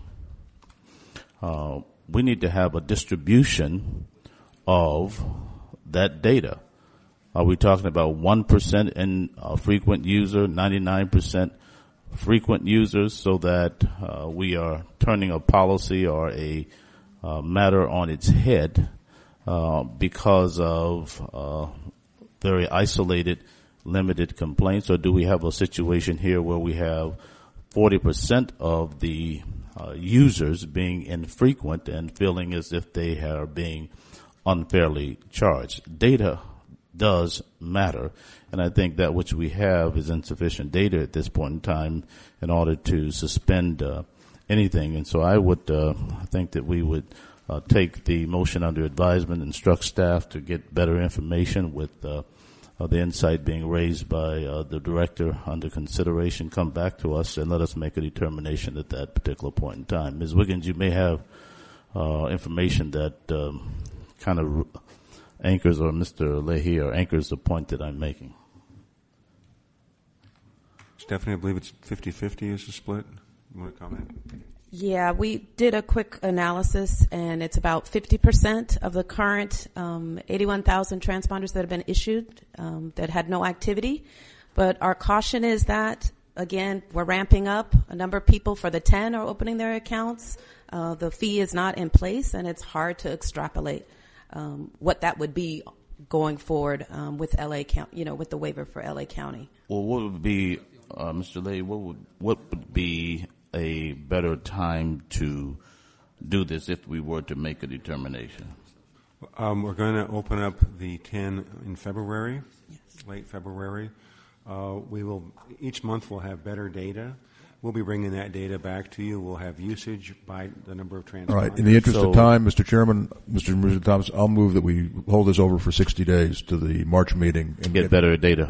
We need to have a distribution of that data. Are we talking about 1% in frequent user, 99% frequent users, so that we are turning a policy or a matter on its head because of very isolated, limited complaints? Or do we have a situation here where we have 40% of the users being infrequent and feeling as if they are being unfairly charged? Data does matter, and I think that which we have is insufficient data at this point in time in order to suspend anything. And so I would think that we would take the motion under advisement, instruct staff to get better information with the insight being raised by the director under consideration, come back to us and let us make a determination at that particular point in time. Ms. Wiggins, you may have information that kind of anchors, or Mr. Leahy, or anchors the point that I'm making. Stephanie, I believe it's 50-50 is the split. You want to comment? Yeah, we did a quick analysis, and it's about 50% of the current 81,000 transponders that have been issued that had no activity. But our caution is that, again, we're ramping up. A number of people for the 10 are opening their accounts. The fee is not in place, and it's hard to extrapolate what that would be going forward with LA County, with the waiver for LA County. Well, what would be, Mr. Leahy, what would be a better time to do this if we were to make a determination? We're going to open up the 10 in February, late February. We will, each month we'll have better data. We'll be bringing that data back to you. We'll have usage by the number of transponders. All right. In the interest of time, Mr. Chairman, Mr. Thomas, I'll move that we hold this over for 60 days to the March meeting and get better data.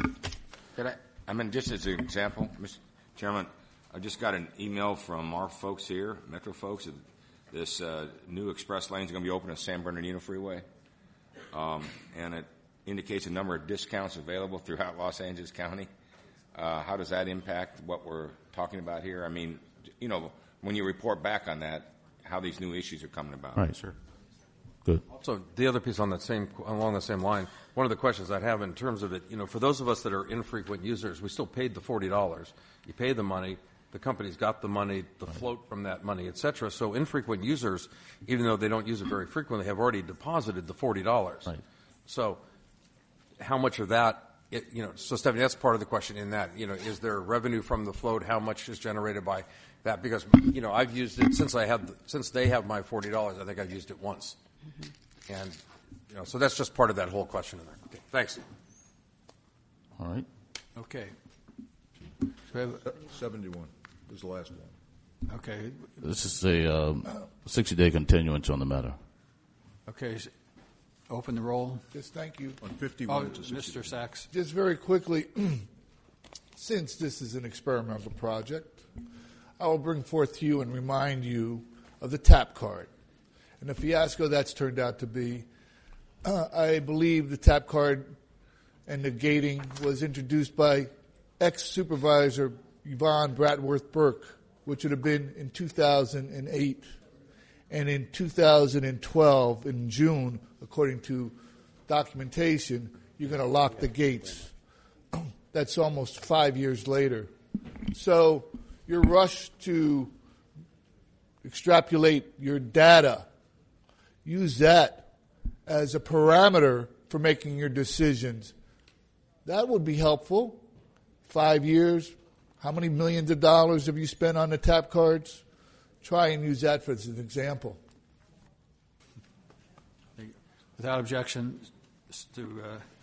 Just as an example, Mr. Chairman, I just got an email from our folks here, Metro folks. This new express lane is going to be open at San Bernardino Freeway, and it indicates a number of discounts available throughout Los Angeles County. How does that impact what we're talking about here? I mean, when you report back on that, how these new issues are coming about. Right, sir. Good. Also, the other piece along the same line, one of the questions I'd have in terms of it, for those of us that are infrequent users, we still paid the $40. You pay the money, the company's got the money, the float from that money, et cetera. So infrequent users, even though they don't use it very frequently, have already deposited the $40. Right. So how much of that, so Stephanie, that's part of the question in that, is there revenue from the float? How much is generated by that? Because, I've used it since they have my $40, I think I've used it once. Mm-hmm. And, so that's just part of that whole question in there. Okay, thanks. All right. Okay. 71 is the last one. Okay. This is a 60-day continuance on the matter. Okay. Open the roll. Yes, thank you. On 51, it's a Mr. Sachs. Just very quickly, since this is an experimental project, I will bring forth to you and remind you of the TAP card and the fiasco that's turned out to be. I believe the TAP card and the gating was introduced by ex-supervisor Yvonne Bratworth Burke, which would have been in 2008. And in 2012, in June, according to documentation, you're going to lock the gates. That's almost 5 years later. So your rush to extrapolate your data, use that as a parameter for making your decisions. That would be helpful. 5 years. How many millions of dollars have you spent on the tap cards? Try and use that as an example. Without objection, to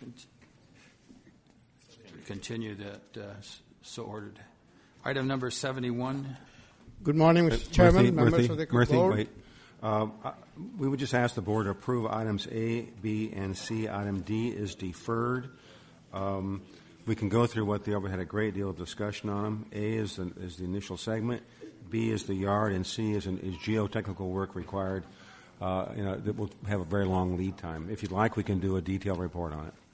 continue that, so ordered. Item number 71. Good morning, Mr. Chairman, members of the board. Wait. We would just ask the board to approve items A, B, and C. Item D is deferred. We can go through what they had a great deal of discussion on them. A is the initial segment, B is the yard, and C is geotechnical work required. That will have a very long lead time. If you'd like, we can do a detailed report on it.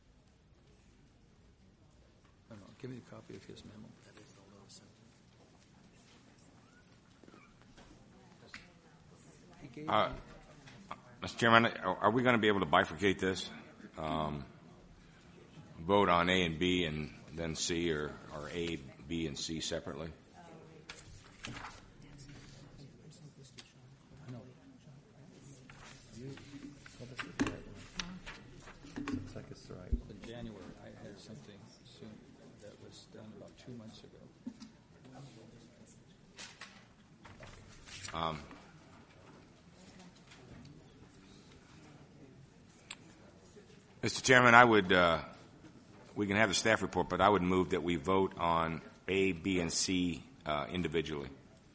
Give me a copy of his memo. Mr. Chairman, are we going to be able to bifurcate this? Vote on A and B and then C, or A, B, and C separately? Looks like it's the right. In January, I had something soon that was done about 2 months ago. Mr. Chairman, I would, we can have the staff report, but I would move that we vote on A, B, and C individually.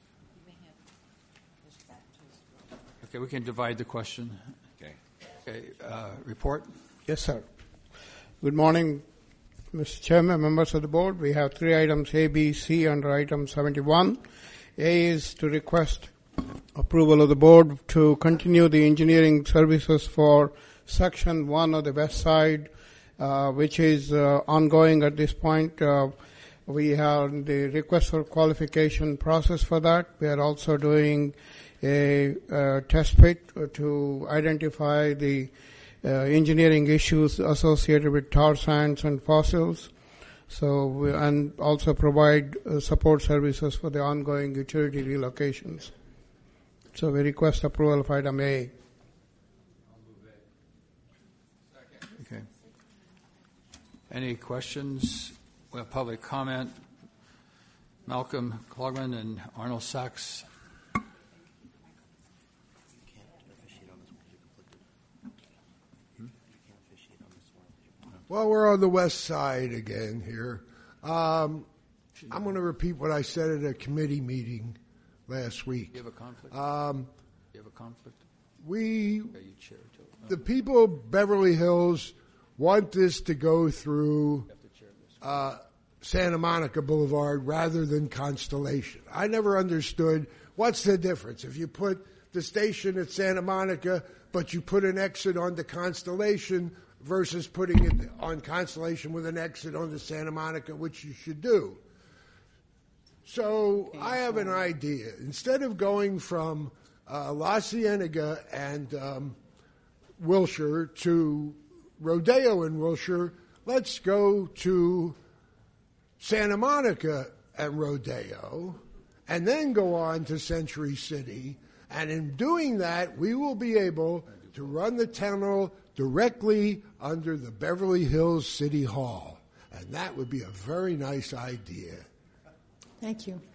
Okay, we can divide the question. Okay, report? Yes, sir. Good morning, Mr. Chairman, members of the board. We have 3 items, A, B, C, under item 71. A is to request approval of the board to continue the engineering services for Section 1 of the West Side, which is ongoing at this point. We have the request for qualification process for that. We are also doing a test pit to identify the engineering issues associated with tar sands and fossils. And also provide support services for the ongoing utility relocations. So we request approval of item A. Okay. Any questions? We have public comment. Malcolm Klogman and Arnold Sachs. Well, we're on the west side again here. I'm going to repeat what I said at a committee meeting last week. You have a conflict? You have a conflict? The people of Beverly Hills want this to go through Santa Monica Boulevard rather than Constellation. I never understood what's the difference. If you put the station at Santa Monica, but you put an exit onto Constellation versus putting it on Constellation with an exit onto Santa Monica, which you should do. So I have an idea. Instead of going from La Cienega and Wilshire to Rodeo and Wilshire, let's go to Santa Monica and Rodeo, and then go on to Century City. And in doing that, we will be able to run the tunnel directly under the Beverly Hills City Hall. And that would be a very nice idea. Thank you.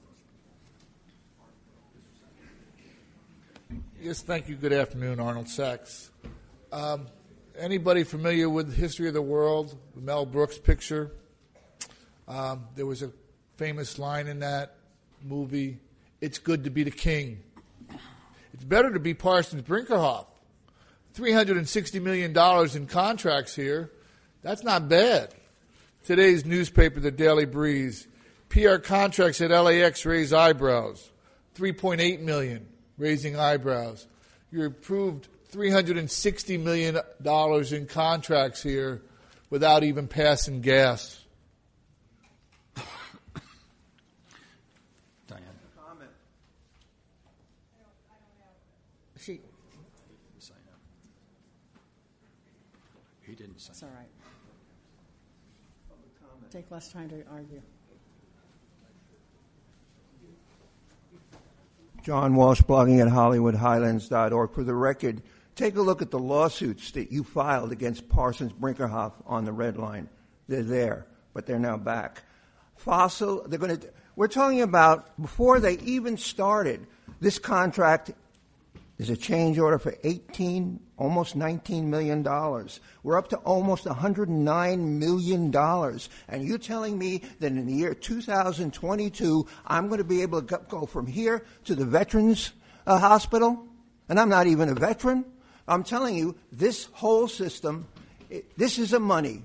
Yes, thank you. Good afternoon, Arnold Sachs. Anybody familiar with the history of the world, the Mel Brooks picture? There was a famous line in that movie, "It's good to be the king." It's better to be Parsons Brinckerhoff. $360 million in contracts here. That's not bad. Today's newspaper, the Daily Breeze. PR contracts at LAX raise eyebrows. $3.8 million, raising eyebrows. You approved $360 million in contracts here without even passing gas. Diane. Comment. She. He didn't sign. It's all right. Take less time to argue. John Walsh, blogging at HollywoodHighlands.org. For the record, take a look at the lawsuits that you filed against Parsons Brinckerhoff on the Red Line. They're there, but they're now back. Fossil, we're talking about, before they even started, this contract is a change order for almost $19 million. We're up to almost $109 million. And you're telling me that in the year 2022, I'm going to be able to go from here to the Veterans Hospital? And I'm not even a veteran. I'm telling you, this whole system, this is a money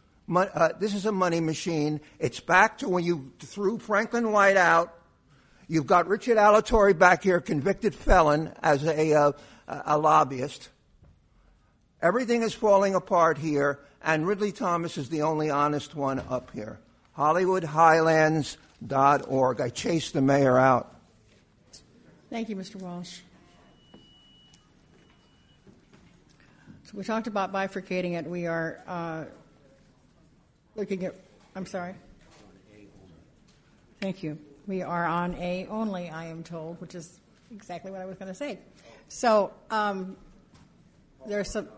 machine. It's back to when you threw Franklin White out. You've got Richard Alatorre back here, convicted felon, as a lobbyist. Everything is falling apart here, and Ridley Thomas is the only honest one up here. HollywoodHighlands.org. I chased the mayor out. Thank you, Mr. Walsh. So we talked about bifurcating it. We are looking at, I'm sorry. Thank you. We are on A only, I am told, which is exactly what I was going to say. So there's some.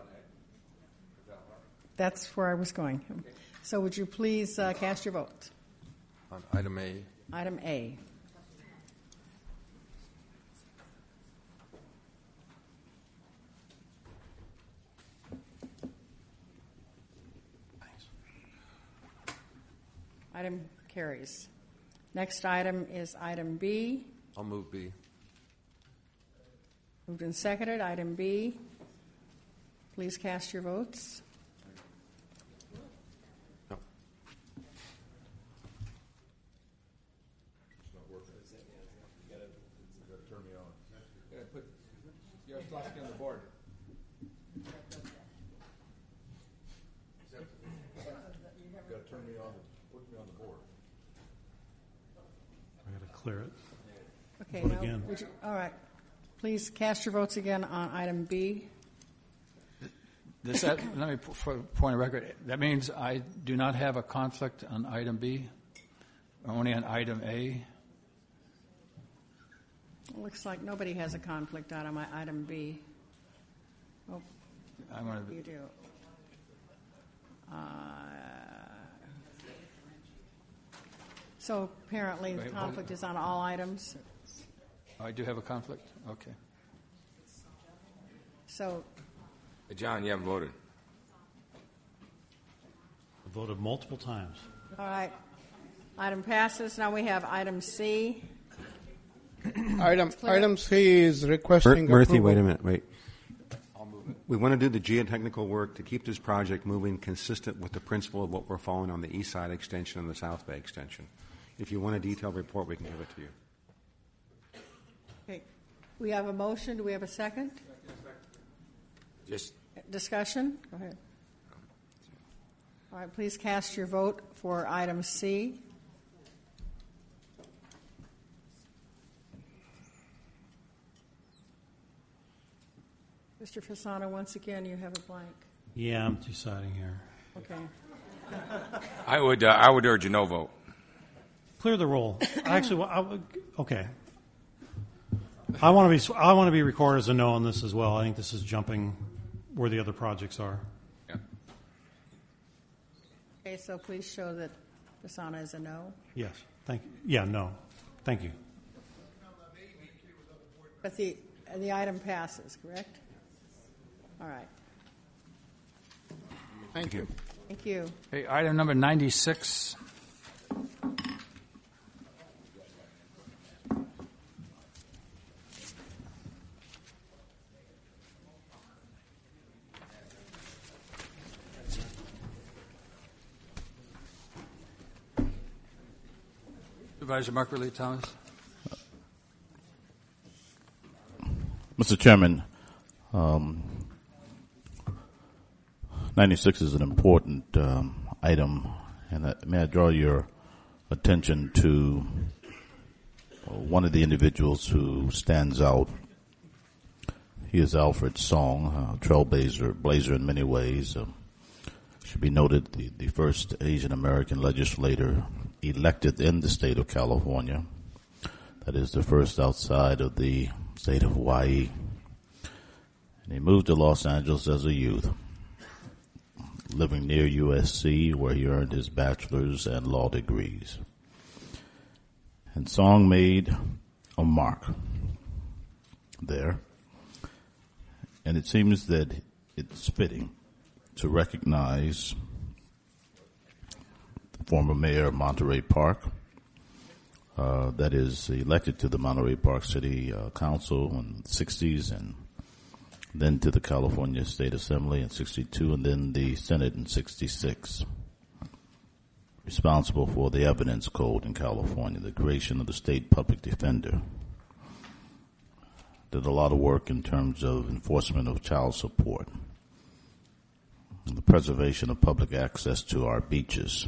That's where I was going. So would you please cast your vote? On item A. Item A. Item carries. Next item is item B. I'll move B. Moved and seconded. Item B. Please cast your votes. No. It's not working. You gotta turn me on. You gotta put Yaroslavsky on the board. You gotta turn me on. Put me on the board. I got to clear it. Okay. Vote now, again. All right. Please cast your votes again on item B. Let me, for point of record, that means I do not have a conflict on item B, only on item A. It looks like nobody has a conflict on item B. Oh, I'm going to. you do. So apparently the conflict is on all items. I do have a conflict? Okay. So, Hey, John, you haven't voted. I voted multiple times. all right. Item passes. Now we have item C. Item C is requesting Murthy, approval. wait a minute, wait. We want to do the geotechnical work to keep this project moving consistent with the principle of what we're following on the East Side extension and the South Bay extension. If you want a detailed report, we can give it to you. Okay. We have a motion. Do we have a second? Just Discussion? Go ahead. All right. Please cast your vote for item C. Mr. Fasano, once again, you have a blank. Yeah, I'm deciding here. Okay. I would urge a no vote. Clear the roll. Actually, okay. I want to be recorded as a no on this as well. I think this is jumping where the other projects are. Yeah. Okay, so please show that Fasano is a no. Yes. Thank you. Yeah, no. Thank you. But the item passes, correct? All right. Thank you. Thank you. Okay, item number 96. Supervisor Mark Ridley Thomas. Mr. Chairman, 96 is an important item, and may I draw your attention to one of the individuals who stands out. He is Alfred Song, trailblazer in many ways. Should be noted the first Asian American legislator elected in the state of California. That is the first outside of the state of Hawaii. And he moved to Los Angeles as a youth. living near USC, where he earned his bachelor's and law degrees. And Song made a mark there, and it seems that it's fitting to recognize the former mayor of Monterey Park, that is elected to the Monterey Park City Council in the 60s, and then to the California State Assembly in 62, and then the Senate in 66. Responsible for the evidence code in California, the creation of the state public defender. Did a lot of work in terms of enforcement of child support, and the preservation of public access to our beaches,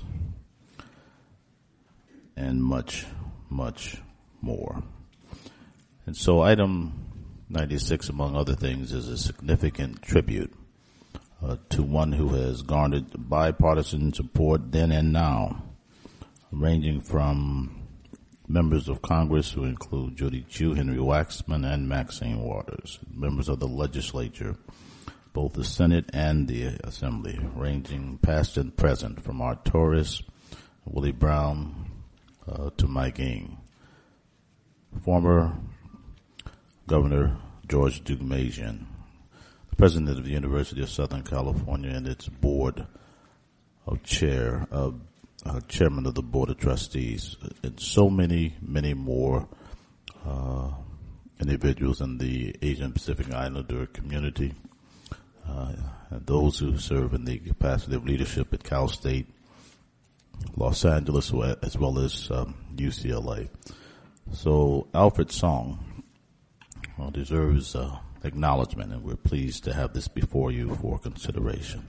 and much, much more. And so item 96, among other things, is a significant tribute to one who has garnered bipartisan support then and now, ranging from members of Congress who include Judy Chu, Henry Waxman, and Maxine Waters, members of the legislature, both the Senate and the Assembly, ranging past and present, from Art Torres, Willie Brown, to Mike Ng. Former Governor George Deukmejian, the president of the University of Southern California and its board of chairman of the board of trustees, and so many, many more individuals in the Asian Pacific Islander community, and those who serve in the capacity of leadership at Cal State, Los Angeles, as well as UCLA. So Alfred Song deserves acknowledgement, and we're pleased to have this before you for consideration.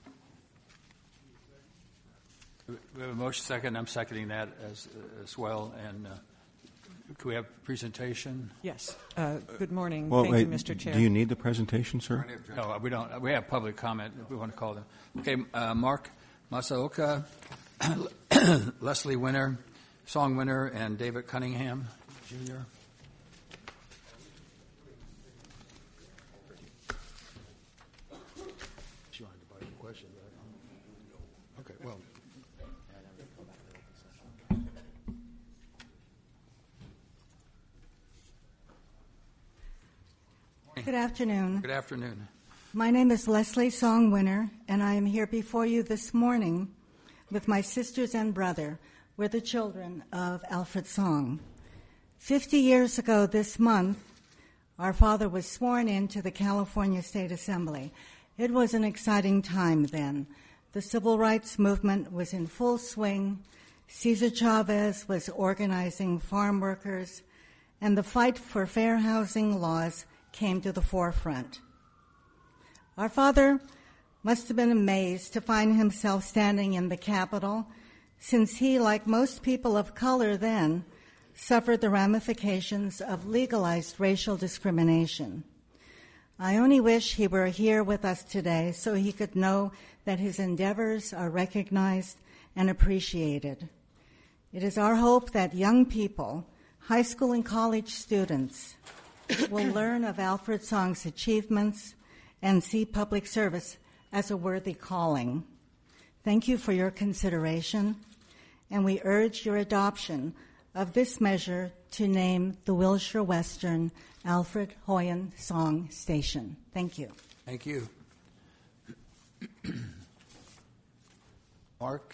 We have a motion second. I'm seconding that as well. And do we have a presentation? Yes. Good morning. Well, Thank you, Mr. Chair. Do you need the presentation, sir? No, we don't. We have public comment if we want to call them. Okay, Mark Masaoka, Leslie Winner, Song Winner, and David Cunningham, Jr. Okay, well. Good afternoon. Good afternoon. My name is Leslie Song Winner, and I am here before you this morning with my sisters and brother. We're the children of Alfred Song. 50 years ago this month, our father was sworn into the California State Assembly. It was an exciting time then. The civil rights movement was in full swing. Cesar Chavez was organizing farm workers, and the fight for fair housing laws came to the forefront. Our father must have been amazed to find himself standing in the Capitol, since he, like most people of color then, suffered the ramifications of legalized racial discrimination. I only wish he were here with us today so he could know that his endeavors are recognized and appreciated. It is our hope that young people, high school and college students, will learn of Alfred Song's achievements and see public service as a worthy calling. Thank you for your consideration, and we urge your adoption of this measure to name the Wilshire Western Alfred Hoyen Song Station. Thank you. Thank you. Mark?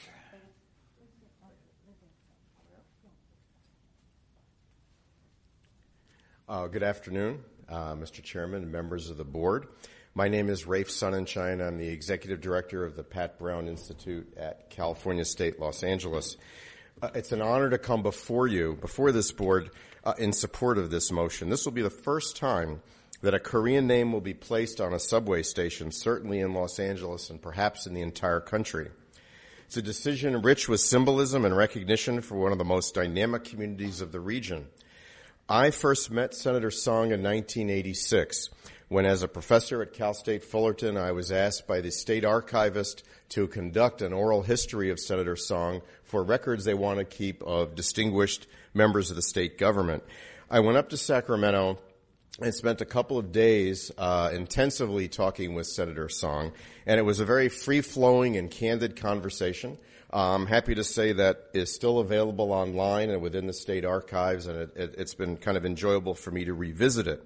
Good afternoon, Mr. Chairman and members of the board. My name is Rafe Sonnenschein. I'm the Executive Director of the Pat Brown Institute at California State, Los Angeles. It's an honor to come before this board, in support of this motion. This will be the first time that a Korean name will be placed on a subway station, certainly in Los Angeles and perhaps in the entire country. It's a decision rich with symbolism and recognition for one of the most dynamic communities of the region. I first met Senator Song in 1986 when, as a professor at Cal State Fullerton, I was asked by the state archivist to conduct an oral history of Senator Song for records they want to keep of distinguished members of the state government. I went up to Sacramento and spent a couple of days intensively talking with Senator Song, and it was a very free-flowing and candid conversation. I'm happy to say that is still available online and within the state archives, and it's been kind of enjoyable for me to revisit it.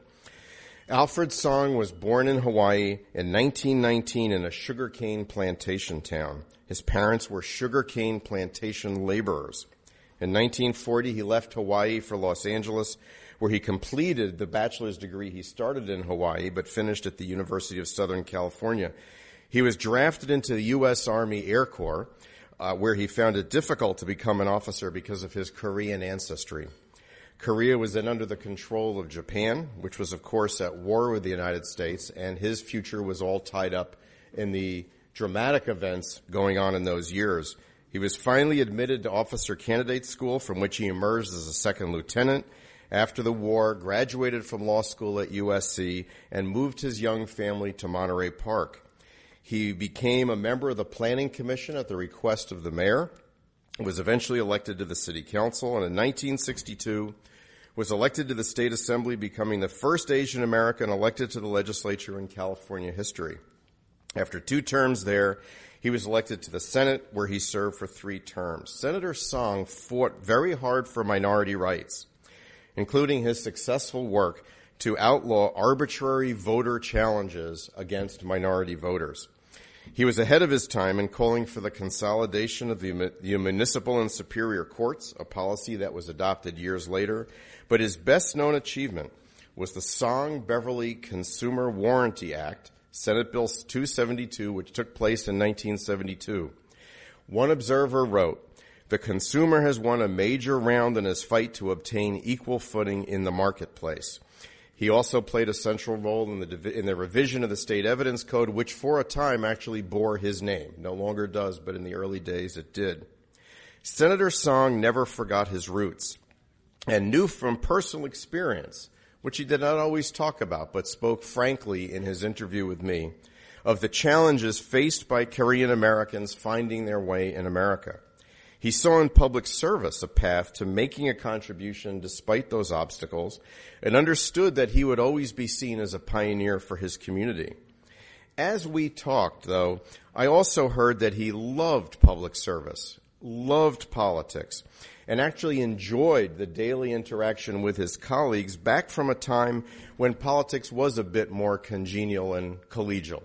Alfred Song was born in Hawaii in 1919 in a sugarcane plantation town. His parents were sugarcane plantation laborers. In 1940, he left Hawaii for Los Angeles, where he completed the bachelor's degree he started in Hawaii but finished at the University of Southern California. He was drafted into the U.S. Army Air Corps, where he found it difficult to become an officer because of his Korean ancestry. Korea was then under the control of Japan, which was, of course, at war with the United States, and his future was all tied up in the dramatic events going on in those years. He was finally admitted to officer candidate school, from which he emerged as a second lieutenant. After the war, graduated from law school at USC, and moved his young family to Monterey Park. He became a member of the Planning Commission at the request of the mayor, was eventually elected to the city council, and in 1962 was elected to the state assembly, becoming the first Asian American elected to the legislature in California history. After 2 terms there, he was elected to the Senate, where he served for 3 terms. Senator Song fought very hard for minority rights, including his successful work to outlaw arbitrary voter challenges against minority voters. He was ahead of his time in calling for the consolidation of the municipal and superior courts, a policy that was adopted years later. But his best-known achievement was the Song-Beverly Consumer Warranty Act, Senate Bill 272, which took place in 1972. One observer wrote, "The consumer has won a major round in his fight to obtain equal footing in the marketplace." He also played a central role in the revision of the state evidence code, which for a time actually bore his name. No longer does, but in the early days it did. Senator Song never forgot his roots and knew from personal experience, which he did not always talk about, but spoke frankly in his interview with me, of the challenges faced by Korean Americans finding their way in America. He saw in public service a path to making a contribution despite those obstacles, and understood that he would always be seen as a pioneer for his community. As we talked, though, I also heard that he loved public service, loved politics, and actually enjoyed the daily interaction with his colleagues back from a time when politics was a bit more congenial and collegial.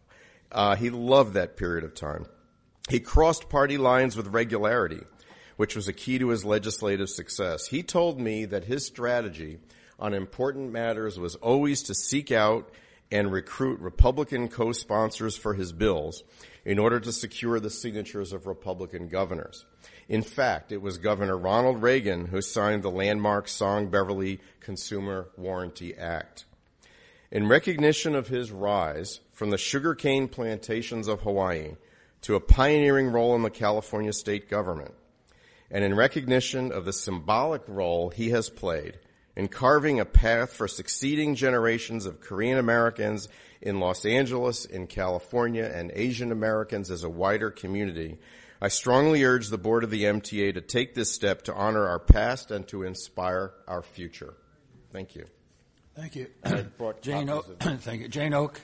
He loved that period of time. He crossed party lines with regularity, which was a key to his legislative success. He told me that his strategy on important matters was always to seek out and recruit Republican co-sponsors for his bills in order to secure the signatures of Republican governors. In fact, it was Governor Ronald Reagan who signed the landmark Song-Beverly Consumer Warranty Act. In recognition of his rise from the sugarcane plantations of Hawaii to a pioneering role in the California state government, and in recognition of the symbolic role he has played in carving a path for succeeding generations of Korean Americans in Los Angeles, in California, and Asian Americans as a wider community, I strongly urge the board of the MTA to take this step to honor our past and to inspire our future. Thank you. Thank you. Jane Oak. Thank you. Jane Oak.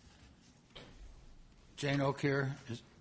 Jane Oak here.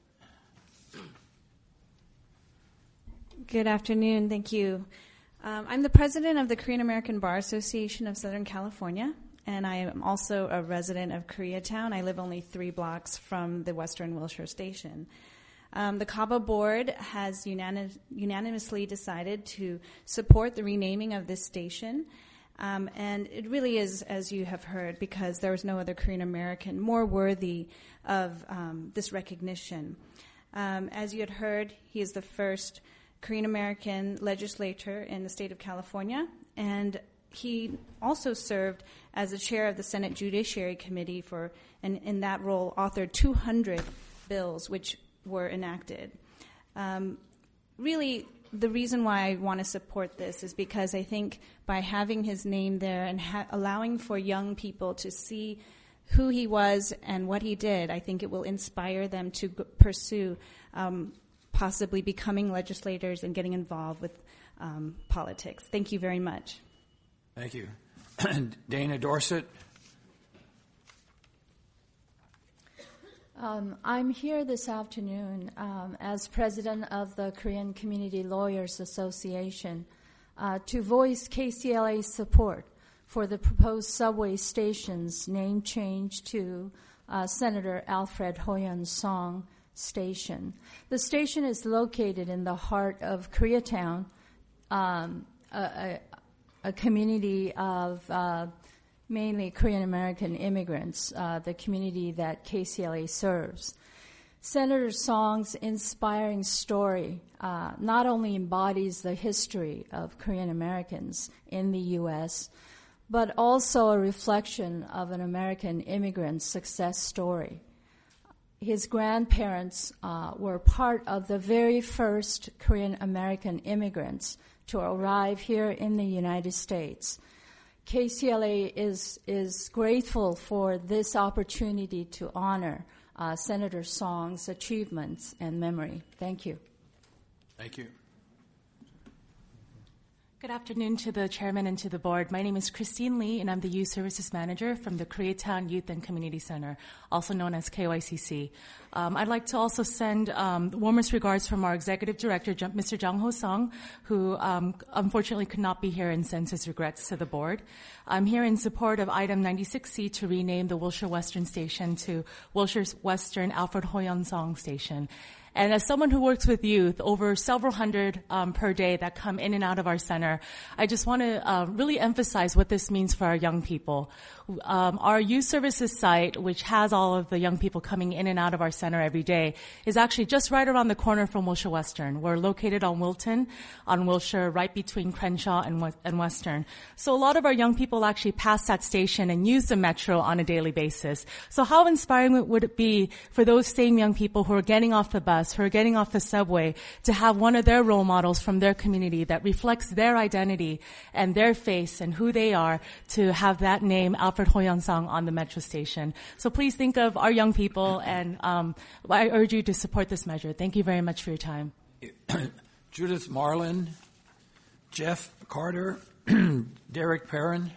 Good afternoon. Thank you. I'm the president of the Korean American Bar Association of Southern California, and I am also a resident of Koreatown. I live only 3 blocks from the Western Wilshire Station. The CABA board has unanimously decided to support the renaming of this station. And it really is, as you have heard, because there was no other Korean American more worthy of this recognition. As you had heard, he is the first Korean American legislator in the state of California, and he also served as the chair of the Senate Judiciary Committee and in that role authored 200 bills which were enacted. Really, the reason why I want to support this is because I think by having his name there and allowing for young people to see who he was and what he did, I think it will inspire them to pursue possibly becoming legislators and getting involved with politics. Thank you very much. Thank you. Dana Dorset. I'm here this afternoon as president of the Korean Community Lawyers Association to voice KCLA's support for the proposed subway station's name change to Senator Alfred Hoyeon-song Station. The station is located in the heart of Koreatown, a community of mainly Korean American immigrants, the community that KCLA serves. Senator Song's inspiring story not only embodies the history of Korean Americans in the U.S., but also a reflection of an American immigrant's success story. His grandparents were part of the very first Korean American immigrants to arrive here in the United States. KCLA is grateful for this opportunity to honor Senator Song's achievements and memory. Thank you. Thank you. Good afternoon to the chairman and to the board. My name is Christine Lee, and I'm the Youth Services Manager from the Koreatown Youth and Community Center, also known as KYCC. I'd like to also send the warmest regards from our Executive Director, Mr. Jung Ho Sung, who unfortunately could not be here and sends his regrets to the board. I'm here in support of item 96C to rename the Wilshire Western Station to Wilshire Western Alfred Hoyeon-song Station. And as someone who works with youth, over several hundred per day that come in and out of our center, I just want to really emphasize what this means for our young people. Our youth services site, which has all of the young people coming in and out of our center every day, is actually just right around the corner from Wilshire Western. We're located on Wilton, on Wilshire, right between Crenshaw and Western. So a lot of our young people actually pass that station and use the metro on a daily basis. So how inspiring would it be for those same young people who are getting off the bus, who are getting off the subway, to have one of their role models from their community that reflects their identity and their face and who they are, to have that name, Alfred Hoyeon-song, on the metro station. So please think of our young people, and I urge you to support this measure. Thank you very much for your time. Judith Marlin, Jeff Carter, Derek Perrin.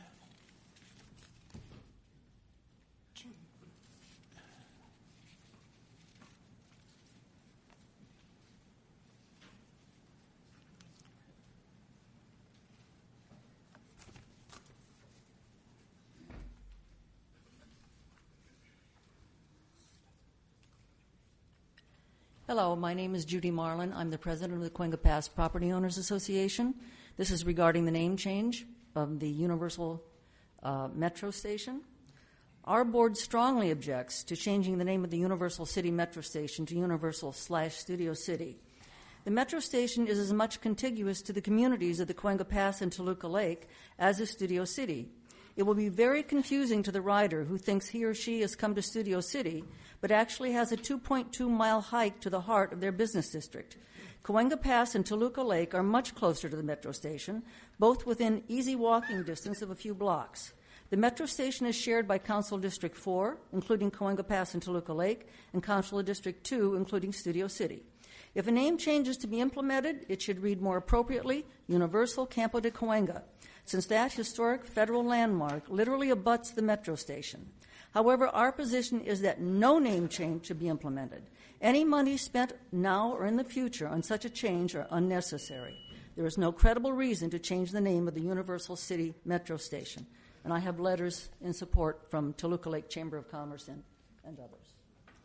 Hello, my name is Judy Marlin. I'm the president of the Cahuenga Pass Property Owners Association. This is regarding the name change of the Universal Metro Station. Our board strongly objects to changing the name of the Universal City Metro Station to Universal/Studio City. The Metro Station is as much contiguous to the communities of the Cahuenga Pass and Toluca Lake as is Studio City. It will be very confusing to the rider who thinks he or she has come to Studio City, but actually has a 2.2-mile hike to the heart of their business district. Cahuenga Pass and Toluca Lake are much closer to the Metro Station, both within easy walking distance of a few blocks. The Metro Station is shared by Council District 4, including Cahuenga Pass and Toluca Lake, and Council District 2, including Studio City. If a name change is to be implemented, it should read more appropriately, Universal Campo de Cahuenga, since that historic federal landmark literally abuts the Metro Station. However, our position is that no name change should be implemented. Any money spent now or in the future on such a change are unnecessary. There is no credible reason to change the name of the Universal City Metro Station. And I have letters in support from Toluca Lake Chamber of Commerce and others.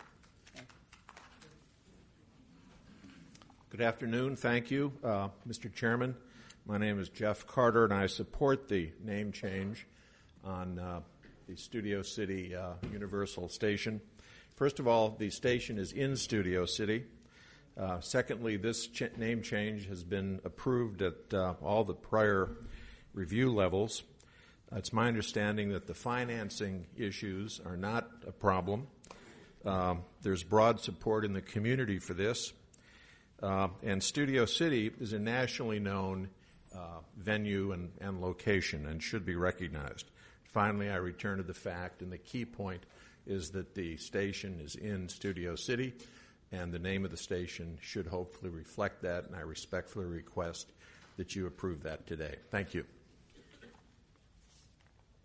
Good afternoon. Thank you, Mr. Chairman. My name is Jeff Carter, and I support the name change on the Studio City Universal Station. First of all, the station is in Studio City. Secondly, this name change has been approved at all the prior review levels. It's my understanding that the financing issues are not a problem. There's broad support in the community for this. And Studio City is a nationally known venue and location and should be recognized. Finally, I return to the fact, and the key point is that the station is in Studio City, and the name of the station should hopefully reflect that, and I respectfully request that you approve that today. Thank you.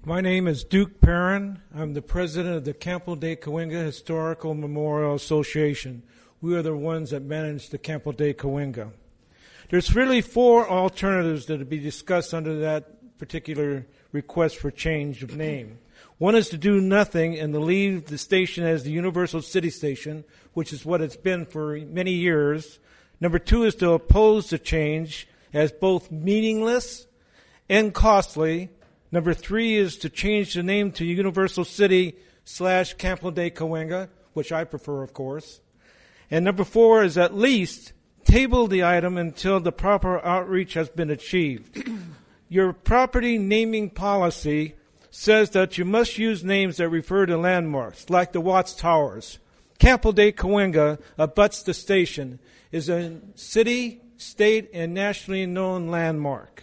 My name is Duke Perrin. I'm the president of the Campo de Cahuenga Historical Memorial Association. We are the ones that manage the Campo de Cahuenga. There's really 4 alternatives that will be discussed under that particular request for change of name. One is to do nothing and to leave the station as the Universal City Station, which is what it's been for many years. Number 2 is to oppose the change as both meaningless and costly. Number 3 is to change the name to Universal City / Campo de Cahuenga, which I prefer, of course. And number 4 is at least table the item until the proper outreach has been achieved. Your property naming policy says that you must use names that refer to landmarks, like the Watts Towers. Campo de Cahuenga abuts the station, is a city, state, and nationally known landmark.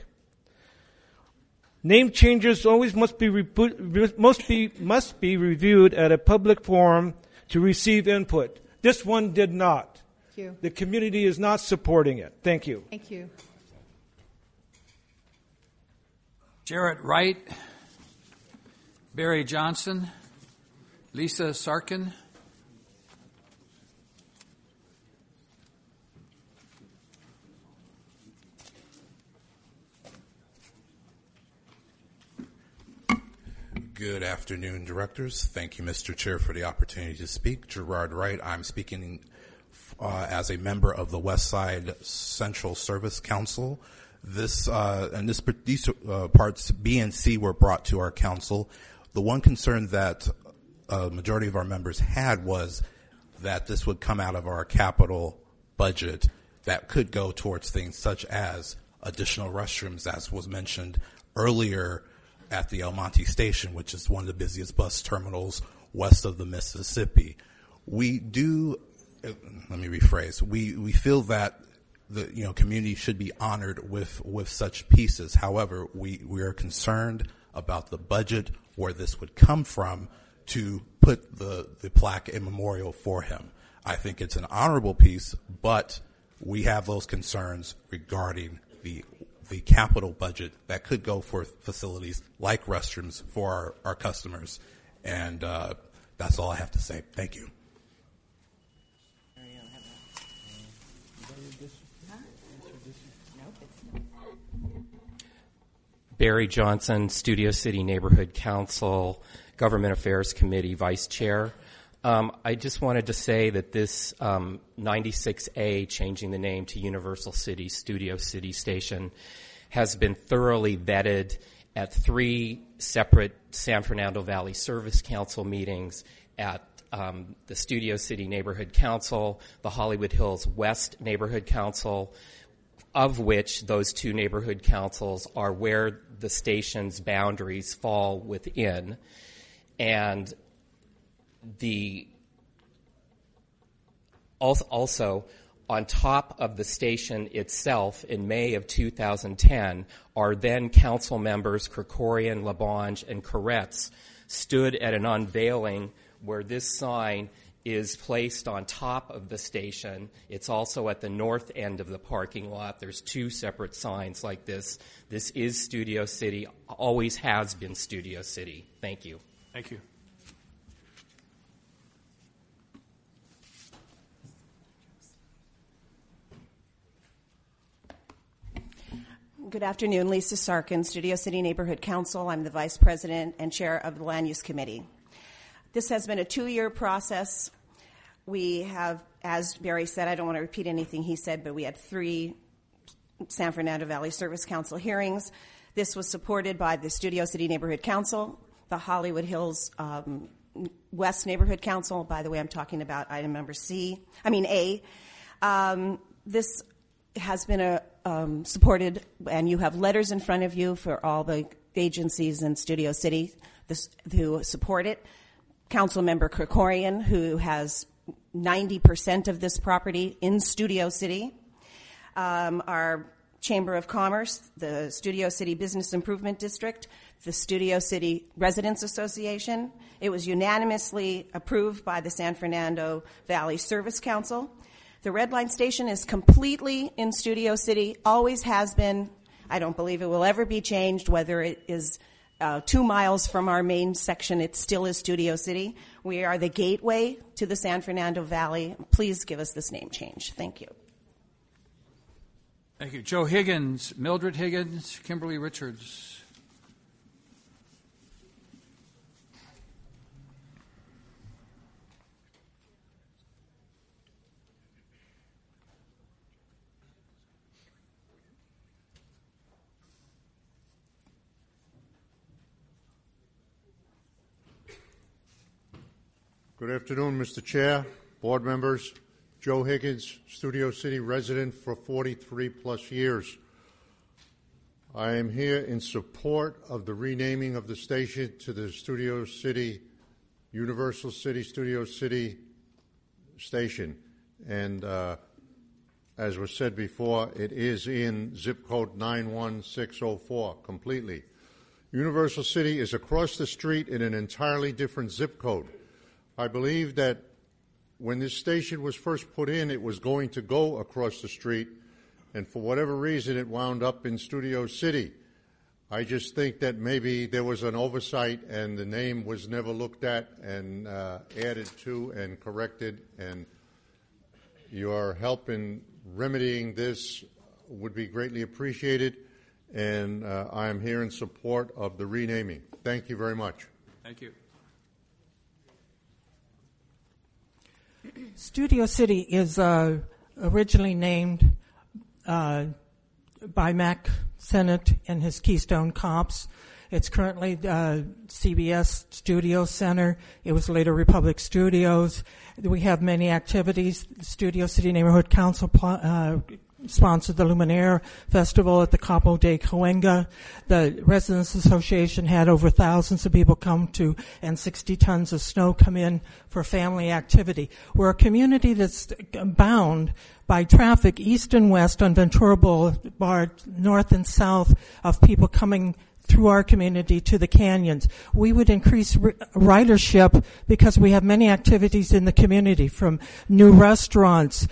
Name changes always must be reviewed at a public forum to receive input. This one did not. Thank you. The community is not supporting it. Thank you. Thank you. Jarrett Wright, Barry Johnson, Lisa Sarkin. Good afternoon, directors. Thank you, Mr. Chair, for the opportunity to speak. Gerard Wright. I'm speaking as a member of the West Side Central Service Council. These parts B and C were brought to our council. The one concern that a majority of our members had was that this would come out of our capital budget that could go towards things such as additional restrooms, as was mentioned earlier at the El Monte station, which is one of the busiest bus terminals west of the Mississippi. We feel that the community should be honored with such pieces. However, we are concerned about the budget, where this would come from to put the plaque and memorial for him. I think it's an honorable piece, but we have those concerns regarding the capital budget that could go for facilities like restrooms for our customers. And that's all I have to say. Thank you. Barry Johnson, Studio City Neighborhood Council, Government Affairs Committee Vice Chair. I just wanted to say that this 96A, changing the name to Universal City Studio City Station, has been thoroughly vetted at 3 separate San Fernando Valley Service Council meetings, at the Studio City Neighborhood Council, the Hollywood Hills West Neighborhood Council, of which those 2 neighborhood councils are where the station's boundaries fall within. And also, on top of the station itself, in May of 2010, our then council members, Krikorian, Labange, and Koretz, stood at an unveiling where this sign is placed on top of the station. It's also at the north end of the parking lot. There's 2 separate signs like this. This is Studio City, always has been Studio City. Thank you. Thank you. Good afternoon, Lisa Sarkin, Studio City Neighborhood Council. I'm the Vice President and Chair of the Land Use Committee. This has been a 2-year process. We have, as Barry said, I don't want to repeat anything he said, but we had 3 San Fernando Valley Service Council hearings. This was supported by the Studio City Neighborhood Council, the Hollywood Hills West Neighborhood Council. By the way, I'm talking about item number A. This has been supported, and you have letters in front of you for all the agencies in Studio City who support it. Councilmember Krikorian, who has 90% of this property in Studio City. Our Chamber of Commerce, the Studio City Business Improvement District, the Studio City Residents Association. It was unanimously approved by the San Fernando Valley Service Council. The Red Line Station is completely in Studio City, always has been. I don't believe it will ever be changed, whether it is 2 miles from our main section, it still is Studio City. We are the gateway to the San Fernando Valley. Please give us this name change. Thank you. Thank you. Joe Higgins, Mildred Higgins, Kimberly Richards. Good afternoon, Mr. Chair, board members. Joe Higgins, Studio City resident for 43 plus years. I am here in support of the renaming of the station to the Studio City, Universal City Studio City station. And as was said before, it is in zip code 91604 completely. Universal City is across the street in an entirely different zip code. I believe that when this station was first put in, it was going to go across the street, and for whatever reason, it wound up in Studio City. I just think that maybe there was an oversight and the name was never looked at and added to and corrected, and your help in remedying this would be greatly appreciated, and I am here in support of the renaming. Thank you very much. Thank you. Studio City is originally named by Mac Sennett and his Keystone Cops. It's currently CBS Studio Center. It was later Republic Studios. We have many activities. The Studio City Neighborhood Council sponsored the Luminaire Festival at the Campo de Cahuenga. The Residents Association had over thousands of people come to, and 60 tons of snow come in for family activity. We're a community that's bound by traffic east and west on Ventura Boulevard, north and south of people coming through our community to the canyons. We would increase ridership because we have many activities in the community, from new restaurants,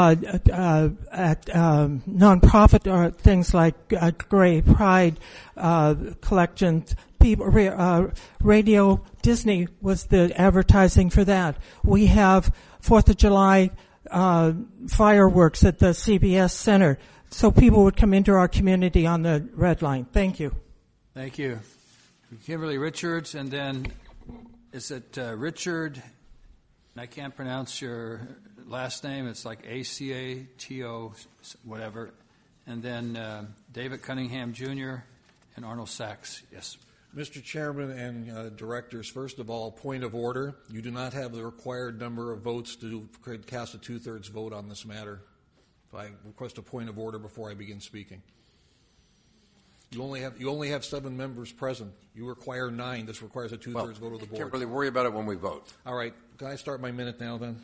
nonprofit things like Gray Pride collections. Radio Disney was the advertising for that. We have 4th of July fireworks at the CBS Center, so people would come into our community on the Red Line. Thank you. Thank you. Kimberly Richards, and then is it Richard? I can't pronounce your last name. It's like A-C-A-T-O, whatever. And then David Cunningham Jr. and Arnold Sachs. Yes. Mr. Chairman and directors, first of all, point of order. You do not have the required number of votes to cast a two-thirds vote on this matter. I request a point of order before I begin speaking. You only have 7 members present. You require 9. This requires a two-thirds vote of the board. Can't really worry about it when we vote. All right. Can I start my minute now, then?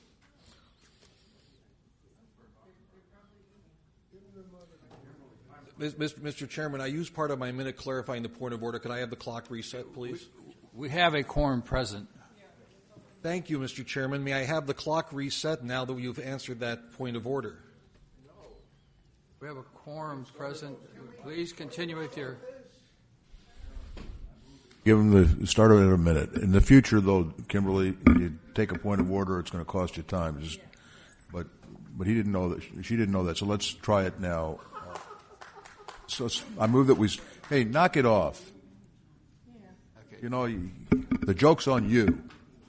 Mr. Chairman, I used part of my minute clarifying the point of order. Could I have the clock reset, please? We have a quorum present. Thank you, Mr. Chairman. May I have the clock reset now that you've answered that point of order? We have a quorum present. Please continue with your... Give him the start of it in a minute. In the future, though, Kimberly, when you take a point of order, it's going to cost you time. But he didn't know that. She didn't know that. So let's try it now. So I move that we. Hey, knock it off. Okay. You know, the joke's on you.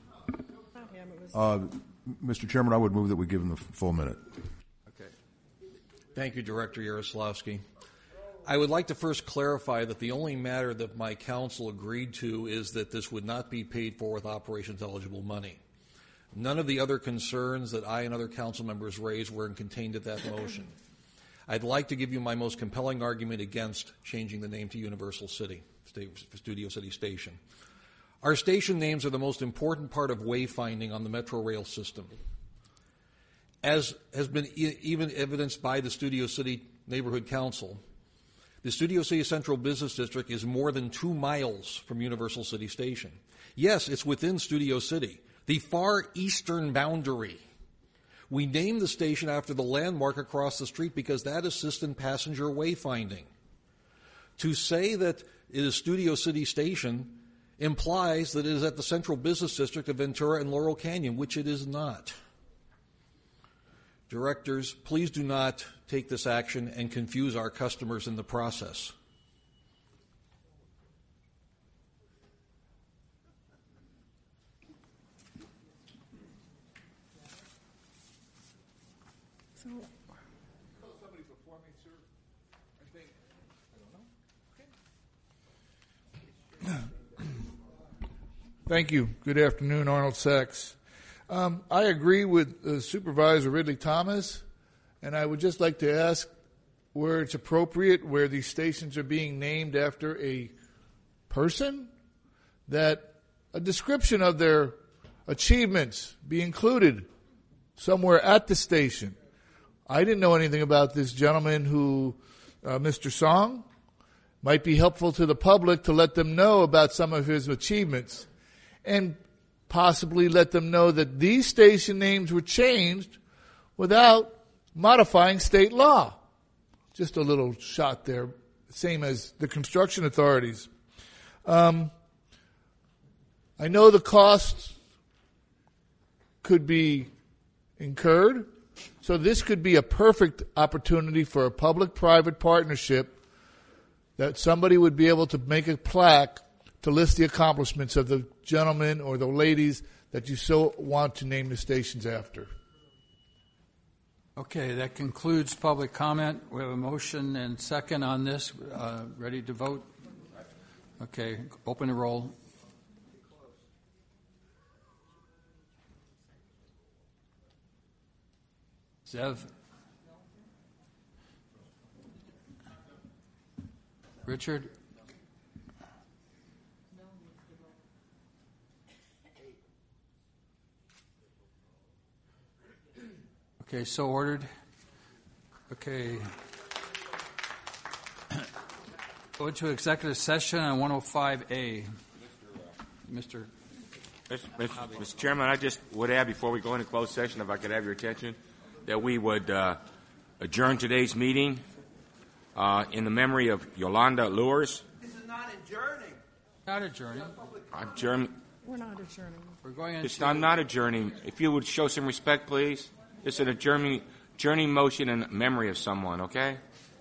Mr. Chairman, I would move that we give him the full minute. Thank you, Director Yaroslavsky. I would like to first clarify that the only matter that my council agreed to is that this would not be paid for with operations eligible money. None of the other concerns that I and other council members raised were contained at that motion. I'd like to give you my most compelling argument against changing the name to Universal City, Studio City Station. Our station names are the most important part of wayfinding on the Metro Rail system. As has been even evidenced by the Studio City Neighborhood Council, the Studio City Central Business District is more than 2 miles from Universal City Station. Yes, it's within Studio City, the far eastern boundary. We named the station after the landmark across the street because that assists in passenger wayfinding. To say that it is Studio City Station implies that it is at the Central Business District of Ventura and Laurel Canyon, which it is not. Directors, please do not take this action and confuse our customers in the process. So, Thank you. Good afternoon, Arnold Sachs. I agree with Supervisor Ridley Thomas, and I would just like to ask where it's appropriate, where these stations are being named after a person, that a description of their achievements be included somewhere at the station. I didn't know anything about this gentleman who, Mr. Song, might be helpful to the public to let them know about some of his achievements and possibly let them know that these station names were changed without modifying state law. Just a little shot there, same as the construction authorities. I know the costs could be incurred, so this could be a perfect opportunity for a public-private partnership that somebody would be able to make a plaque to list the accomplishments of the gentlemen or the ladies that you so want to name the stations after. Okay, that concludes public comment. We have a motion and second on this. Ready to vote? Okay, open the roll. Zev? Richard? Okay, so ordered. Okay. Go to executive session on 105A. Mr. Chairman, I just would add before we go into closed session, if I could have your attention, that we would adjourn today's meeting in the memory of Yolanda Lewis. This is not adjourning. Not adjourning. We're not adjourning. We're going into... It's not adjourning. If you would show some respect, please. It's an adjourning motion in memory of someone, okay?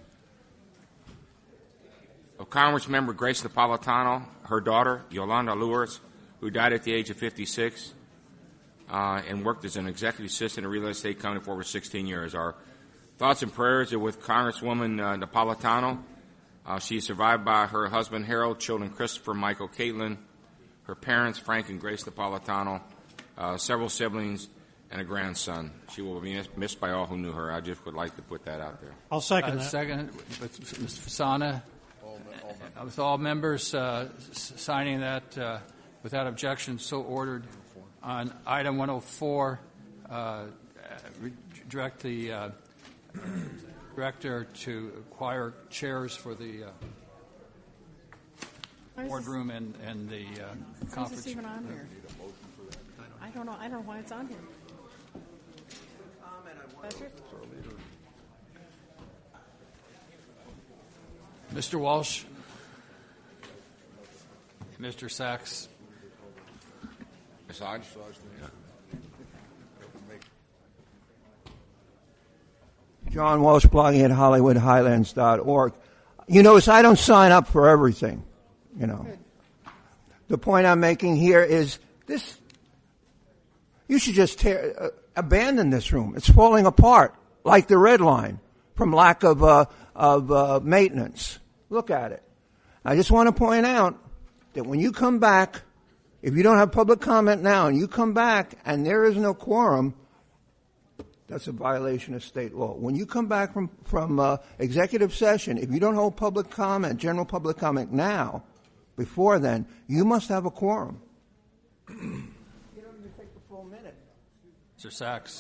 Of Congressmember Grace Napolitano, her daughter, Yolanda Lewis, who died at the age of 56 and worked as an executive assistant at Real Estate Company for over 16 years. Our thoughts and prayers are with Congresswoman Napolitano. She is survived by her husband, Harold, children Christopher, Michael, Caitlin, her parents, Frank and Grace Napolitano, several siblings, and a grandson. She will be missed by all who knew her. I just would like to put that out there. I'll second that. Second, with Mr. Fasana, with all members signing that without objection, so ordered. On item 104, direct the director to acquire chairs for the boardroom and the conference. Why is this even on here? I don't know. I don't know why it's on here. Mr. Walsh, Mr. Sachs. Massage? John Walsh, blogging at HollywoodHighlands.org. You notice I don't sign up for everything, you know. The point I'm making here is this, you should just abandon this room. It's falling apart like the Red Line from lack of maintenance. Look at it. I just want to point out that when you come back, if you don't have public comment now and you come back and there is no quorum, that's a violation of state law. When you come back from executive session, if you don't hold public comment, general public comment now, before then, you must have a quorum. You don't even take the full minute. Mr. Sachs.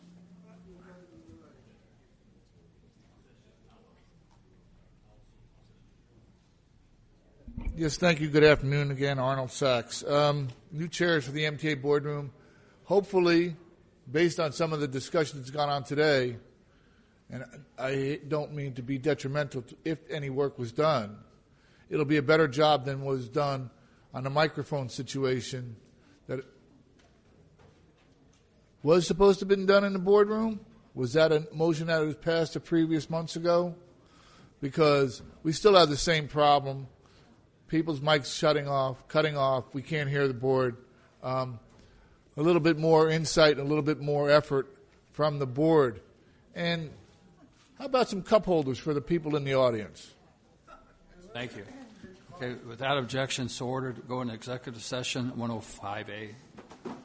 Yes, thank you. Good afternoon again, Arnold Sachs. New chairs for the MTA boardroom. Hopefully, based on some of the discussion that's gone on today, and I don't mean to be detrimental to if any work was done, it'll be a better job than was done on the microphone situation that was supposed to have been done in the boardroom. Was that a motion that was passed the previous months ago? Because we still have the same problem. People's mics cutting off. We can't hear the board. A little bit more insight, a little bit more effort from the board. And how about some cup holders for the people in the audience? Thank you. Okay, without objection, so ordered. Go into executive session 105A.